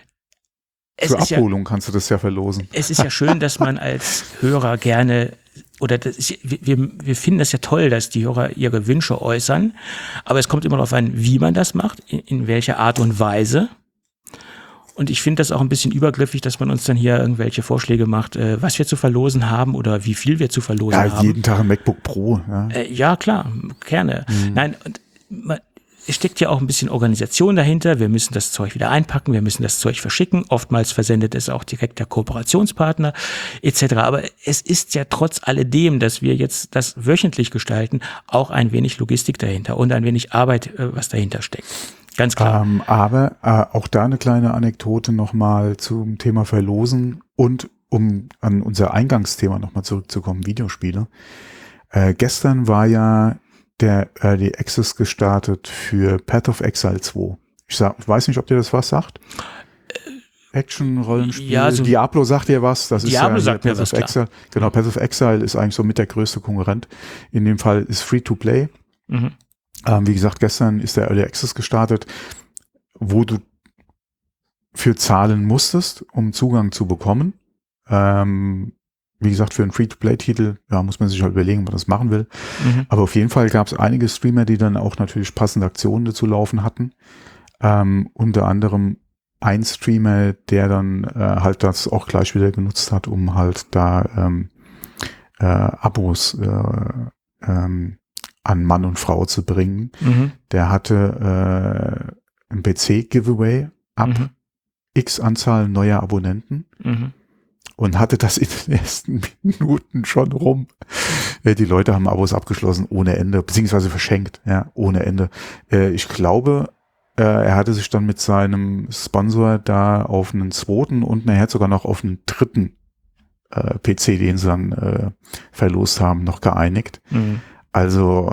es Für ist ja, Abholung kannst du das ja verlosen. es ist ja schön, dass man als Hörer gerne oder das ist, wir, wir finden das ja toll, dass die Hörer ihre Wünsche äußern, aber es kommt immer darauf an, wie man das macht, in, in welcher Art und Weise. Und ich finde das auch ein bisschen übergriffig, dass man uns dann hier irgendwelche Vorschläge macht, äh, was wir zu verlosen haben oder wie viel wir zu verlosen Ja, haben. jeden Tag ein MacBook Pro. Ja, Äh, ja, klar, gerne. Mhm. Nein, und man, es steckt ja auch ein bisschen Organisation dahinter. Wir müssen das Zeug wieder einpacken, wir müssen das Zeug verschicken. Oftmals versendet es auch direkt der Kooperationspartner et cetera. Aber es ist ja trotz alledem, dass wir jetzt das wöchentlich gestalten, auch ein wenig Logistik dahinter und ein wenig Arbeit, äh, was dahinter steckt. Ganz klar. Ähm, aber äh, auch da eine kleine Anekdote nochmal zum Thema Verlosen und um an unser Eingangsthema nochmal zurückzukommen, Videospiele. Äh, gestern war ja der Early Access gestartet für Path of Exile zwei. Ich, sag, ich weiß nicht, ob dir das was sagt. Action-Rollenspiel. Ja, so Diablo sagt dir was. Das Diablo ist ja sagt mir Path was, of Exile. Genau, Path of Exile ist eigentlich so mit der größte Konkurrent. In dem Fall ist Free-to-Play. Mhm. Ähm, wie gesagt, gestern ist der Early Access gestartet, wo du für zahlen musstest, um Zugang zu bekommen. Ähm, wie gesagt, für einen Free-to-Play-Titel, ja, muss man sich halt überlegen, ob man das machen will. Mhm. Aber auf jeden Fall gab es einige Streamer, die dann auch natürlich passende Aktionen dazu laufen hatten. Ähm, unter anderem ein Streamer, der dann äh, halt das auch gleich wieder genutzt hat, um halt da ähm, äh, Abos äh, ähm, an Mann und Frau zu bringen. Mhm. Der hatte äh, ein P C-Giveaway ab Mhm. x Anzahl neuer Abonnenten Mhm. und hatte das in den ersten Minuten schon rum. Äh, die Leute haben Abos abgeschlossen ohne Ende, beziehungsweise verschenkt, ja, ohne Ende. Äh, ich glaube, äh, er hatte sich dann mit seinem Sponsor da auf einen zweiten und nachher sogar noch auf einen dritten äh, P C, den sie dann äh, verlost haben, noch geeinigt. Mhm. Also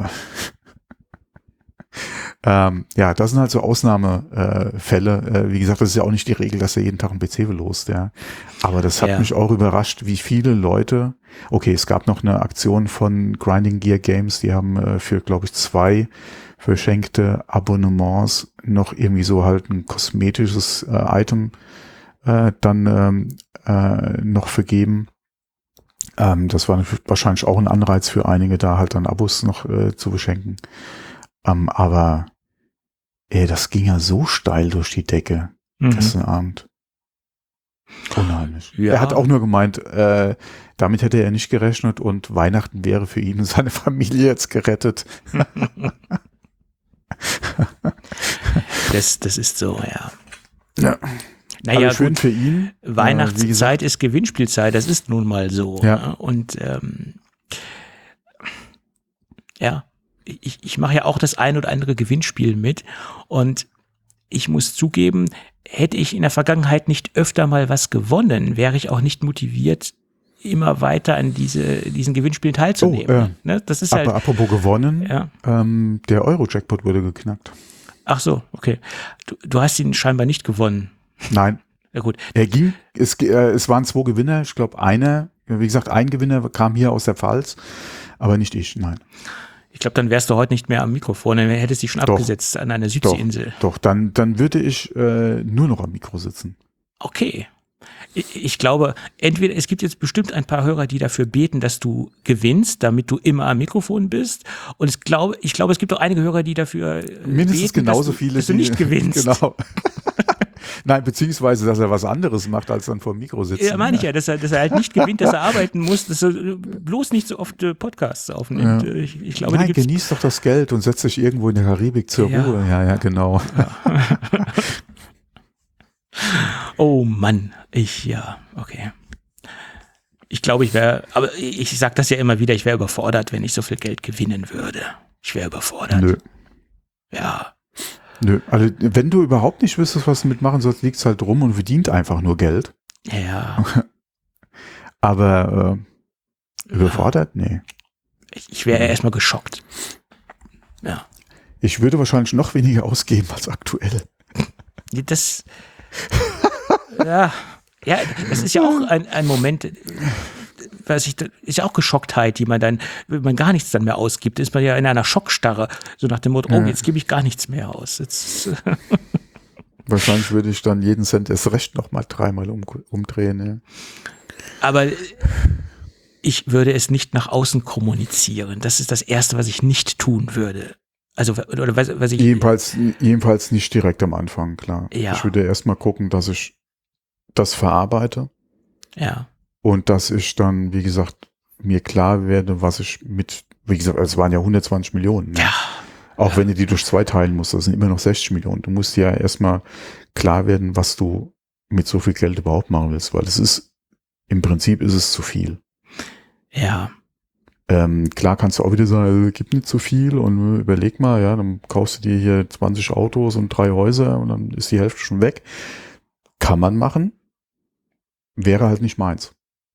ähm, ja, das sind halt so Ausnahmefälle. Äh, wie gesagt, das ist ja auch nicht die Regel, dass er jeden Tag einen P C verlost, ja. Aber das hat Ja. mich auch überrascht, wie viele Leute, okay, es gab noch eine Aktion von Grinding Gear Games, die haben äh, für, glaube ich, zwei verschenkte Abonnements noch irgendwie so halt ein kosmetisches äh, Item äh, dann ähm, äh, noch vergeben. Ähm, das war wahrscheinlich auch ein Anreiz für einige, da halt dann Abos noch äh, zu beschenken. Ähm, aber ey, das ging ja so steil durch die Decke Mhm. gestern Abend. Unheimlich. Ja. Er hat auch nur gemeint, äh, damit hätte er nicht gerechnet und Weihnachten wäre für ihn und seine Familie jetzt gerettet. Das, das ist so, ja. Ja. Naja, Aber schön gut, für ihn. Weihnachtszeit ist Gewinnspielzeit, das ist nun mal so. Ja. Ne? Und ähm, ja, ich, ich mache ja auch das ein oder andere Gewinnspiel mit und ich muss zugeben, hätte ich in der Vergangenheit nicht öfter mal was gewonnen, wäre ich auch nicht motiviert, immer weiter an diese, diesen Gewinnspielen teilzunehmen. Oh, äh, ne? Das ist Aber halt, apropos gewonnen, ja. ähm, der Euro-Jackpot wurde geknackt. Ach so, okay. Du, du hast ihn scheinbar nicht gewonnen. Nein, Ja gut. er ging, es, äh, es waren zwei Gewinner, ich glaube einer, wie gesagt, ein Gewinner kam hier aus der Pfalz, aber nicht ich, nein. Ich glaube, dann wärst du heute nicht mehr am Mikrofon, dann hättest du dich schon Doch. abgesetzt an einer Doch, Südseeinsel. doch, dann, dann würde ich äh, nur noch am Mikro sitzen. Okay. Ich, ich glaube, entweder es gibt jetzt bestimmt ein paar Hörer, die dafür beten, dass du gewinnst, damit du immer am Mikrofon bist. Und ich glaube, ich glaube, es gibt auch einige Hörer, die dafür äh, Mindestens beten, genauso dass du, viele, dass du die- nicht gewinnst. Genau. Nein, beziehungsweise, dass er was anderes macht, als dann vor dem Mikro sitzen. Ja, meine ich ja, dass er, dass er halt nicht gewinnt, dass er arbeiten muss, dass er bloß nicht so oft äh, Podcasts aufnimmt. Ja. Ich, ich glaube, Nein, die gibt's. genieß doch das Geld und setz dich irgendwo in der Karibik zur Ja. Ruhe. Ja, ja, genau. Oh Mann, ich, ja, okay. Ich glaube, ich wäre, aber ich sage das ja immer wieder, ich wäre überfordert, wenn ich so viel Geld gewinnen würde. Ich wäre überfordert. Nö, Ja, nö. Also, wenn du überhaupt nicht wüsstest, was du mitmachen sollst, liegt's halt rum und verdient einfach nur Geld. ja. Aber äh, überfordert? Nee. Ich, ich wäre erstmal geschockt. Ja. Ich würde wahrscheinlich noch weniger ausgeben als aktuell. Das, ja, ja, das ist ja auch ein, ein Moment, was ich, ist ja auch Geschocktheit, die man dann, wenn man gar nichts dann mehr ausgibt, ist man ja in einer Schockstarre, so nach dem Motto, oh, Ja. jetzt gebe ich gar nichts mehr aus. Jetzt, Wahrscheinlich würde ich dann jeden Cent erst recht noch mal dreimal um, umdrehen. Ja. aber ich würde es nicht nach außen kommunizieren. Das ist das Erste, was ich nicht tun würde. Also, oder was, was ich, Jedenfalls, jedenfalls nicht direkt am Anfang, klar. Ja. Ich würde erstmal gucken, dass ich das verarbeite ja, und dass ich dann, wie gesagt, mir klar werde, was ich mit, wie gesagt, es waren ja hundertzwanzig Millionen. Ne? ja, Auch ja. wenn du die durch zwei teilen musst, das sind immer noch sechzig Millionen. Du musst dir ja erstmal klar werden, was du mit so viel Geld überhaupt machen willst, weil es ist, im Prinzip ist es zu viel. ja, Ähm, klar kannst du auch wieder sagen, äh, gib nicht zu viel und äh, überleg mal, ja, dann kaufst du dir hier zwanzig Autos und drei Häuser und dann ist die Hälfte schon weg. Kann man machen, wäre halt nicht meins.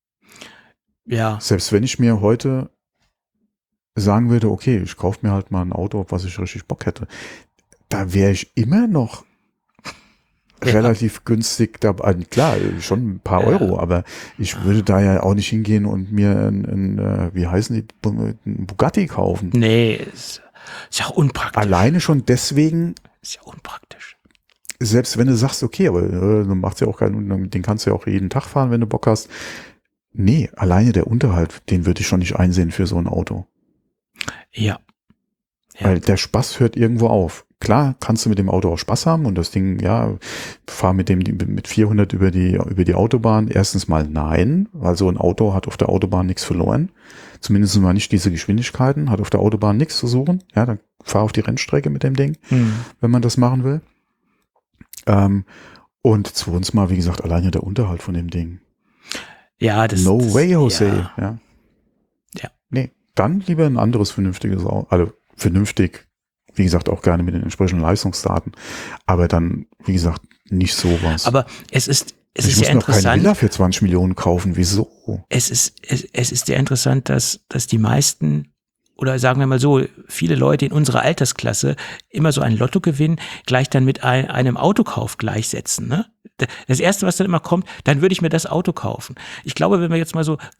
ja, Selbst wenn ich mir heute sagen würde, okay, ich kaufe mir halt mal ein Auto, auf was ich richtig Bock hätte, da wäre ich immer noch Ja. relativ günstig dabei. Klar, schon ein paar Ja. Euro, aber ich würde da ja auch nicht hingehen und mir ein, ein äh, wie heißen die, Bu- ein Bugatti kaufen. nee, ist, ist ja auch unpraktisch. Alleine schon deswegen, Ist ja unpraktisch. selbst wenn du sagst, okay, aber äh, du machst ja auch keinen, den kannst du ja auch jeden Tag fahren, wenn du Bock hast. Nee, alleine der Unterhalt, den würde ich schon nicht einsehen für so ein Auto. Ja. Ja. Weil der Spaß hört irgendwo auf. Klar kannst du mit dem Auto auch Spaß haben und das Ding, ja, fahr mit dem mit vierhundert über die über die Autobahn. Erstens mal nein, weil so ein Auto hat auf der Autobahn nichts verloren. Zumindest mal nicht diese Geschwindigkeiten, hat auf der Autobahn nichts zu suchen. Ja, dann fahr auf die Rennstrecke mit dem Ding, Hm. wenn man das machen will. Ähm, und zweitens mal, wie gesagt, alleine der Unterhalt von dem Ding. Ja, das No das, way, Jose. Ja. Ja. Ja. Nee, dann lieber ein anderes vernünftiges Auto. Also vernünftig, wie gesagt, auch gerne mit den entsprechenden Leistungsdaten. Aber dann, wie gesagt, nicht sowas. Aber es ist, es ich ist muss ja mir auch keine interessant. Villa für zwanzig Millionen kaufen. Wieso? Es ist, es, es ist sehr interessant, dass, dass die meisten, oder sagen wir mal so, viele Leute in unserer Altersklasse immer so ein Lottogewinn gleich dann mit ein, einem Autokauf gleichsetzen. Ne? Das Erste, was dann immer kommt, dann würde ich mir das Auto kaufen. Ich glaube, wenn wir jetzt mal so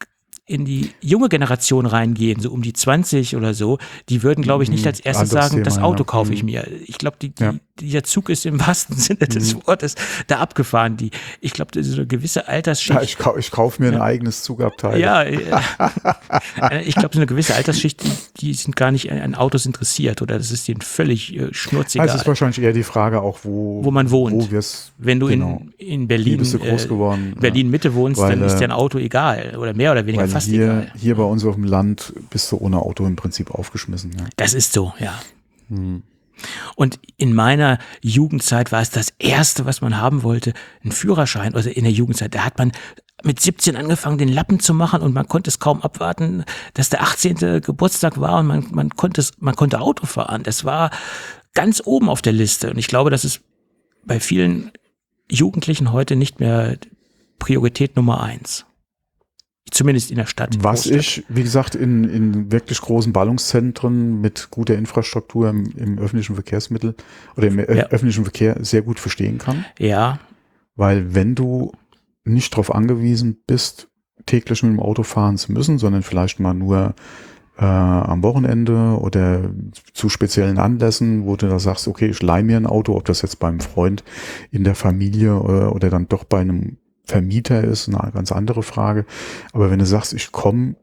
in die junge Generation reingehen, so um die zwanzig oder so, die würden, glaube ich, nicht als erstes sagen, Thema, das Auto ja. kaufe ich Mhm. mir. Ich glaube, die, die, Ja. dieser Zug ist im wahrsten Sinne des Mhm. Wortes da abgefahren. Die, ich glaube, das ist eine gewisse Altersschicht. Ja, ich, kau ich kaufe mir ein Ja. eigenes Zugabteil. Ja, äh, ich glaube, so eine gewisse Altersschicht, die, die sind gar nicht an Autos interessiert oder das ist denen völlig äh, schnurzegal. Also es ist wahrscheinlich eher die Frage auch, wo, Wo man wohnt. Wo wir's, Wenn du genau. in, in Berlin, Wie bist du groß äh, geworden? Berlin Mitte wohnst, Weil, dann ist äh, dir ein Auto egal oder mehr oder weniger Weil fast hier, egal. hier bei uns auf dem Land bist du ohne Auto im Prinzip aufgeschmissen. Ja. Das ist so, ja. Hm. Und in meiner Jugendzeit war es das Erste, was man haben wollte, ein Führerschein. Also in der Jugendzeit, da hat man mit siebzehn angefangen, den Lappen zu machen und man konnte es kaum abwarten, dass der achtzehnte Geburtstag war und man, man, konnte, es, man konnte Auto fahren. Das war ganz oben auf der Liste. Und ich glaube, das ist bei vielen Jugendlichen heute nicht mehr Priorität Nummer eins. Zumindest in der Stadt. Was Großstadt. ich, wie gesagt, in, in wirklich großen Ballungszentren mit guter Infrastruktur im, im öffentlichen Verkehrsmittel oder im äh, Ja. öffentlichen Verkehr sehr gut verstehen kann. Ja, Weil wenn du nicht darauf angewiesen bist, täglich mit dem Auto fahren zu müssen, sondern vielleicht mal nur äh, am Wochenende oder zu speziellen Anlässen, wo du da sagst, okay, ich leih mir ein Auto, ob das jetzt beim Freund in der Familie äh, oder dann doch bei einem Vermieter ist, eine ganz andere Frage. Aber wenn du sagst, ich komme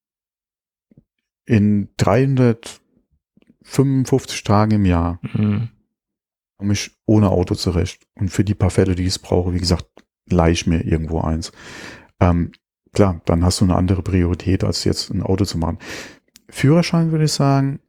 in dreihundertfünfundfünfzig Tagen im Jahr, mhm. komme ich ohne Auto zurecht. Und für die paar Fälle, die ich es brauche, wie gesagt, leih ich mir irgendwo eins. Ähm, klar, dann hast du eine andere Priorität, als jetzt ein Auto zu machen. Führerschein würde ich sagen,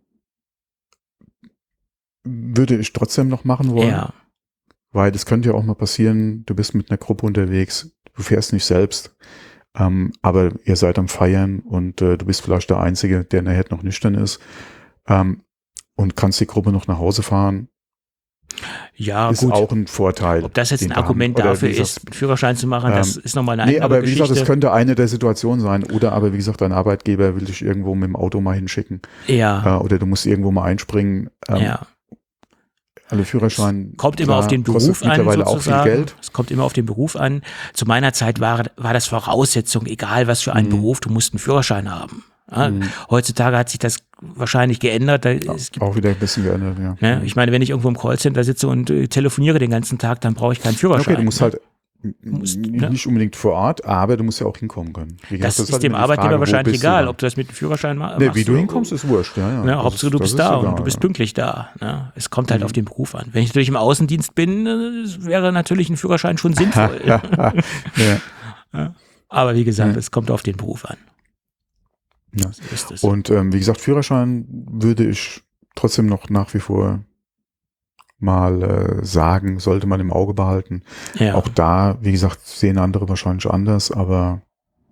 würde ich trotzdem noch machen wollen. ja. Weil das könnte ja auch mal passieren, du bist mit einer Gruppe unterwegs, du fährst nicht selbst, ähm, aber ihr seid am Feiern und äh, du bist vielleicht der Einzige, der nachher noch nüchtern ist ähm, und kannst die Gruppe noch nach Hause fahren, Ja, ist gut. auch ein Vorteil. Ob das jetzt den ein wir Argument haben. Oder dafür wie gesagt, ist, einen Führerschein zu machen, das ähm, ist nochmal eine Nee, andere aber wie Geschichte. gesagt, das könnte eine der Situationen sein. Oder aber wie gesagt, dein Arbeitgeber will dich irgendwo mit dem Auto mal hinschicken. ja, Äh, oder du musst irgendwo mal einspringen. Ähm, ja. Alle Führerschein. Kommt immer klar, auf den kostet Beruf an, mittlerweile auch sozusagen. viel Geld. Es kommt immer auf den Beruf an. Zu meiner Zeit war, war das Voraussetzung, egal was für einen Mhm. Beruf, du musst einen Führerschein haben. Ja, Mhm. Heutzutage hat sich das wahrscheinlich geändert. Da, es gibt, Auch wieder ein bisschen geändert, ja. ne, ich meine, wenn ich irgendwo im Callcenter sitze und äh, telefoniere den ganzen Tag, dann brauche ich keinen Führerschein. Okay, du musst ne? halt musst, n- ne? nicht unbedingt vor Ort, aber du musst ja auch hinkommen können. Wie gesagt, Das ist halt dem immer die Arbeitgeber Frage, wo wahrscheinlich bist du egal, dann? ob du das mit dem Führerschein ma Nee, machst. wie du oder- hinkommst, ist wurscht. Ja, ja. Ne, Das Hauptsache ist- du das bist ist da egal, und du bist ja. pünktlich da. Ne? Es kommt halt Mhm. auf den Beruf an. Wenn ich natürlich im Außendienst bin, äh, wäre natürlich ein Führerschein schon sinnvoll. ja. Aber wie gesagt, Ja. es kommt auf den Beruf an. Ja. So ist es. Und ähm, wie gesagt, Führerschein würde ich trotzdem noch nach wie vor mal äh, sagen, sollte man im Auge behalten. ja. Auch da, wie gesagt, sehen andere wahrscheinlich anders, aber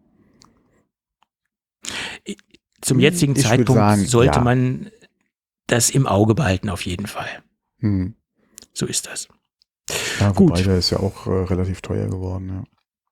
Zum jetzigen ich würd Zeitpunkt sagen, sollte ja. man das im Auge behalten, auf jeden Fall. hm, So ist das. ja, Gut. wobei der ist ja auch äh, relativ teuer geworden. Ja.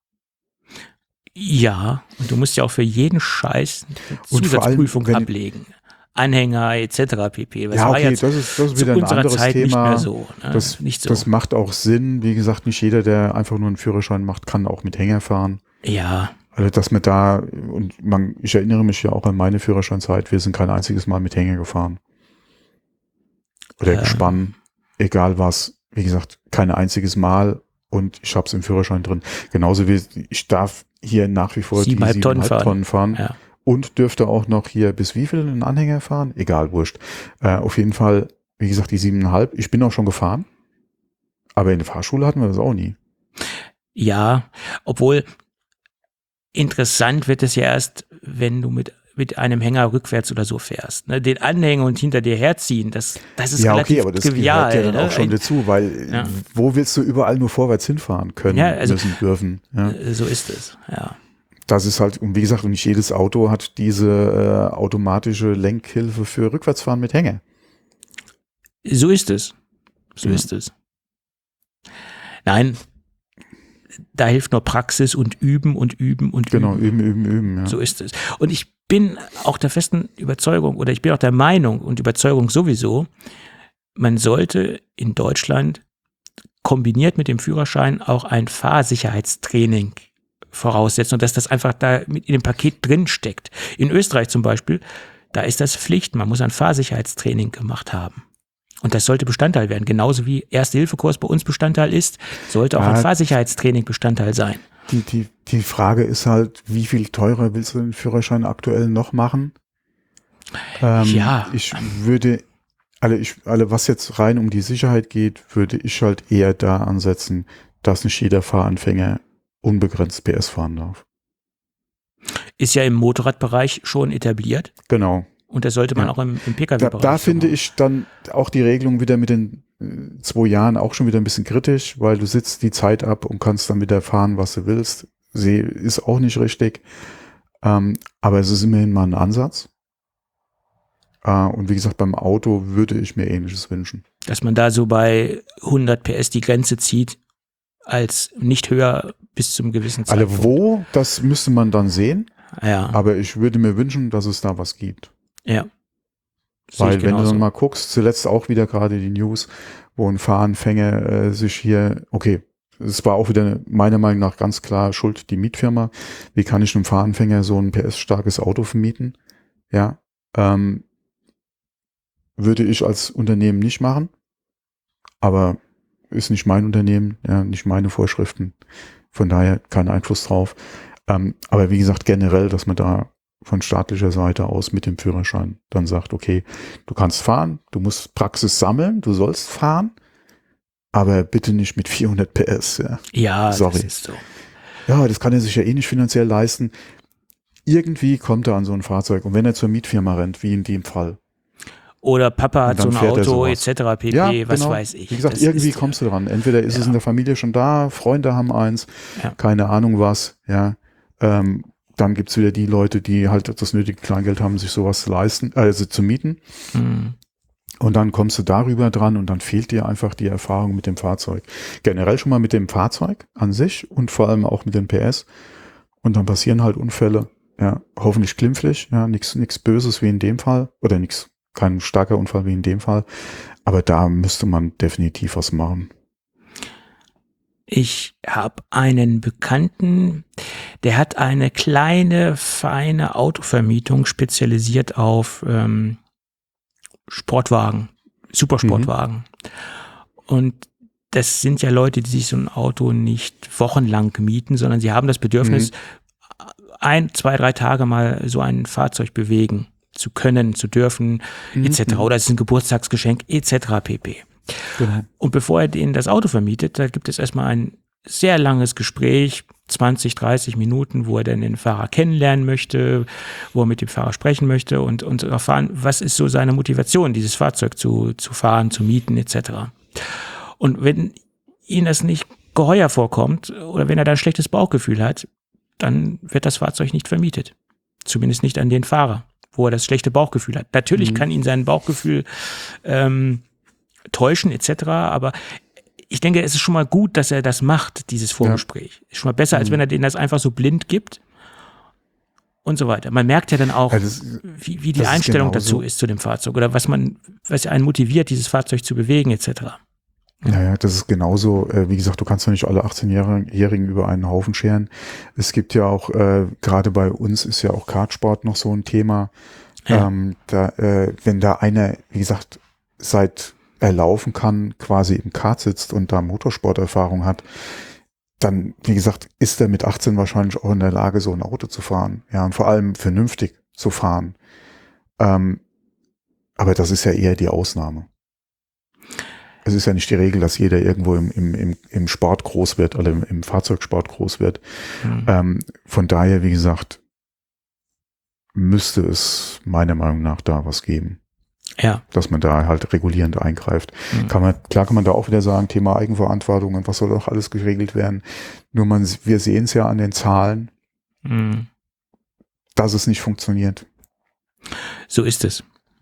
Ja, und du musst ja auch für jeden Scheiß eine Und vor allem, Zusatzprüfung wenn- ablegen. Anhänger et cetera pp. Was Ja, war okay, jetzt das ist, das ist zu wieder ein unserer anderes Zeit nicht Thema. mehr so. Ne? Das, nicht so. das macht auch Sinn. Wie gesagt, nicht jeder, der einfach nur einen Führerschein macht, kann auch mit Hänger fahren. ja, Also, dass man da, und man, ich erinnere mich ja auch an meine Führerscheinzeit, wir sind kein einziges Mal mit Hänger gefahren. Oder Ähm. Gespann, egal was. Wie gesagt, kein einziges Mal und ich habe es im Führerschein drin. Genauso wie ich darf hier nach wie vor Siebeneinhalb die Tonnen siebeneinhalb fahren. Tonnen fahren. Ja. Und dürfte auch noch hier bis wie viel einen Anhänger fahren? Egal, wurscht. Äh, auf jeden Fall, wie gesagt, die siebeneinhalb. Ich bin auch schon gefahren. Aber in der Fahrschule hatten wir das auch nie. Ja, obwohl interessant wird es ja erst, wenn du mit, mit einem Hänger rückwärts oder so fährst. Ne? Den Anhänger und hinter dir herziehen, das, das ist Ja, relativ okay, aber das trivial. gehört ja dann ne? auch schon Ein- dazu, weil Ja. wo willst du überall nur vorwärts hinfahren können, Ja, also- müssen, dürfen? Ja. Äh, So ist es, ja. Das ist halt, und wie gesagt, und nicht jedes Auto hat diese äh, automatische Lenkhilfe für Rückwärtsfahren mit Hänger. So ist es. So Ja. ist es. Nein, da hilft nur Praxis und Üben und Üben und Genau, Üben. üben, üben, üben. Ja. So ist es. Und ich bin auch der festen Überzeugung oder ich bin auch der Meinung und Überzeugung sowieso, man sollte in Deutschland kombiniert mit dem Führerschein auch ein Fahrsicherheitstraining voraussetzen und dass das einfach da mit in dem Paket drin steckt. In Österreich zum Beispiel, da ist das Pflicht, man muss ein Fahrsicherheitstraining gemacht haben. Und das sollte Bestandteil werden. Genauso wie Erste-Hilfe-Kurs bei uns Bestandteil ist, sollte auch Ja, ein Fahrsicherheitstraining Bestandteil sein. Die, die, die Frage ist halt, wie viel teurer willst du den Führerschein aktuell noch machen? Ähm, Ja. Ich würde, alle, ich, alle, was jetzt rein um die Sicherheit geht, würde ich halt eher da ansetzen, dass nicht jeder Fahranfänger unbegrenzt P S fahren darf. Ist ja im Motorradbereich schon etabliert. Genau. Und das sollte man Ja. auch im, im Da, Pkw-Bereich da so finde machen. ich dann auch die Regelung wieder mit den äh, zwei Jahren auch schon wieder ein bisschen kritisch, weil du sitzt die Zeit ab und kannst dann wieder fahren, was du willst. Sie ist auch nicht richtig. Ähm, aber es ist immerhin mal ein Ansatz. Äh, und wie gesagt, beim Auto würde ich mir Ähnliches wünschen. Dass man da so bei hundert P S die Grenze zieht, als nicht höher bis zum gewissen Alle Zeitpunkt. wo, das müsste man dann sehen. Ja, Aber ich würde mir wünschen, dass es da was gibt. ja. Sehe Weil ich wenn du genauso. dann mal guckst, zuletzt auch wieder gerade die News, wo ein Fahranfänger äh, sich hier, okay, es war auch wieder meiner Meinung nach ganz klar schuld die Mietfirma. Wie kann ich einem Fahranfänger so ein P S-starkes Auto vermieten? Ja, ähm, würde ich als Unternehmen nicht machen, aber ist nicht mein Unternehmen, ja, nicht meine Vorschriften. Von daher kein Einfluss drauf. Ähm, aber wie gesagt, generell, dass man da von staatlicher Seite aus mit dem Führerschein dann sagt, okay, du kannst fahren, du musst Praxis sammeln, du sollst fahren, aber bitte nicht mit vierhundert P S. Ja, Ja, Sorry. das ist so. ja das kann er sich ja eh nicht finanziell leisten. Irgendwie kommt er an so ein Fahrzeug und wenn er zur Mietfirma rennt, wie in dem Fall. Oder Papa hat Und so dann ein fährt er Auto sowas. et cetera pp, was weiß ich. Wie gesagt, Das irgendwie ist, kommst du dran. Entweder ist es Ja. in der Familie schon da, Freunde haben eins, Ja. keine Ahnung was, ja. Ähm, dann gibt's wieder die Leute, die halt das nötige Kleingeld haben, sich sowas zu leisten, also zu mieten. Mhm. Und dann kommst du darüber dran und dann fehlt dir einfach die Erfahrung mit dem Fahrzeug. Generell schon mal mit dem Fahrzeug an sich und vor allem auch mit dem P S. Und dann passieren halt Unfälle, ja, hoffentlich glimpflich, ja, nichts nichts Böses wie in dem Fall oder nichts, kein starker Unfall wie in dem Fall. Aber da müsste man definitiv was machen. Ich habe einen Bekannten, der hat eine kleine, feine Autovermietung spezialisiert auf ähm, Sportwagen, Supersportwagen. Und das sind ja Leute, die sich so ein Auto nicht wochenlang mieten, sondern sie haben das Bedürfnis, ein, zwei, drei Tage mal so ein Fahrzeug bewegen zu können, zu dürfen, Mhm. et cetera. Oder es ist ein Geburtstagsgeschenk, et cetera pp. Genau. Und bevor er denen das Auto vermietet, da gibt es erstmal ein sehr langes Gespräch, zwanzig, dreißig Minuten, wo er dann den Fahrer kennenlernen möchte, wo er mit dem Fahrer sprechen möchte und, und erfahren, was ist so seine Motivation, dieses Fahrzeug zu, zu fahren, zu mieten et cetera. Und wenn ihm das nicht geheuer vorkommt oder wenn er da ein schlechtes Bauchgefühl hat, dann wird das Fahrzeug nicht vermietet. Zumindest nicht an den Fahrer, wo er das schlechte Bauchgefühl hat. Natürlich Mhm. kann ihn sein Bauchgefühl ähm, täuschen et cetera, aber ich denke, es ist schon mal gut, dass er das macht, dieses Vorgespräch. Ist schon mal besser, als Mhm. wenn er denen das einfach so blind gibt und so weiter. Man merkt ja dann auch, Ja, das- wie, wie die das ist Einstellung genauso. dazu ist zu dem Fahrzeug oder was man, was einen motiviert, dieses Fahrzeug zu bewegen et cetera. Ja, ja, das ist genauso, äh, wie gesagt, du kannst ja nicht alle achtzehnjährigen über einen Haufen scheren. Es gibt ja auch, äh, gerade bei uns ist ja auch Kartsport noch so ein Thema. Ja. Ähm, da, äh, wenn da einer, wie gesagt, seit er laufen kann, quasi im Kart sitzt und da Motorsporterfahrung hat, dann, wie gesagt, ist er mit achtzehn wahrscheinlich auch in der Lage, so ein Auto zu fahren. Ja, und vor allem vernünftig zu fahren. Ähm, aber das ist ja eher die Ausnahme. Es ist ja nicht die Regel, dass jeder irgendwo im, im, im, im Sport groß wird oder im, im Fahrzeugsport groß wird. Mhm. Ähm, von daher, wie gesagt, müsste es meiner Meinung nach da was geben, Ja. dass man da halt regulierend eingreift. Mhm. Kann man, klar kann man da auch wieder sagen, Thema Eigenverantwortung und was soll doch alles geregelt werden. Nur man, wir sehen es ja an den Zahlen, Mhm. dass es nicht funktioniert. So ist es.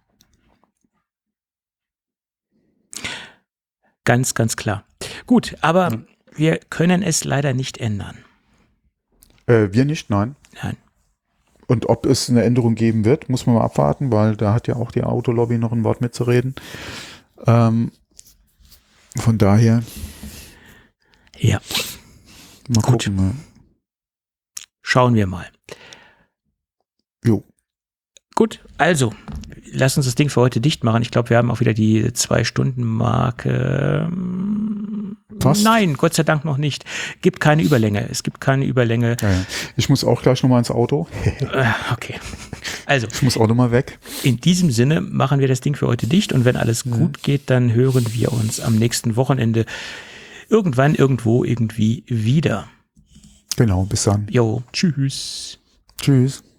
Ganz, ganz klar. Gut, aber Mhm. wir können es leider nicht ändern. Äh, wir nicht, nein. Nein. Und ob es eine Änderung geben wird, muss man mal abwarten, weil da hat ja auch die Autolobby noch ein Wort mitzureden. Ähm, von daher Ja. mal Gut. gucken. Ne? Schauen wir mal. Jo. Gut, also, lass uns das Ding für heute dicht machen. Ich glaube, wir haben auch wieder die Zwei-Stunden-Marke. Passt. Nein, Gott sei Dank noch nicht. Gibt keine Überlänge. Es gibt keine Überlänge. Ja, ja. Ich muss auch gleich nochmal ins Auto. Äh, okay. Also, Ich muss auch nochmal weg. in diesem Sinne machen wir das Ding für heute dicht. Und wenn alles Mhm. gut geht, dann hören wir uns am nächsten Wochenende irgendwann, irgendwo, irgendwie wieder. Genau, bis dann. Jo, tschüss. Tschüss.